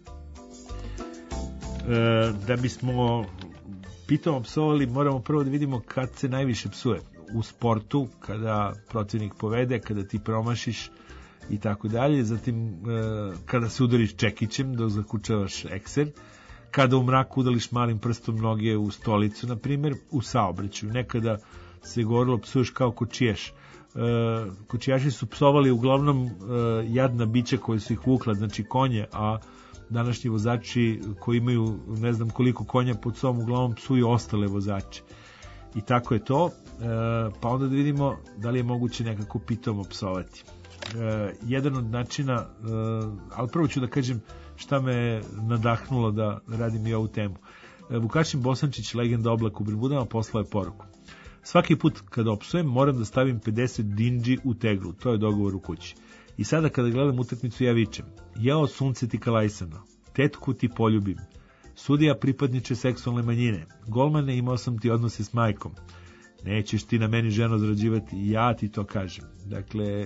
da bismo pitom psovali, moramo prvo da vidimo kad se najviše psuje. U sportu, kada protivnik povede, kada ti promašiš i tako dalje. Zatim e, kada se udariš čekićem dok zakučavaš ekser. Kada u mraku udališ malim prstom noge u stolicu, na primjer, u saobraćaju. Nekada se govorilo psuješ kao kočijaš. Uh, kočijaši su psovali uglavnom uh, jadna bića koje su ih vukla, znači konje, a današnji vozači koji imaju ne znam koliko konja pod sobom uglavnom psuju ostale vozače. I tako je to. Uh, pa onda da vidimo da li je moguće nekako pitomo psovati. Uh, jedan od načina, uh, ali prvo ću da kažem šta me je nadahnulo da radim i ovu temu. Uh, Vukašin Bosančić, legenda Oblak u Bermudama, poslao je poruku. Svaki put kada opsujem moram da stavim pedeset dinđi u teglu, to je dogovor u kući. I sada kada gledam utakmicu ja vičem, jao sunce ti kalajsano, tetku ti poljubim, sudija pripadniče seksualne manjine, golmane imao sam ti odnose s majkom, nećeš ti na meni ženo zarađivati, ja ti to kažem. Dakle, e,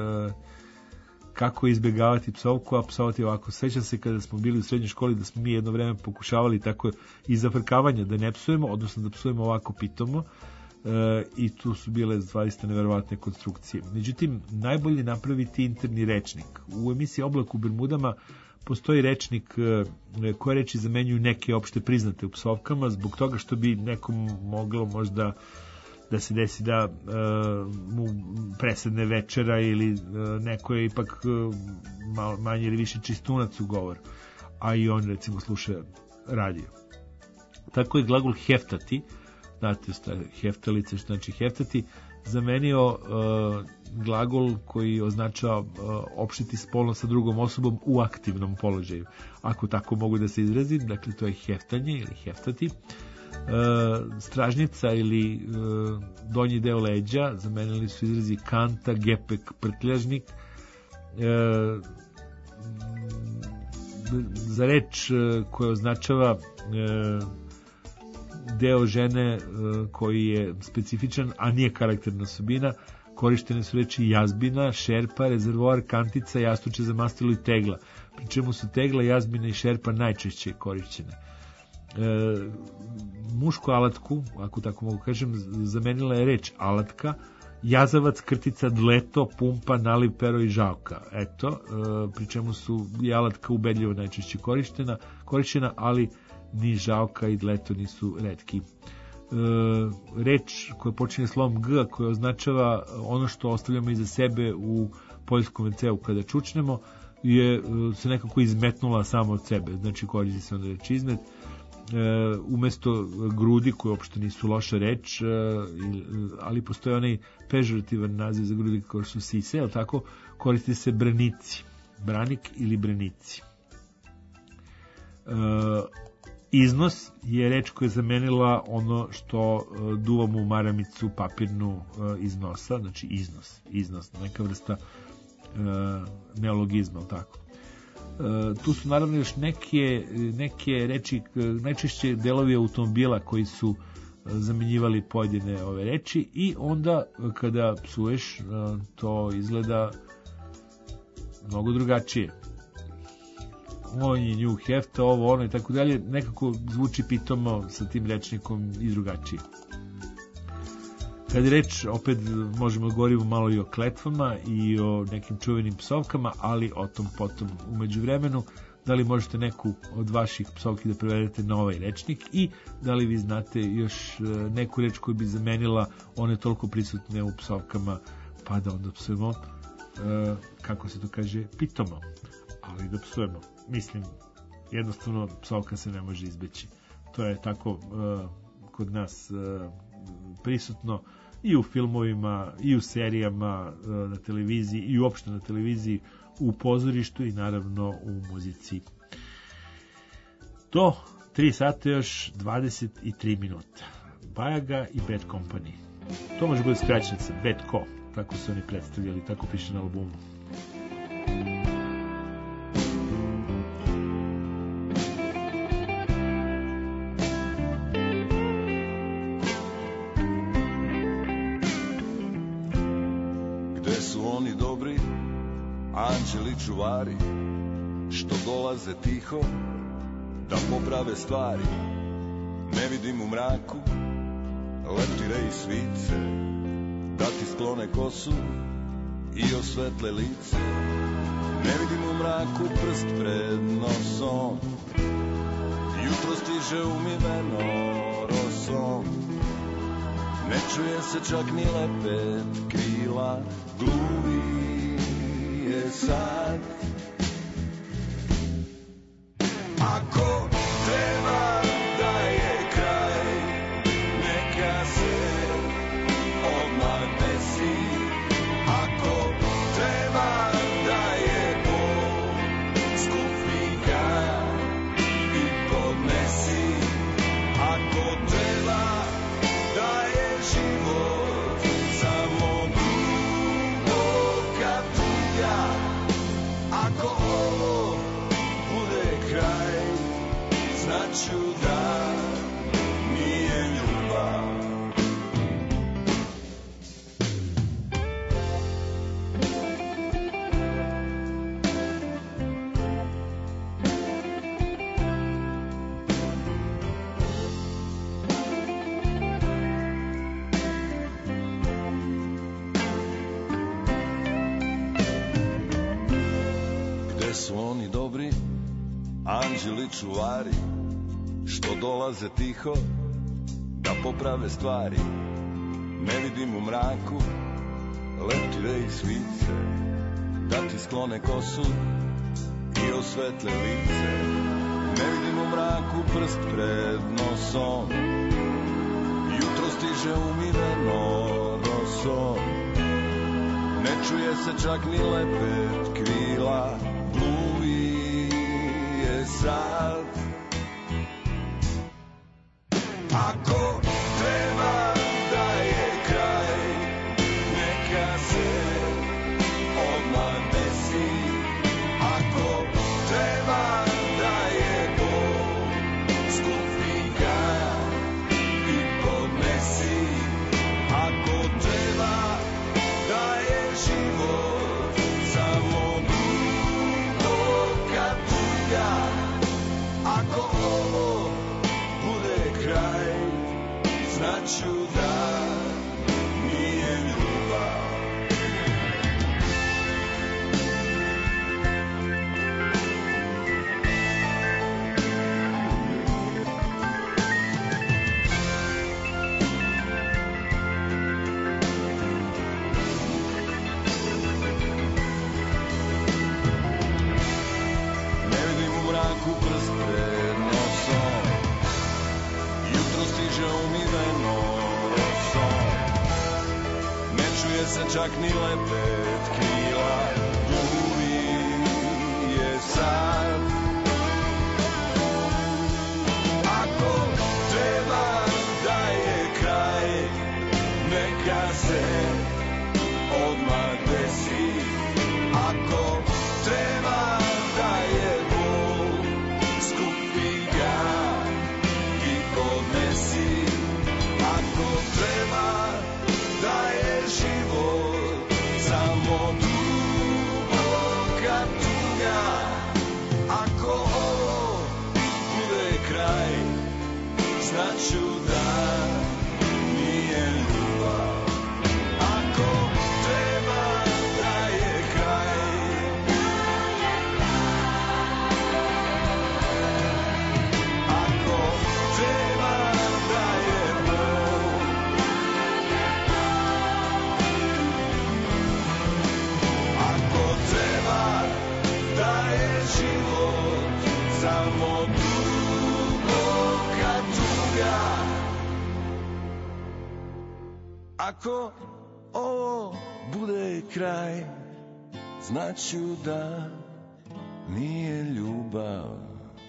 kako izbjegavati psovku, a psovati ovako. Sećam se kada smo bili u srednjoj školi da smo mi jedno vreme pokušavali tako iz zafrkavanja da ne psujemo, odnosno da psujemo ovako pitomo, e, i tu su bile zaista neverovatne konstrukcije. Međutim, najbolje napraviti interni rečnik. U emisiji Oblak u Bermudama postoji rečnik e, koje reči zamenjuju neke opšte priznate u psovkama, zbog toga što bi nekom moglo možda da se desi da uh, mu presedne večera ili uh, neko je ipak uh, malo, manje ili više čistunac u govoru, a i on recimo sluša radio. Tako je glagol heftati, znate šta je heftalice, što znači heftati, zamenio uh, glagol koji označava uh, opštiti spolno sa drugom osobom u aktivnom položaju. Ako tako mogu da se izrazim, dakle to je heftanje ili heftati. Uh, stražnica ili uh, donji deo leđa zamenili su izrazi kanta, gepek, prtljažnik. Uh, za reč uh, koja označava uh, deo žene uh, koji je specifičan, a nije karakterna osobina, korištene su reči jazbina, šerpa, rezervoar, kantica, jastuče za mastilo i tegla, pri čemu su tegla, jazbina i šerpa najčešće korišćene. E, mušku alatku, ako tako mogu kažem, zamenila je reč alatka, jazavac, krtica, dleto, pumpa, naliv, pero i žalka. Eto, e, pri čemu su je alatka ubedljivo najčešće korištena, korištena, ali ni žalka i dleto nisu retki. E, reč koja počinje slovom G, koja označava ono što ostavljamo iza sebe u poljskom veceu kada čučnemo, je se nekako izmetnula samo od sebe, znači koristi se onda reč izmet. umesto grudi, koje uopšte nisu loša reč, ali postoji onaj pežorativan naziv za grudi kao su sise, ali tako, koristi se branici, branik ili branici. Iznos je reč koja je zamenila ono što duvamo u maramicu papirnu iz nosa, znači iznos, iznos, neka vrsta neologizma, ali tako. Tu su naravno još neke, neke reči, najčešće delovi automobila koji su zamenjivali pojedine ove reči i onda kada psuješ to izgleda mnogo drugačije. On je nju hefta, ovo, ono i tako dalje, nekako zvuči pitomo sa tim rečnikom i drugačije. Kad je reč, opet možemo govoriti malo i o kletvama i o nekim čuvenim psovkama, ali o tom potom umeđu vremenu, da li možete neku od vaših psovki da prevedete na ovaj rečnik i da li vi znate još neku reč koju bi zamenila one toliko prisutne u psovkama, pa da onda psujemo, kako se to kaže, pitomo, ali da psujemo. Mislim, jednostavno psovka se ne može izbeći. To je tako kod nas prisutno i u filmovima, i u serijama na televiziji, i uopšte na televiziji, u pozorištu i naravno u muzici. Do tri sata još dvadeset tri minuta. Bajaga i Bad Company. To može biti skraćenica, Bad Co, tako su oni predstavljali, tako piše na albumu. Anđeli čuvari, što dolaze tiho da poprave stvari. Ne vidim u mraku leptire i svice, da ti sklone kosu i osvetle lice. Ne vidim u mraku prst pred nosom, jutro stiže umiveno rosom. Ne čuje se čak ni lepet krila, gluvi je sad. Ako treba da je kraj, neka se odmah desi. Ako treba da je bol, skupi ga i podnesi. Ako treba da je život samo duboka tuga, ako ovo bude kraj, znaću da nije ljubav. Gde su oni dobri, anđeli čuvari, što dolaze tiho da poprave stvari. Ne vidim u mraku leptire i svice, da ti sklone kosu i osvetle lice. Ne vidim u mraku prst pred nosom, jutro stiže umiveno rosom. Ne čuje se čak ni lepet krila, gluvi je sad. Ako treba da je kraj, neka se odmah desi. Ako treba da je bol, skupi ga i podnesi. Ako treba da je život samo duboka tuga, ako ovo bude kraj, se čak ni lepet krila, glumi je sad. Ako treba da je kraj, neka se odmah desi. Ako treba da je bol, skupi ga i podnesi. Ako treba da je život samo duboka tuga, ako ovo bude kraj, znaću da nije ljubav. Ako treba da je kraj, ako treba da je bol, ako treba da je život samo duboka tuga, ako ovo bude kraj, znaću da nije ljubav.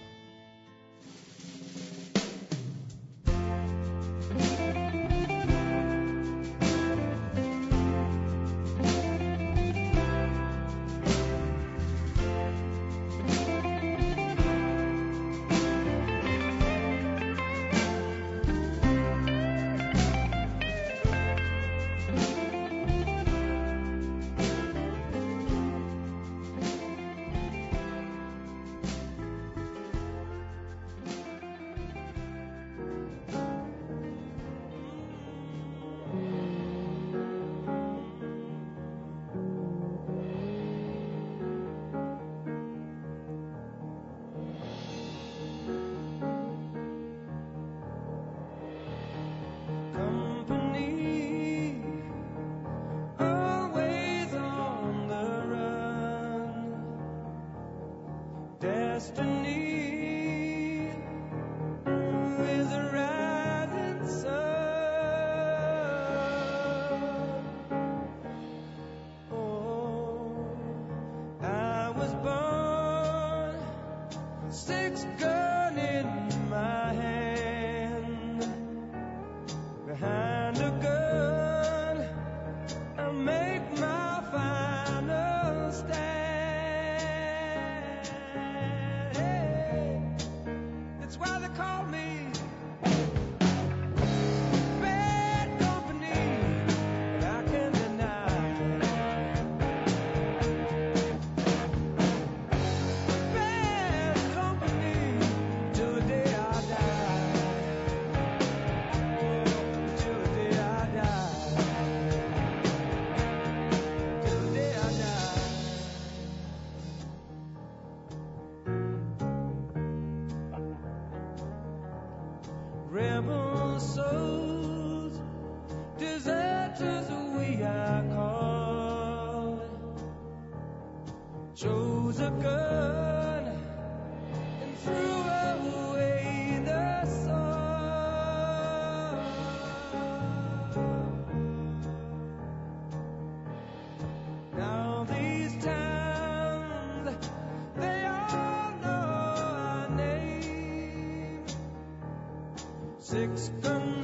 Six gun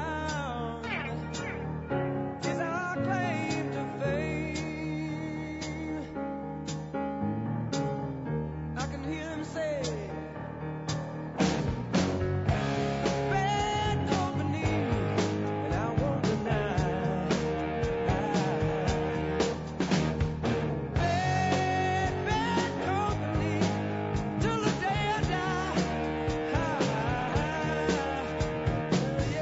sound is our claim to fame. I can hear him say, bad company, and I won't deny. Bad, bad company, till the day I die.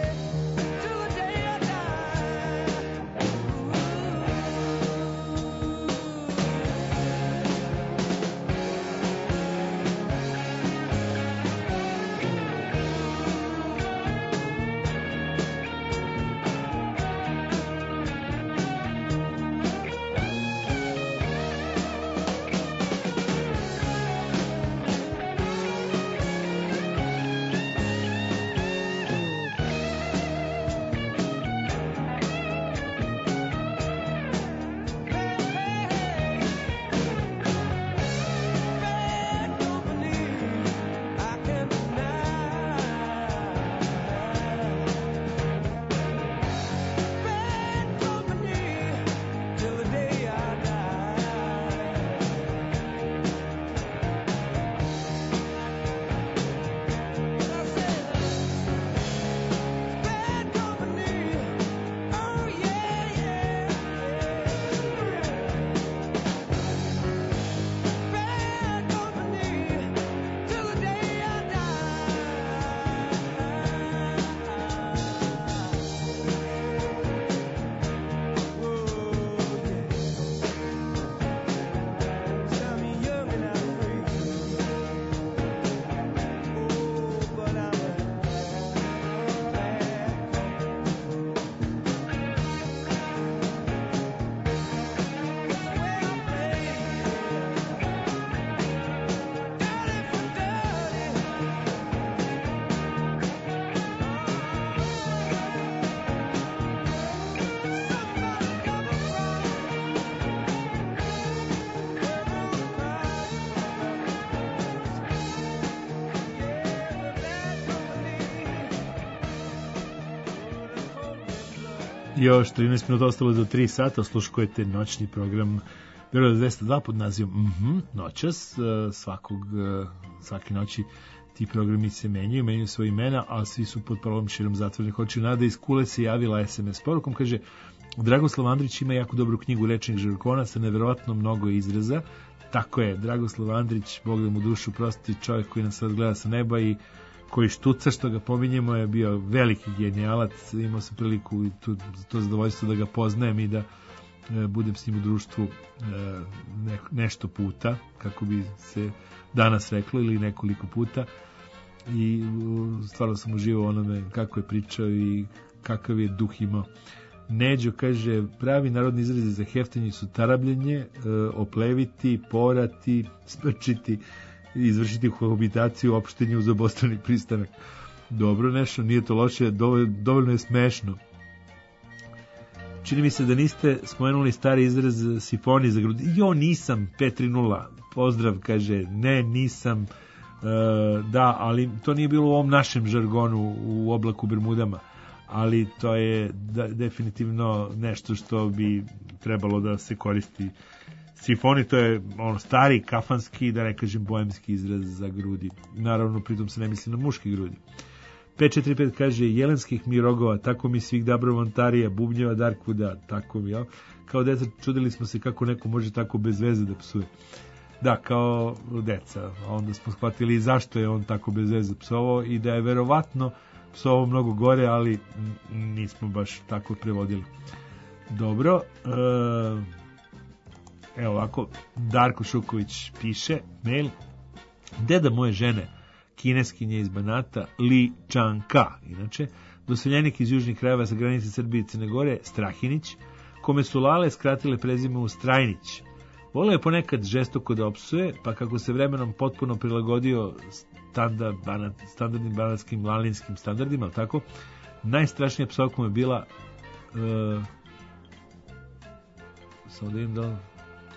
Još trinaest minuta ostalo do tri sata, osluškujete noćni program Beograd dvesta dva pod nazivom mm-hmm, Noćas. Svakog, svake noći ti programi se menjaju, menjaju svoje imena, a svi su pod parolom Širom zatvorenih očiju. Nada iz Kule se javila es em es porukom, kaže: Dragoslav Andrić ima jako dobru knjigu Rečnik žargona sa neverovatno mnogo izraza. Tako je, Dragoslav Andrić, Bog da mu dušu prosti, čovjek koji nas sad gleda sa neba i koji štuca, što ga pominjemo, je bio veliki genijalac. Imao sam priliku i tu, to zadovoljstvo da ga poznajem i da e, budem s njim u društvu e, ne, nešto puta, kako bi se danas reklo, ili nekoliko puta. I stvarno sam uživao onome kako je pričao i kakav je duh imao. Neđo kaže: pravi narodni izrazi za heftenje su tarabljenje, e, opleviti, porati, sprčiti, izvršiti kohabitaciju, opštenje uz obostrani pristanak. Dobro, nešto, nije to loše, dovoljno, dovoljno je smešno. Čini mi se da niste spomenuli stari izraz sifoni za grudi. Jo, nisam, pet tri nula, pozdrav, kaže, ne, nisam, e, da, ali to nije bilo u ovom našem žargonu u oblaku Bermudama, ali to je da, definitivno nešto što bi trebalo da se koristi. Sifoni, to je ono stari, kafanski, da ne kažem boemski izraz za grudi. Naravno, pritom se ne misli na muški grudi. pet četiri pet kaže: jelenskih mi rogova, tako mi svih Dabromontarija, bubnjeva Darkvuda, tako mi, ja. Kao deca čudili smo se kako neko može tako bez veze da psuje. Da, kao deca. Onda smo shvatili zašto je on tako bez veze psovao i da je verovatno psovao mnogo gore, ali nismo baš tako prevodili. Dobro, e, evo ovako, Darko Šuković piše mail: deda moje žene, kineskinje iz Banata, Li Čanka, inače, doseljenik iz južnih krajeva sa granice Srbije i Crne Gore, Strahinić, kome su lale skratile prezime u Strajnić. Volio je ponekad žestoko da opsuje, pa kako se vremenom potpuno prilagodio standard, banat, standardnim banatskim lalinskim standardima, tako, najstrašnija psovka mu je bila uh, samo da im da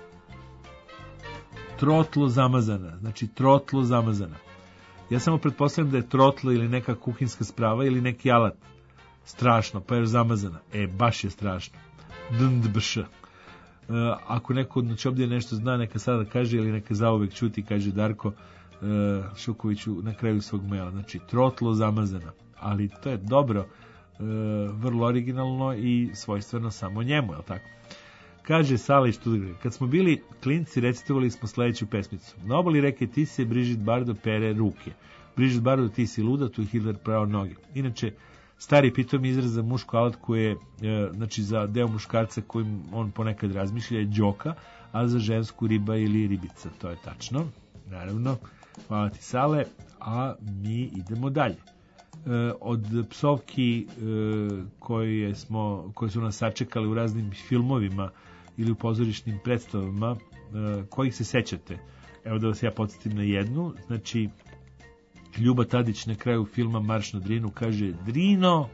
trotlo zamazana, znači trotlo zamazana. Ja samo pretpostavljam da je trotlo ili neka kuhinska sprava ili neki alat. Strašno, pa je zamazana. E, baš je strašno. Dndbš. E, ako neko od noćobdje nešto zna, neka sada kaže ili neka zauvek čuti, kaže Darko e, Šukoviću na kraju svog maila. Znači, trotlo zamazana. Ali to je dobro, e, vrlo originalno i svojstveno samo njemu, je li tako? Kaže Sala iz Študgare: kad smo bili klinci, recitovali smo sledeću pesmicu. Na obali reke Tise Brigitte Bardot pere ruke. Brigitte Bardot, ti si luda, tu je Hitler pravo noge. Inače, stari pitomi izraz za mušku alatku je, e, znači za deo muškarca kojim on ponekad razmišlja, je đoka, a za žensku riba ili ribica. To je tačno, naravno. Hvala ti, Sale, a mi idemo dalje. E, od psovki e, koje, smo, koje su nas sačekali u raznim filmovima ili u pozorišnim predstavama, e, kojih se sećate? Evo da vas ja podsjetim na jednu. Znači, Ljuba Tadić na kraju filma Marš na Drinu kaže: Drino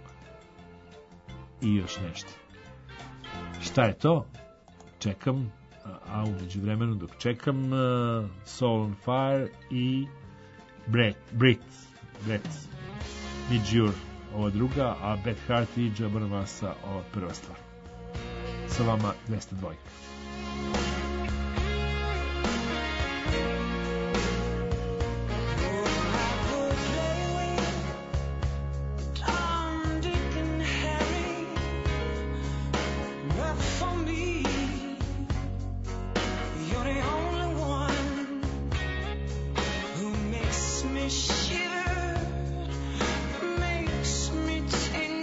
i još nešto. Šta je to? Čekam, a umeđu vremenu dok čekam, uh, Soul on Fire i Brett, Brett, Brett, Midjur, ova druga, a Beth Hart i Jabbar Masa, ova prva stvar. Sa vama dvesta dva.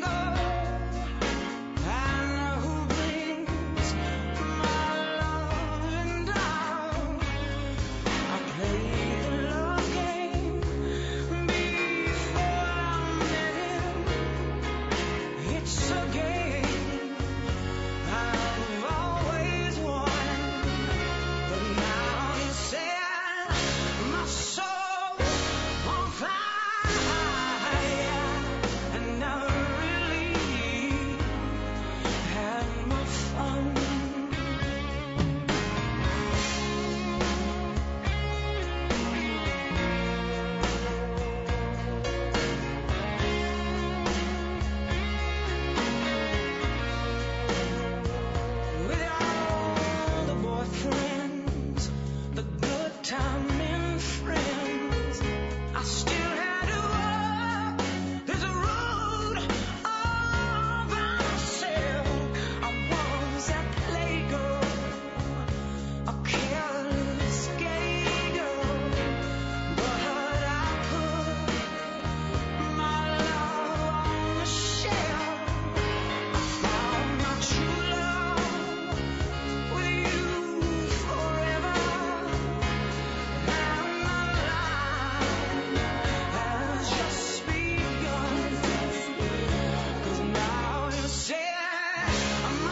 Love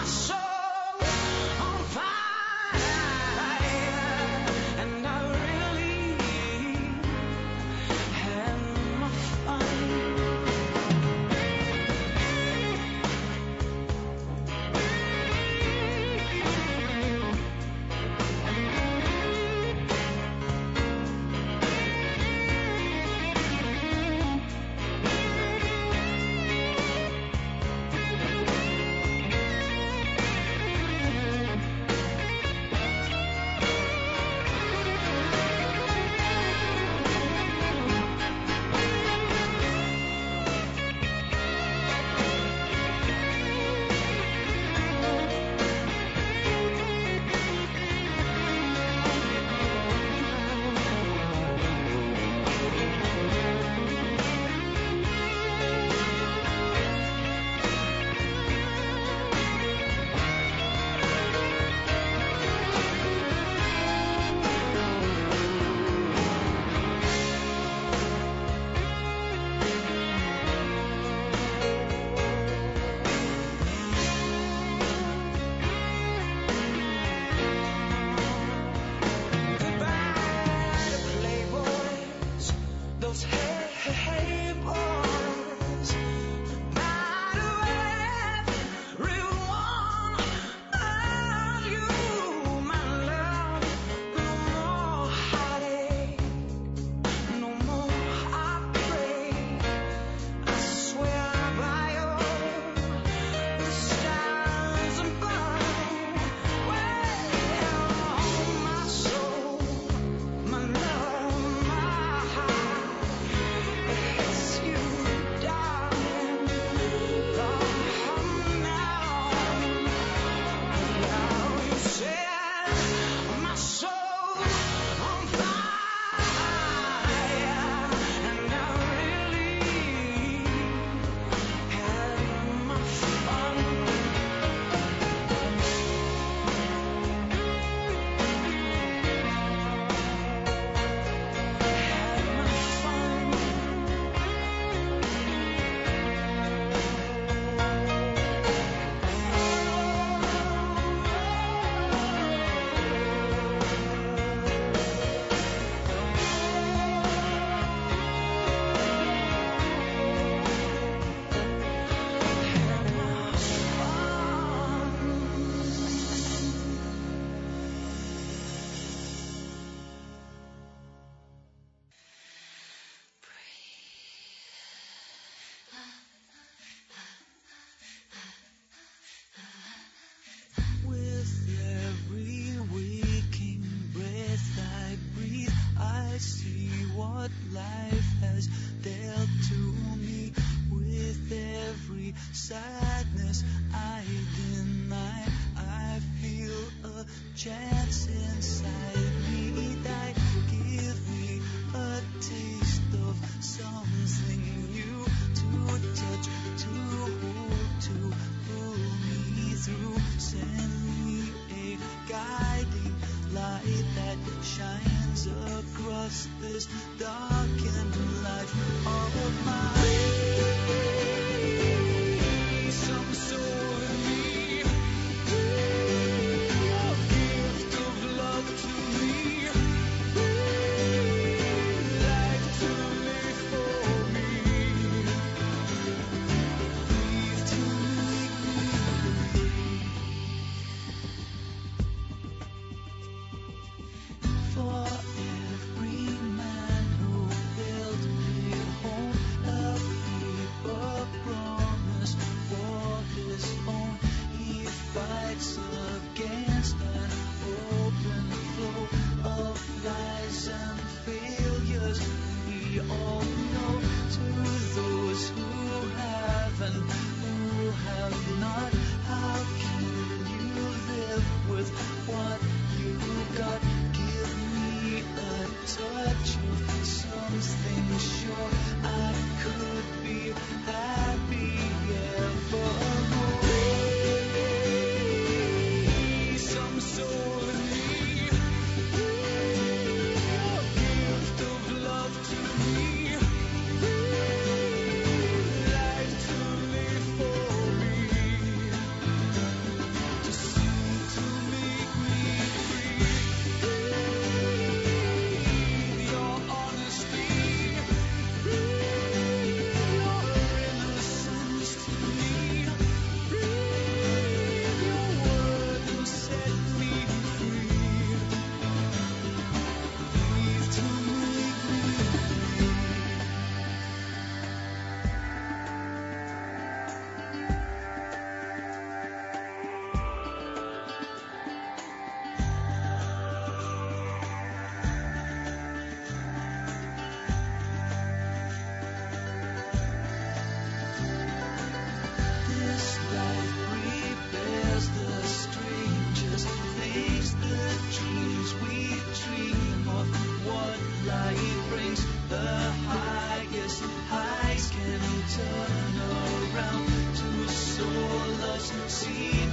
For every man who built me a home,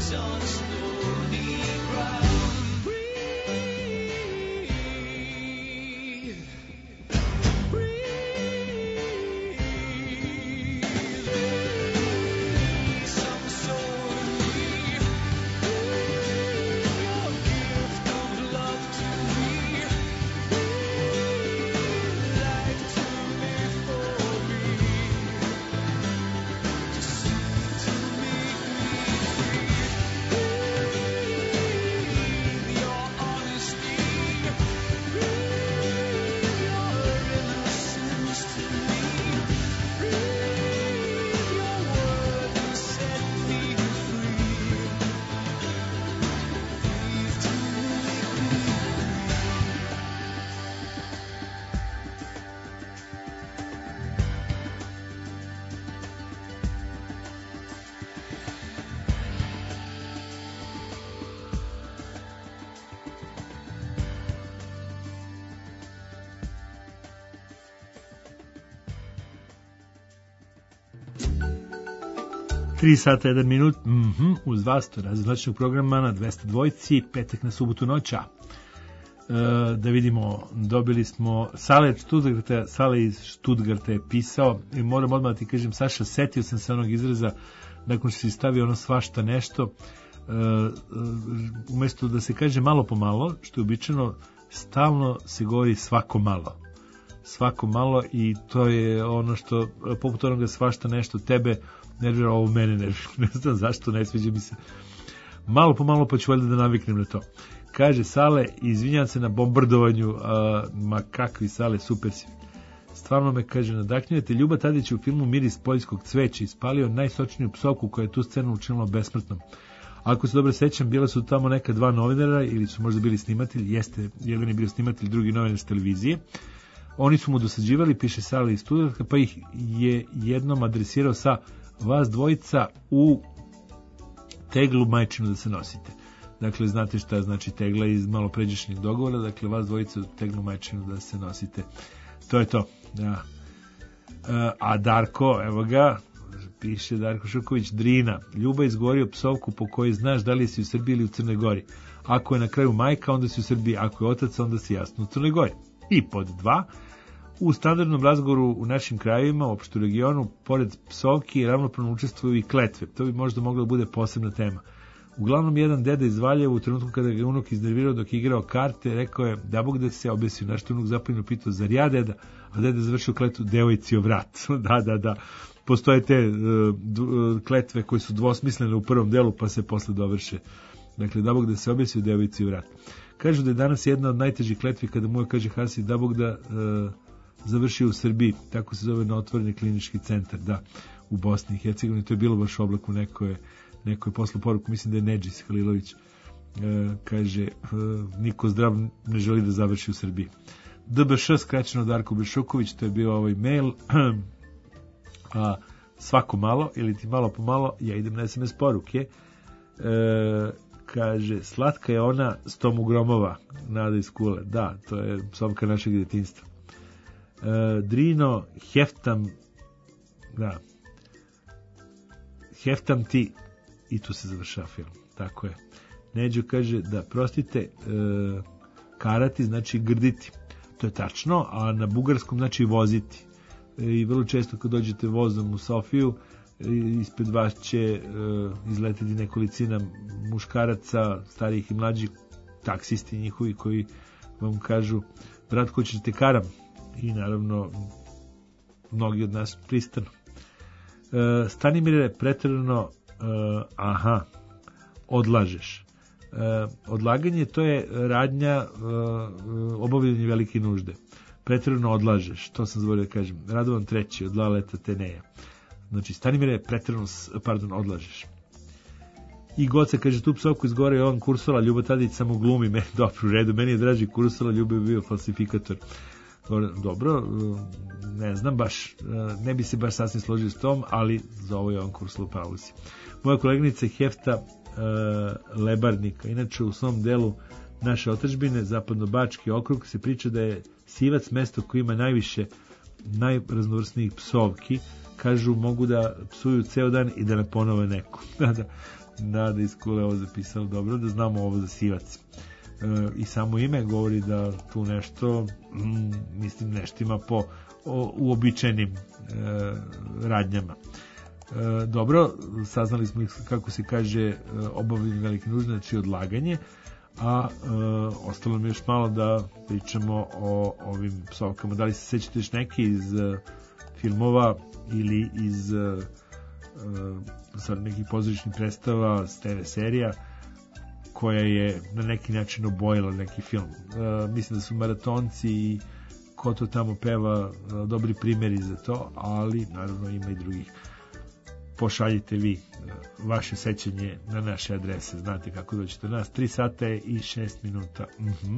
tri sata, jedan minut, mm-hmm, uz vas, to je razred noćnog programa na dvesta dvojci, petak na subotu noća. E, da vidimo, dobili smo, Sale, Stuttgarta, Sale iz Stuttgarta je pisao, i moram odmah da ti kažem, Saša, setio sam se onog izraza, nakon što si stavio ono svašta nešto, e, umjesto da se kaže malo po malo, što je običajno, stalno se govori svako malo. Svako malo, i to je ono što, poput onoga svašta nešto, tebe nervira, ovo mene nervira, ne znam zašto, ne sviđa mi se. Malo po malo pa ću valjda da naviknem na to. Kaže Sale, izvinjam se na bombardovanju, a, ma kakvi Sale, super si. Stvarno me, kaže, nadaknjujete. Ljuba Tadić u filmu Miris poljskog cveća ispalio najsočniju psovku koja je tu scenu učinila besmrtnom. Ako se dobro sećam, bile su tamo neka dva novinara, ili su možda bili snimatelji, jeste, jedan je bio snimatelj, drugi novinar s televizije. Oni su mu dosađivali, piše Sale iz Stuttgarta, pa ih je jednom adresirao sa vas dvojica u teglu majčinu da se nosite. Dakle, znate šta znači tegla iz malo pređašnjeg dogovora, dakle, vas dvojica u teglu majčinu da se nosite. To je to. Ja. A Darko, evo ga, piše Darko Šuković, Drina, Ljuba izgovorio psovku po kojoj znaš da li si u Srbiji ili u Crnoj Gori. Ako je na kraju majka, onda si u Srbiji, ako je otac, onda si jasno u Crnoj Gori. I pod dva, u standardnom razgovoru u našim krajevima, uopšte u regionu, pored psovki, ravnopravno učestvuju i kletve. To bi možda moglo da bude posebna tema. Uglavnom, jedan deda iz Valjeva u trenutku kada ga unuk iznervirao dok je igrao karte, rekao je, da Bog da se obesio. Naš unuk zapadno pitao, zar ja deda? A deda završio kletvu, devojci o vrat. da, da, da. Postoje te uh, kletve koje su dvosmislene u prvom delu, pa se posle dovrše. Dakle, da Bog da se obesio, devojci o vrat. Kažu da je danas jedna od najtežih kletvi kada mu je, kaže Hasi, da Bog da uh, završio u Srbiji, tako se zove na otvoreni klinički centar, da, u Bosni i Hercegovini. To je bilo baš oblak u nekoj, nekoj poslu poruku, mislim da je Nedžis Halilović, e, kaže, e, niko zdrav ne želi da završi u Srbiji. D B Š, skraćeno Darko Bešuković, to je bio ovaj mail, a svako malo, ili ti malo po malo, ja idem na es em es poruke, e, kaže, slatka je ona s Tomu Gromova, Nada iz Kule, da, to je psovka našeg djetinjstva. E, Drino, heftam, da, heftam ti, i tu se završava film, tako je. Neđo kaže da, prostite, e, karati znači grditi, to je tačno, a na bugarskom znači voziti. E, I vrlo često kad dođete vozom u Sofiju, e, ispred vas će e, izletiti nekolicina muškaraca, starijih i mlađih, taksisti njihovi koji vam kažu, brat, ko ćete karam? I naravno, mnogi od nas pristanu. E, Stanimire, pretjerano, e, aha, odlažeš. E, odlaganje, to je radnja, e, obavljanje velike nužde. Pretjerano odlažeš, to sam zaboravio da kažem. Radovan treći, od Laleta Teneja. Znači, Stanimire, pretjerano, pardon, odlažeš. I Goca kaže, tu psovku izgore Jovan Kursola, Ljubo Tadić samo glumi, me, dobro, u redu, meni je draži Kursola, Ljubo je bio falsifikator. Dobro, ne znam baš, ne bi se baš sasvim složio s tom, ali za ovo je on Kursul u pauzi. Moja koleginica Hefta uh, Lebarnika, inače u svom delu naše otadžbine, zapadno-bački okrug, se priča da je Sivac mesto koje ima najviše najraznovrsnijih psovki. Kažu, mogu da psuju ceo dan i da ne ponove neku. Nada iz Kule ovo zapisala dobro, da znamo ovo za sivac. E, I samo ime govori da tu nešto, mm, mislim, neštima po o, uobičajenim e, radnjama. E, dobro, saznali smo, kako se kaže, obavljanje velike nužde, znači odlaganje, a e, ostalo mi još malo da pričamo o ovim psovkama. Da li se sećate još neki iz e, filmova ili iz e, sa nekih pozorišnih predstava, s te ve serija koja je na neki način obojila neki film. E, mislim da su Maratonci i Ko to tamo peva e, dobri primjeri za to, ali naravno ima i drugih. Pošaljite vi e, vaše sećanje na naše adrese, znate kako dođete nas. Tri sata i šest minuta. Mhm.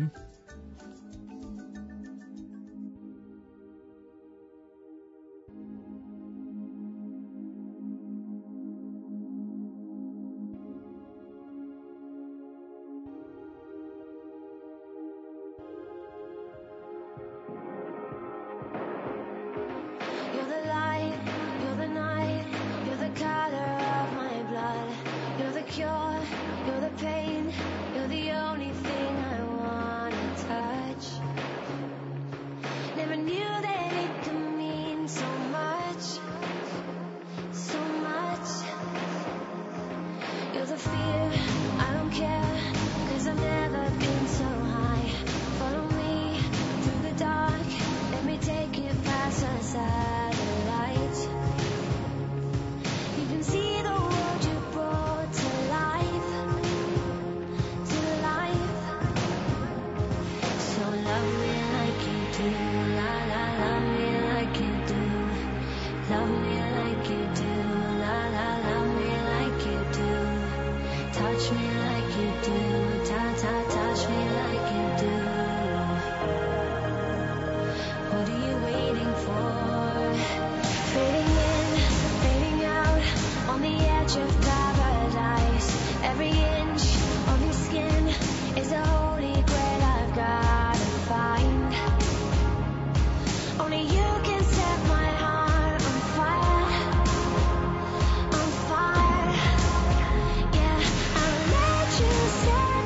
Say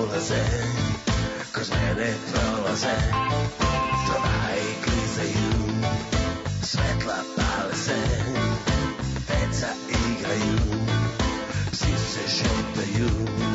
ulaze, kroz mene prolaze, tramvaji klizaju, svetla pale se, deca igraju, psi se šetaju.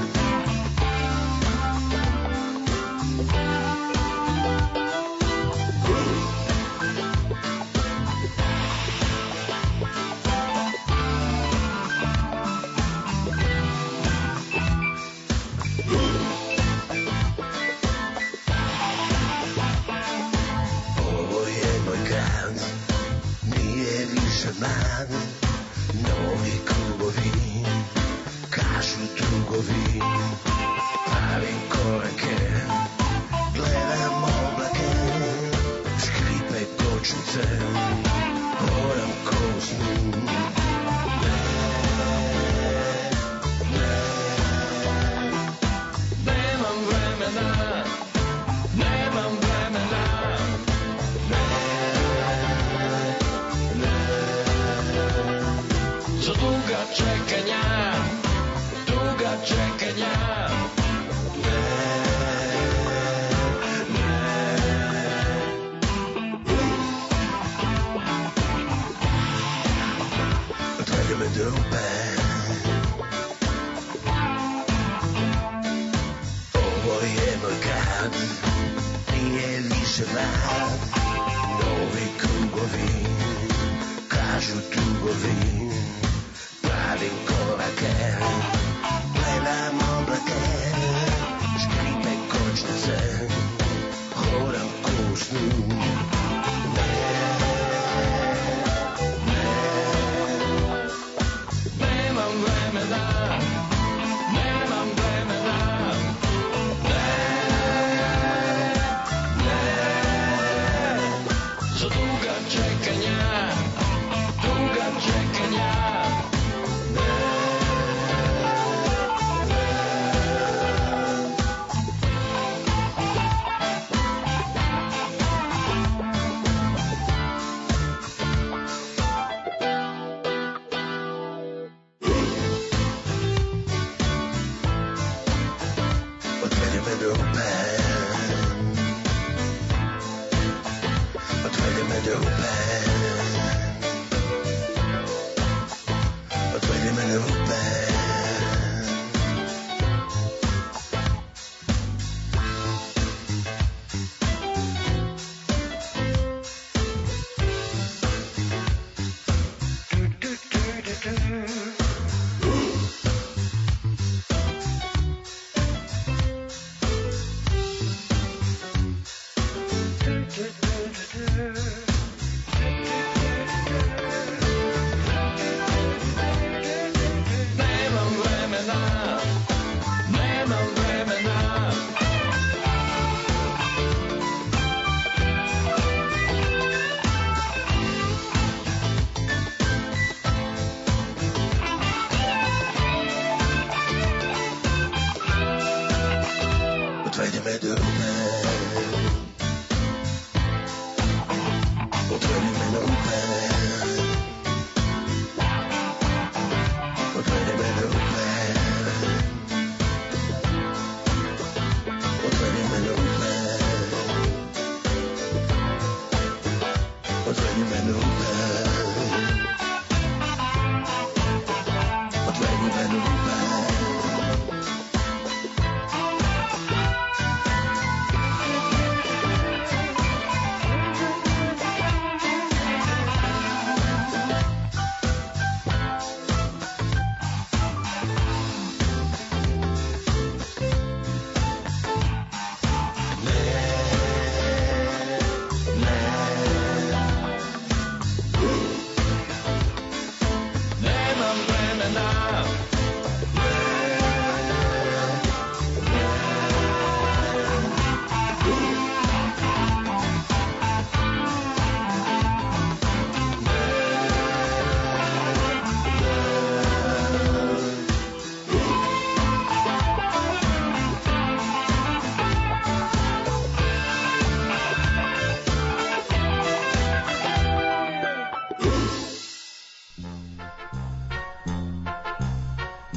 Man, novi krugovi, kažu drugovi, pravim korake, gledam oblake, škripe kočnice, hodam ko u snu. Ne, ne, nemam vremena, nemam vremena, za duga čekanja, duga čekanja. Ne, ne. Odvedi me do rupe, ovo je moj grad, nije više mlad, novi krugovi, kažu drugovi, pravim korake, gledam oblake, škripe kočnice, hodam ko u snu. Ne, ne, nemam vremena, nemam vremena, ne, ne, za duga čekanja, duga čekanja.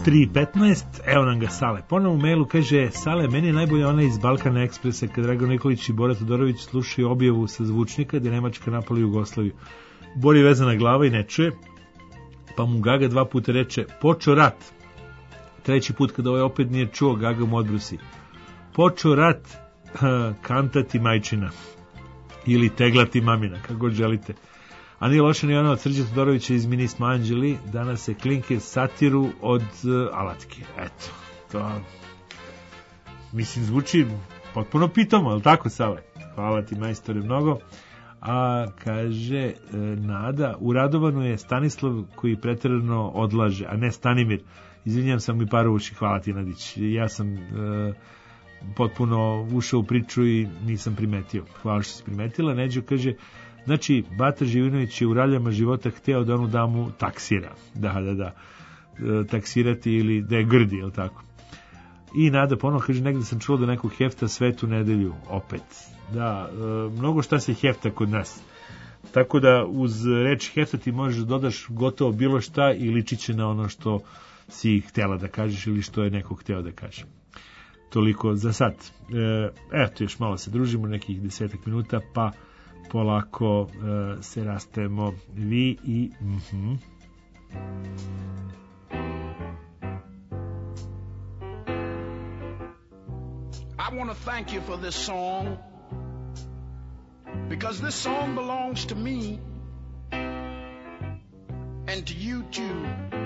tri i petnaest, evo nam ga Sale. Ponovo u mailu kaže, Sale, meni je najbolja ona iz Balkana Ekspresa kad Dragan Nikolić i Bora Todorović slušaju objavu sa zvučnika gde Nemačka napala Jugoslaviju. Bori vezana glava i ne čuje, pa mu Gaga dva puta reče, počeo rat. Treći put kada ovaj opet nije čuo, Gaga mu odbrusi. Počeo rat, kantati majčina. Ili teglati mamina, kako god želite. A nije loše ni ona od Srđa Todorovića iz Minismo Anđeli, danas se klinke satiru od uh, alatke. Eto, to mislim zvuči potpuno pitamo, je li tako, Sale? Hvala ti, majstore, mnogo. A kaže e, Nada, u Radovanu je Stanislav koji preterano odlaže, a ne Stanimir. Izvinjam sam mi Parovući, hvala ti, Nadić. Ja sam e, potpuno ušao u priču i nisam primetio. Hvala što si primetila. Neđo kaže, znači, Bata Živinović je u raljama života hteo da onu damu taksira. Da, da, da. E, taksirati ili da je grdi, je li tako? I Nada ponovno kaže, negde sam čuo da nekog hefta Svetu nedelju opet. Da, e, mnogo šta se hefta kod nas. Tako da uz reč hefta ti možeš dodaš gotovo bilo šta i ličit će na ono što si htjela da kažeš ili što je neko hteo da kaže. Toliko za sad. E, eto, još malo se družimo, nekih desetak minuta, pa polako e, se rastajemo vi i... Mhm. I want to thank you for this song, because this song belongs to me and to you too.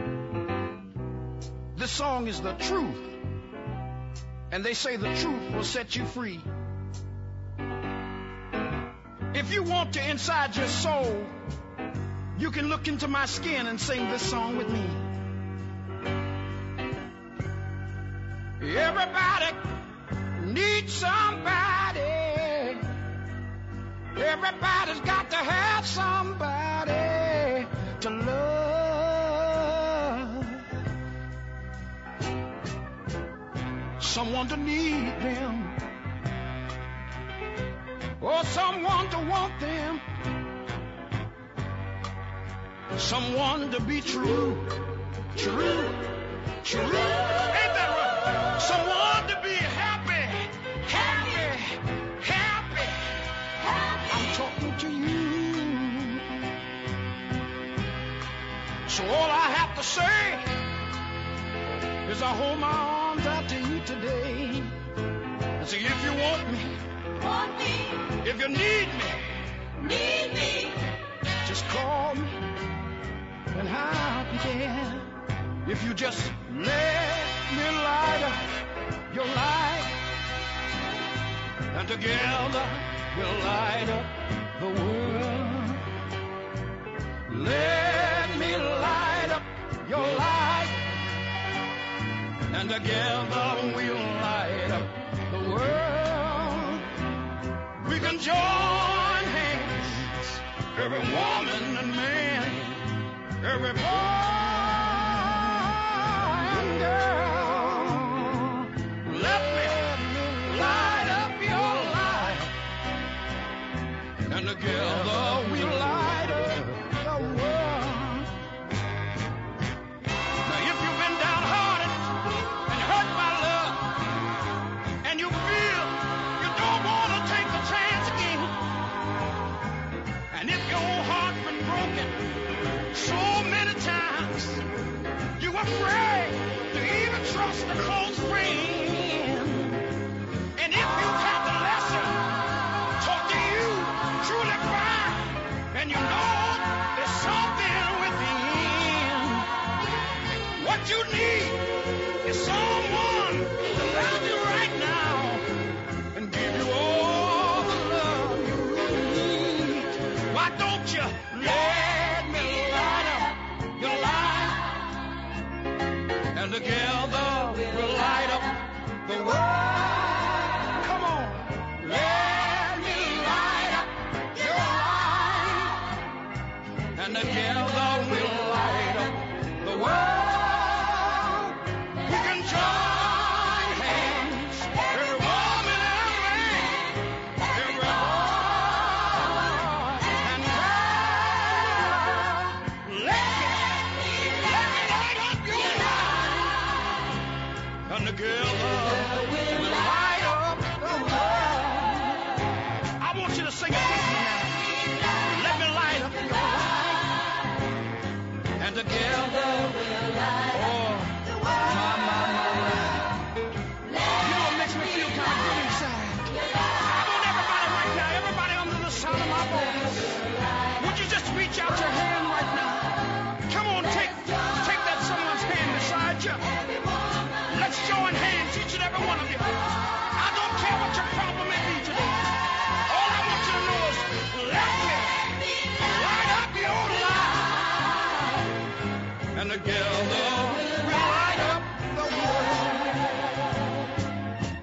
This song is the truth, and they say the truth will set you free. If you want to inside your soul, you can look into my skin and sing this song with me. Everybody needs somebody. Everybody's got to have somebody to love, someone to need them, or someone to want them, someone to be true, true, true. Ain't that right? Someone to be happy, happy, happy, happy. I'm talking to you. So all I have to say is I hold my arms out to you today and say, if you want me, want me. If you need me, need me, just call me and I'll be there. If you just let me light up your light, and together we'll light up the world. Let me light up your light, and together we'll light up the world. We can join hands, every woman and man, every boy and girl. Let me light up your light, and together we'll light up the world. Now if you've been downhearted and hurt by love, and you feel you don't want to take the chance again, and if your heart's been broken so many times, you're afraid to even trust a close friend, and if you've had the lesson taught to you truly fine, and you know there's something within, what you need is someone to love you right now and give you all the love you need. Why don't you let me light up your light, and together we'll light up the world. Come on, let me light up your light, and together we'll light up the world. We can join hands, every woman and man, every boy and girl. Let me, let me light up your light,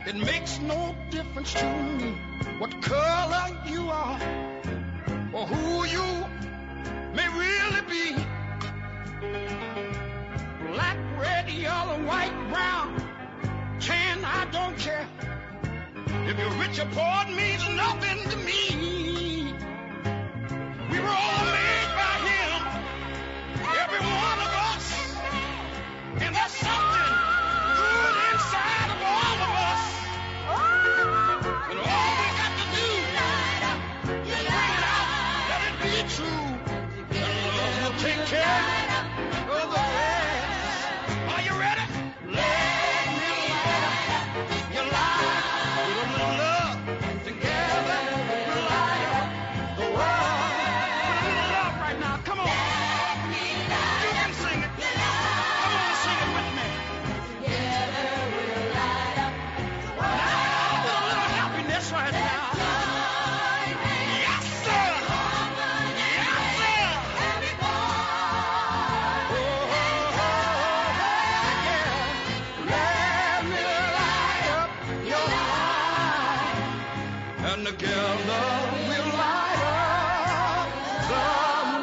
It makes no difference to me what color you are or who you may really be. Black, red, yellow, white, brown, tan, I don't care. If you're rich or poor, it means nothing to me. We were all made by him, every one of us. And there's something good inside of all of us. And all we got to do is bring it out, let it be true. And love will take care of the rest. Are you ready? Let me light up your life with a little love. Together we'll light up the world. Put a little love right now. Come on. You can sing it. Come on, sing it with me. Together we'll light up the world. Now, put a little happiness right now. Yes, sir. Yes, sir. Oh, oh, oh, yeah. Let me light up your life. And together we'll light up the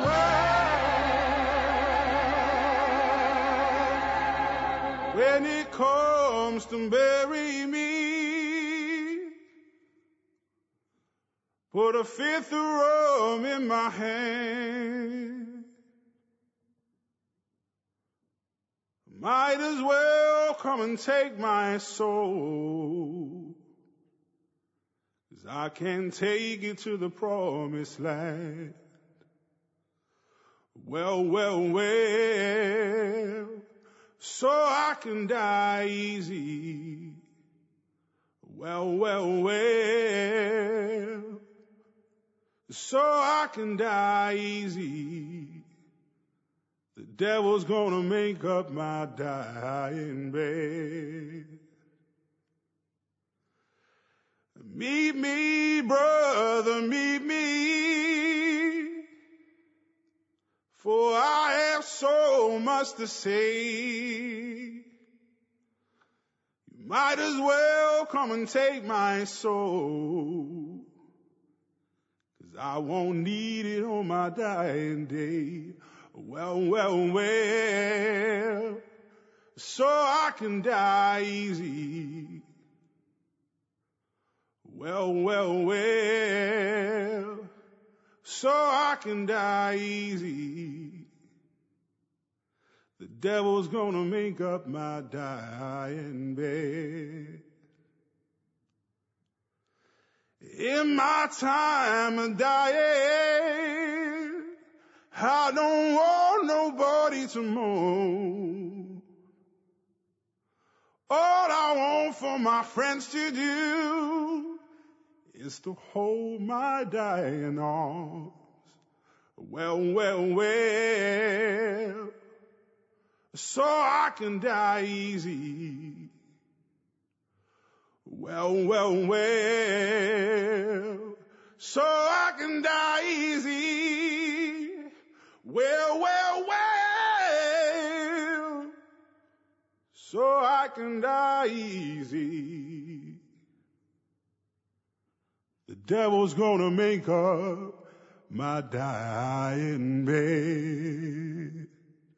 world. When it comes to bury me, put a fifth of rum in my hand. Might as well come and take my soul, 'cause I can take it to the promised land. Well, well, well, so I can die easy. Well, well, well, so I can die easy. The devil's gonna make up my dying bed. Meet me, brother, meet me, for I have so much to say. You might as well come and take my soul, 'cause I won't need it on my dying day. Well, well, well, so I can die easy. Well, well, well, so I can die easy. The devil's gonna make up my dying bed. In my time of dying, I don't want nobody to mourn. All I want for my friends to do is to hold my dying arms. Well, well, well, so I can die easy. Well, well, well, so I can die easy. Well, well, well, so I can die easy. The devil's gonna make up my dying bed.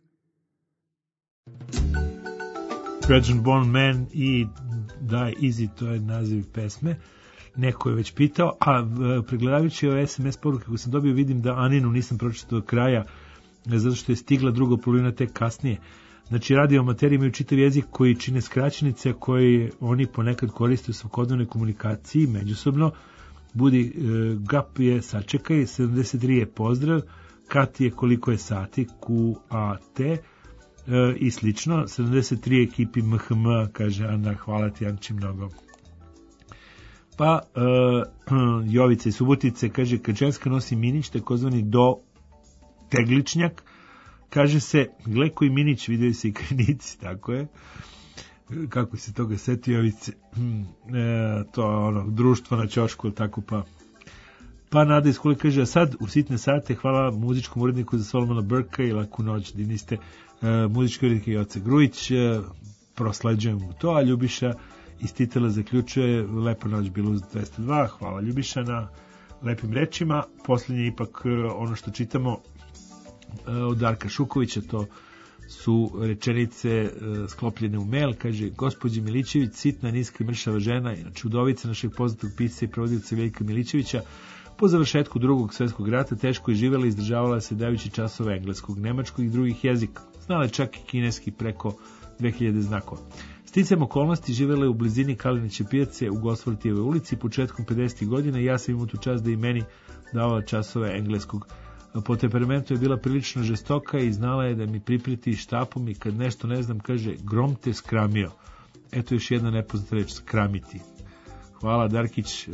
Trajan Born Man i Die Easy, to je naziv pesme. Neko je već pitao, a pregledavajući ove es em es poruke koje sam dobio, vidim da Aninu nisam pročitao do kraja, zato što je stigla druga polovina tek kasnije. Znači, radio amateri imaju čitav jezik koji čine skraćenice, koji oni ponekad koriste u svakodnevnoj komunikaciji međusobno. Budi, e, Gap je sačekaj, sedamdeset tri je pozdrav, Kat je koliko je sati, Q A T e, i slično. sedamdeset tri ekipi M H M, kaže Ana, hvala ti Anči mnogo. Pa e, Jovica iz Subotice kaže, kad ženska nosi minić, takozvani do tegličnjak, kaže se, gle koji minić, vidio se i krinici, tako je. Kako se toga setio, Jovice? E, to je ono, društvo na ćošku, tako pa. Pa Nada iz Kule kaže, a sad u sitne sate, hvala muzičkom uredniku za Solomona Burka i laku noć, di niste e, muzički urednik Joce Grujić, e, prosleđujem mu to, a Ljubiša iz titela zaključuje Lepo noć bilo uz dvesta dva. Hvala Ljubiša na lepim rečima. Posljednje ipak ono što čitamo od Darka Šukovića, to su rečenice sklopljene u mail. Kaže, gospođi Milićević, sitna, niska i mršava žena, inače udovica našeg poznatog pisca i provodioca Veljka Milićevića, po završetku drugog svjetskog rata teško je živjela i izdržavala se dajući časove engleskog, nemačkog i drugih jezika. Znala je čak i kineski preko dve hiljade znakova. Sticajem okolnosti živjela je u blizini Kaliniće pijace u Gosfortijevoj ulici početkom pedesetih godina i ja sam imao tu čast da i meni davala časove engleskog. Po temperamentu je bila prilično žestoka i znala je da mi pripriti štapom i kad nešto ne znam kaže grom te skramio. Eto još jedna nepoznata reč, skramiti. Hvala Darkić, e,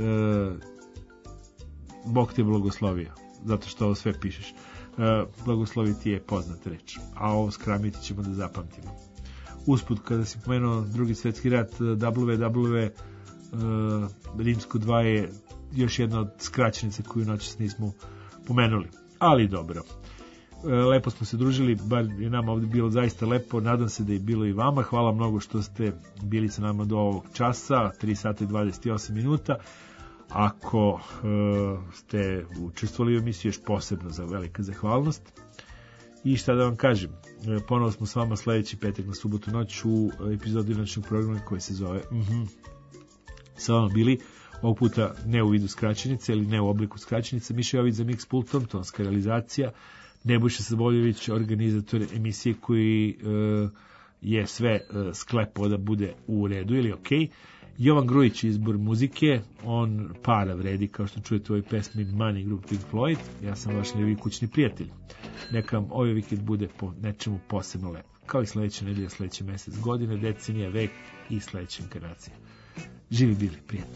Bog te blagoslovio, zato što ovo sve pišeš. E, blagosloviti je poznata reč, a ovo skramiti ćemo da zapamtimo. Usput, kada si pomenuo drugi svjetski rat, W W E Rimsko dva je još jedna od skraćenica koju noćas nismo pomenuli. Ali dobro. Lepo smo se družili, bar je nama ovdje bilo zaista lepo, nadam se da je bilo i vama. Hvala mnogo što ste bili sa nama do ovog časa, tri sata i dvadeset osam minuta. Ako e, ste učestvovali u emisiji, još posebno za velika zahvalnost. I šta da vam kažem, ponovo smo s vama sledeći petak na subotu noć u epizodi noćnog programa koji se zove mm-hmm. Sa vama bili ovog puta ne u vidu skraćenice ili ne u obliku skraćenice, Miša Jović za mix pultom, tonska realizacija, Nebojša Saboljević, organizator emisije koji e, je sve e, sklepao da bude u redu ili okej. Okay. Jovan Grujić, izbor muzike, on para vredi, kao što čujete u ovoj pesmi Money Group Pink Floyd. Ja sam vaš ljevi kućni prijatelj. Neka vam ovaj vikend bude po nečemu posebno lepo. Kao i sledeće nedelje, sledeći mesec, godine, decenija, vek i sledeća inkarnacija. Živi bili, prijatno.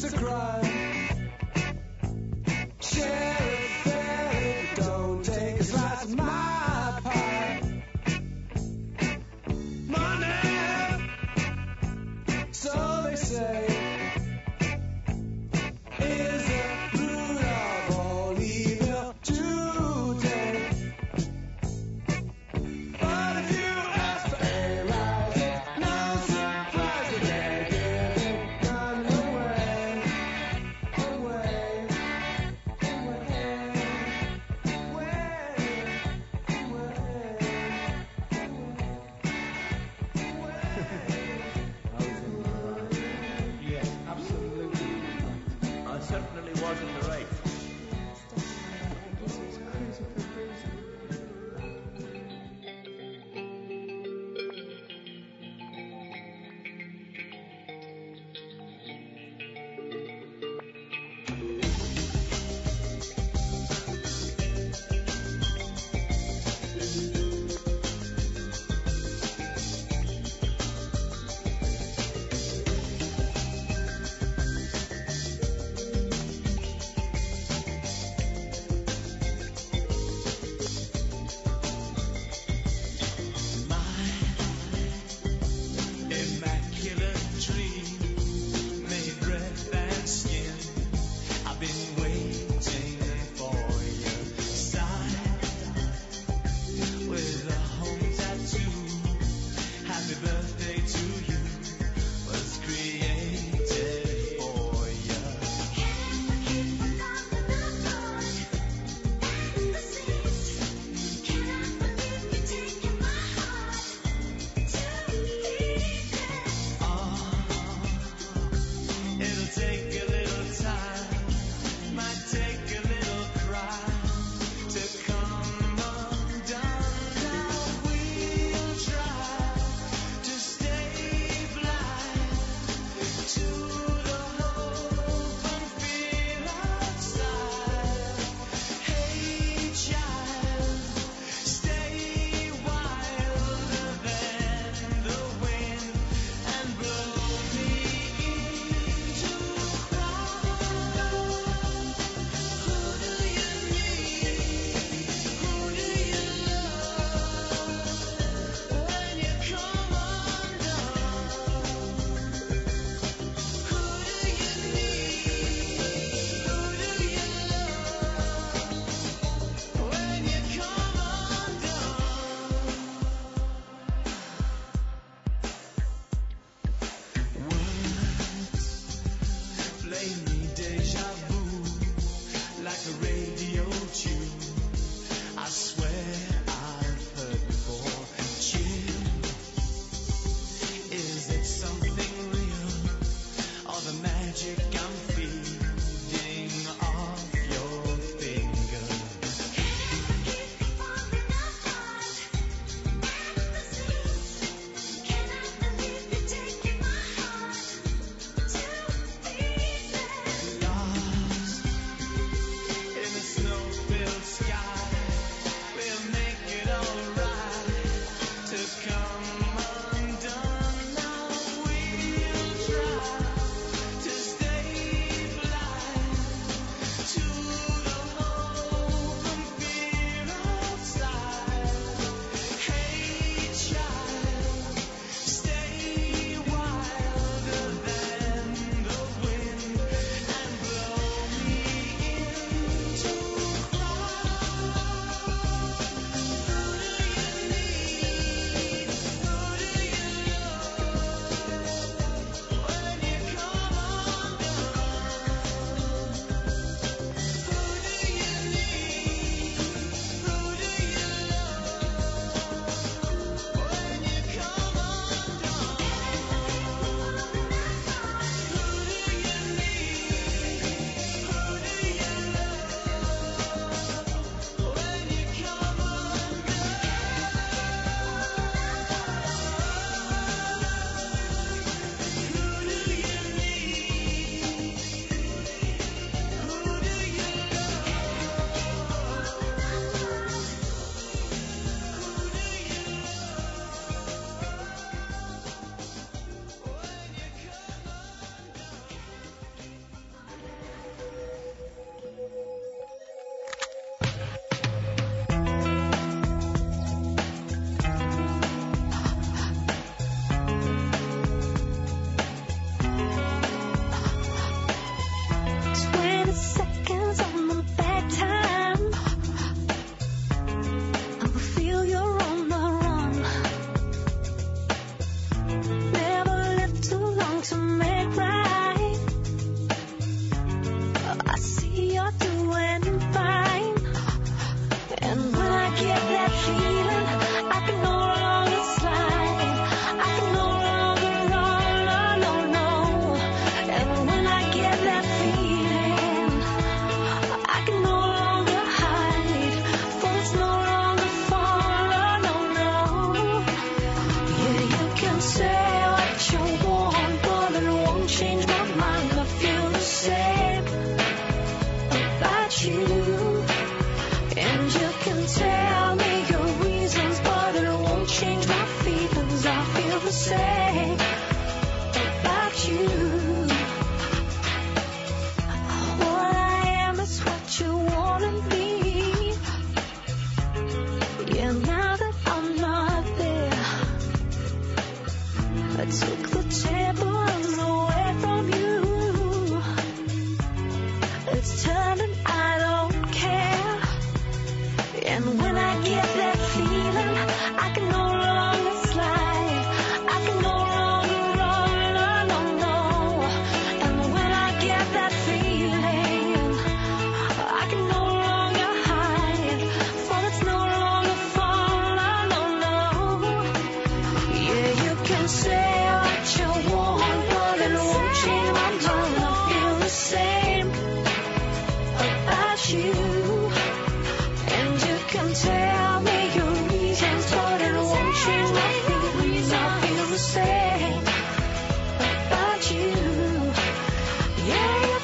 it's a crime. Sheriff, Philip, don't take a slice of my pie. Money, so they say, is the root of all evil today. But if you ask for a rise, it's no surprise that they're giving none away, away, Yes, absolutely. I certainly was in the right. immaculate dream made red and skin. I've been waiting for your sign with a home tattoo. Happy birthday to you was created for you. It'll take a little time, might take a little cry to come undone. Now we'll try to stay blind to the hope and fear outside. Hey child, stay wilder than the wind and blow me into crowd. Who do you need? Who do you love when you come undone? Who do you need? Who do you love when you come undone? Words play me deja vu like a radio tune. I swear I've heard before. Chill, is it something real or the magic I'm feeding off your fingers? Lost in a snow-filled sky, we'll make it alright to come undone. Now we'll try to stay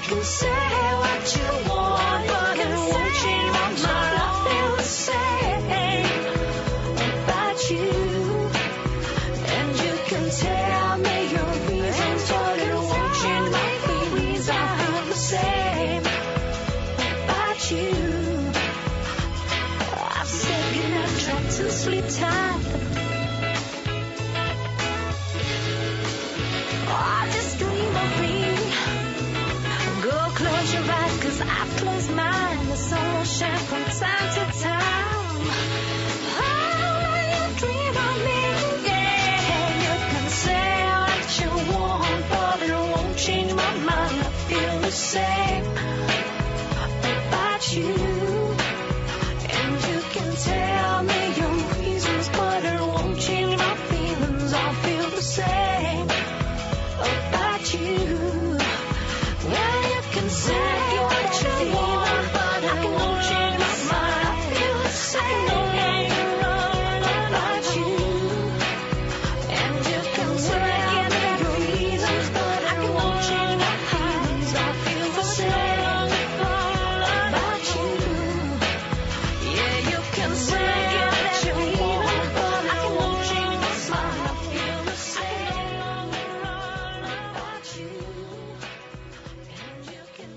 can say what you want, but it won't change my mind. I feel the same about you. And you can tell me your reasons, but it won't change my feelings. I feel the same about you. I've said goodnight, tried to sleep tight. Oh, just dream of me. Go close your eyes, cause I close mine. The sun will shine from time to time. Oh, when you dream of me, yeah. You can say what you want, but it won't change my mind. I feel the same about you. And you can tell me your reasons, but it won't change my feelings. I feel the same about you. Well, you can say what you want, but I won't change my mind. I feel the same about you. And you can tell me your reasons, but I won't change my feelings. I feel the same about you. Yeah, you can say what you want, but I won't change my mind. I feel the same about you. And you can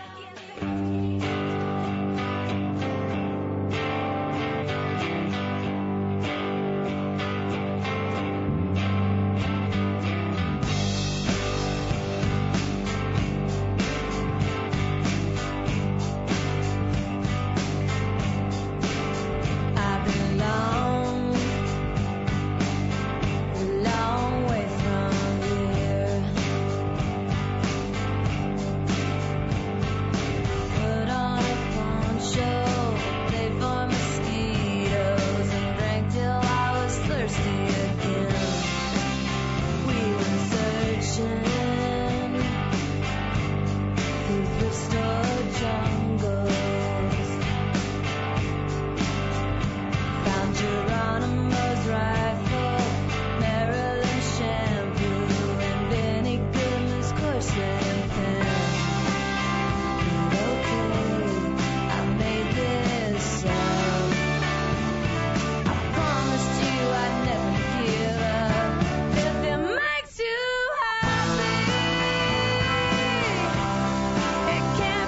I belong a long way from here. Put on a poncho, played for mosquitoes, and drank till I was thirsty again. We were searching through thrift store jungles. Found Geronimo's rifle, Maryland shampoo, and Benny Goodman's corset pen. But okay, I made this song. I promised you I'd never give up. If it makes you happy, it can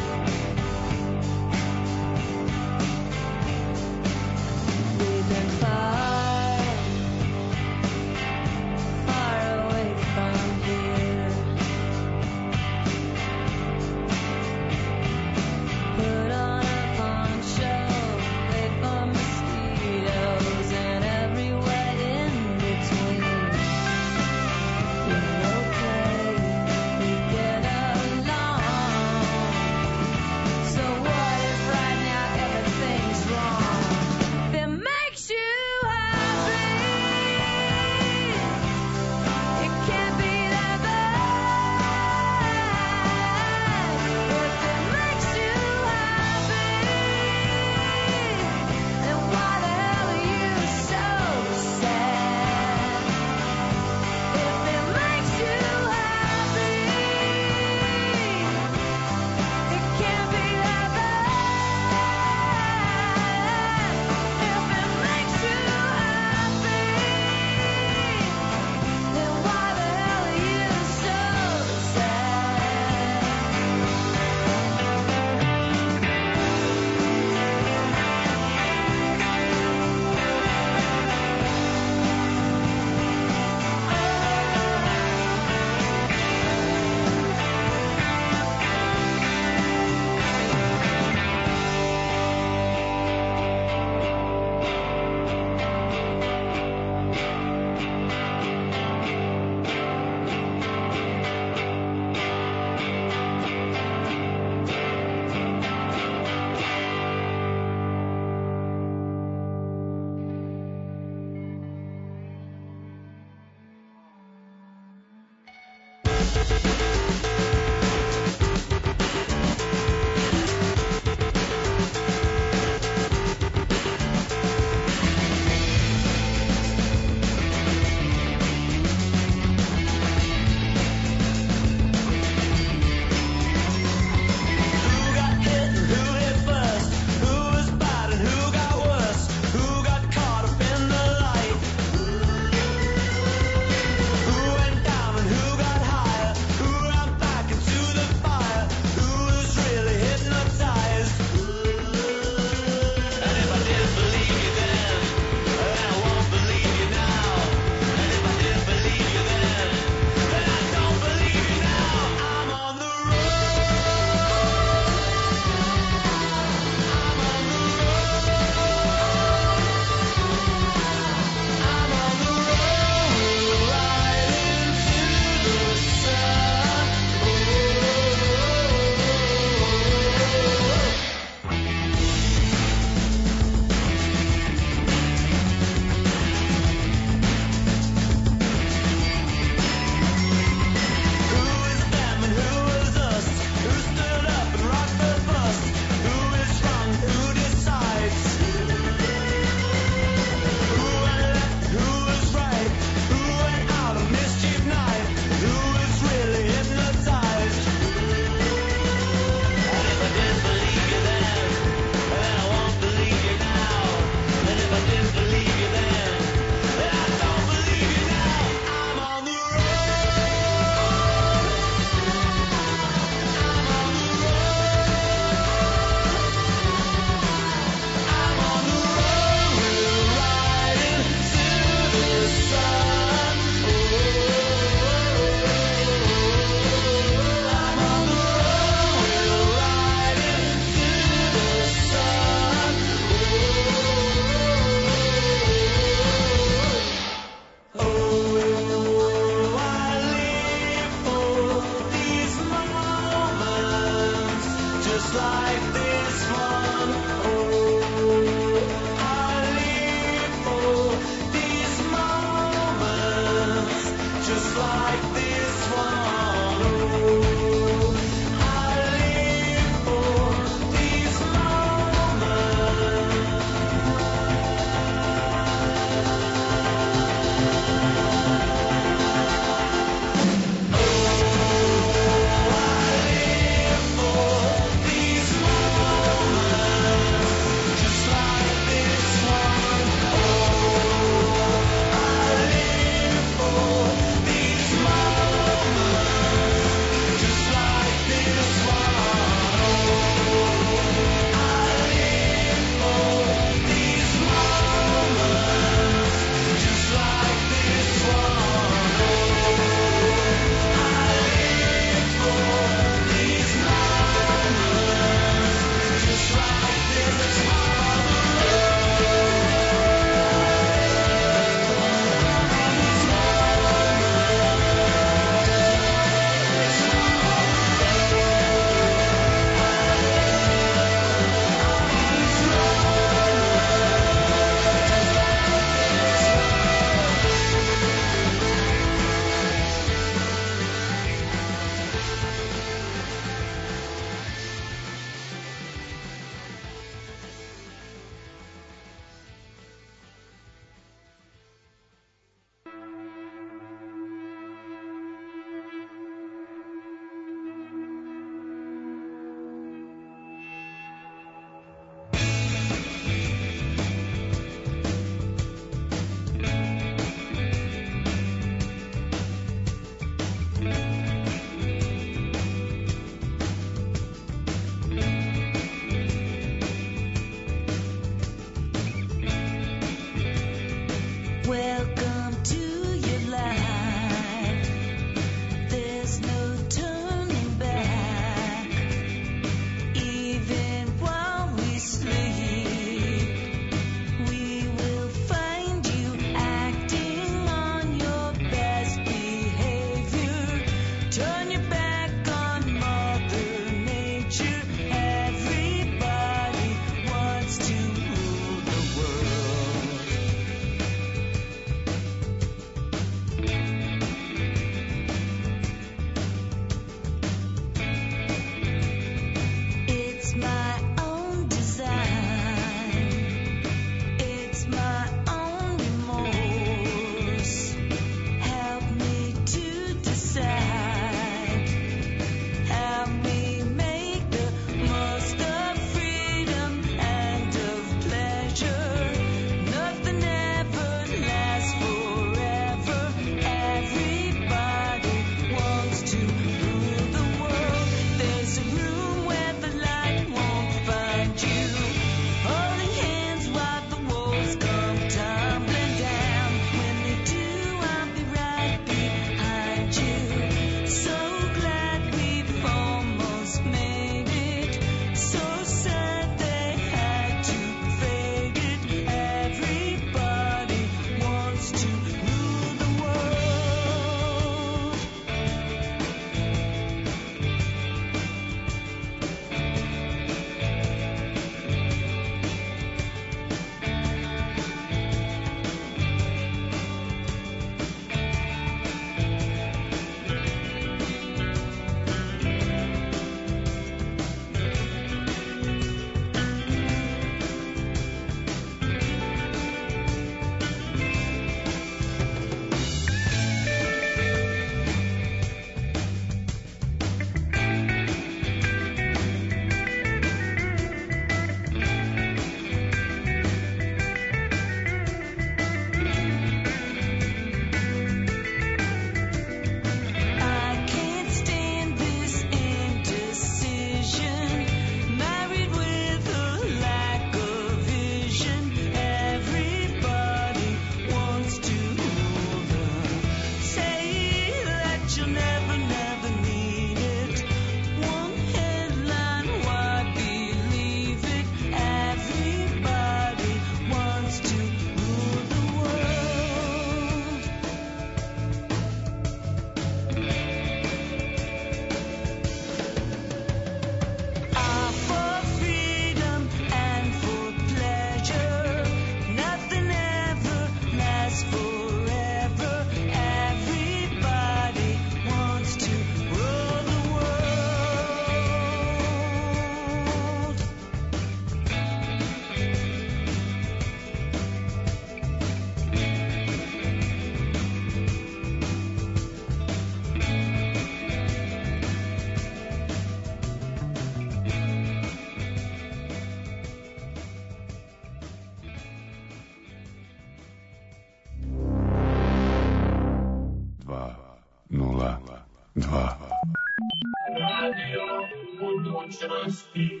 dva. Radio budućnosti.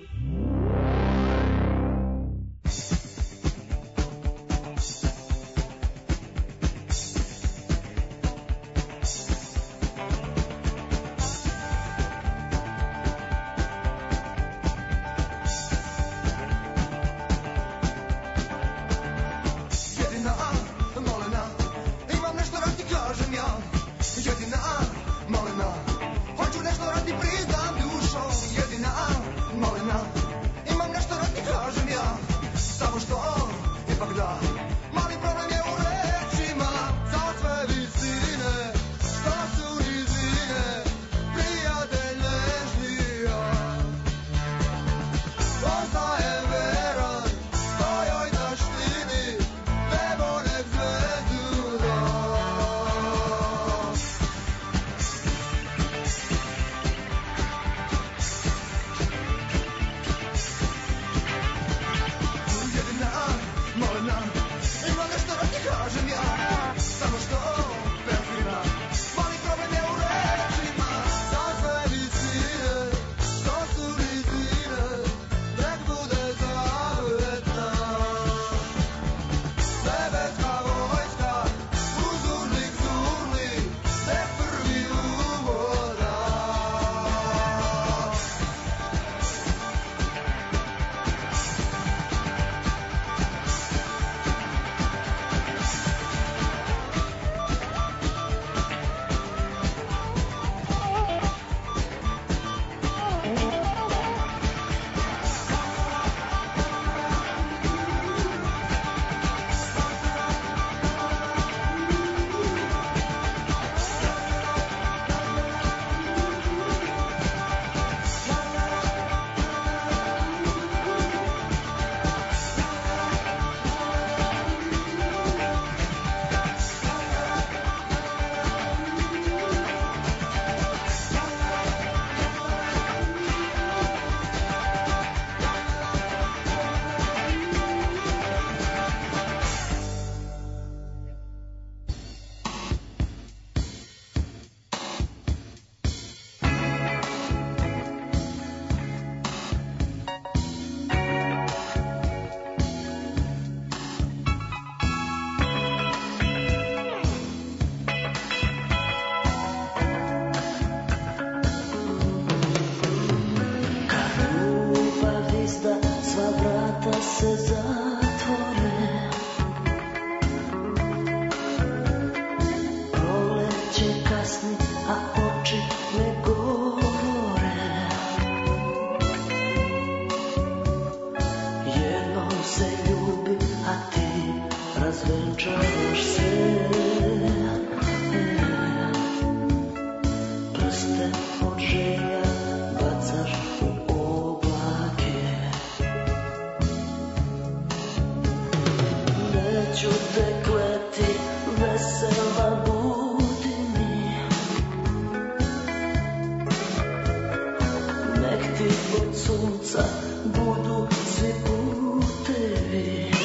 Jedina malena, imam nešto da ti kažem ja. Jedina malena, hoću nešto da ti priznam dušom. Jedina malena, imam nešto da ti kažem ja. Samo što ipak da, mali problem je u rečima. Za sve visine, što su nizine, prijatelj nežnija. Ostajem veran svojoj taštini, nebo nek zvezdu da. Jedina malena, imam nešto da ti kažem ja. Samo što perfina, mali problem je u rečima. Za sve visine, što su nizine, nek bude zavetna. Nebetska vojska, uzurnik zurni, nek prvi uvoda. Ljubav izda, sva vrata se zatvore. Proleće kasni, a oči ne govore. Jednom se ljubi, a ti razvenčavaš se. Prste od želja bacaš u oblake. Neću te kleti, vesela budi mi. Nek ti od sunca budu svi putevi.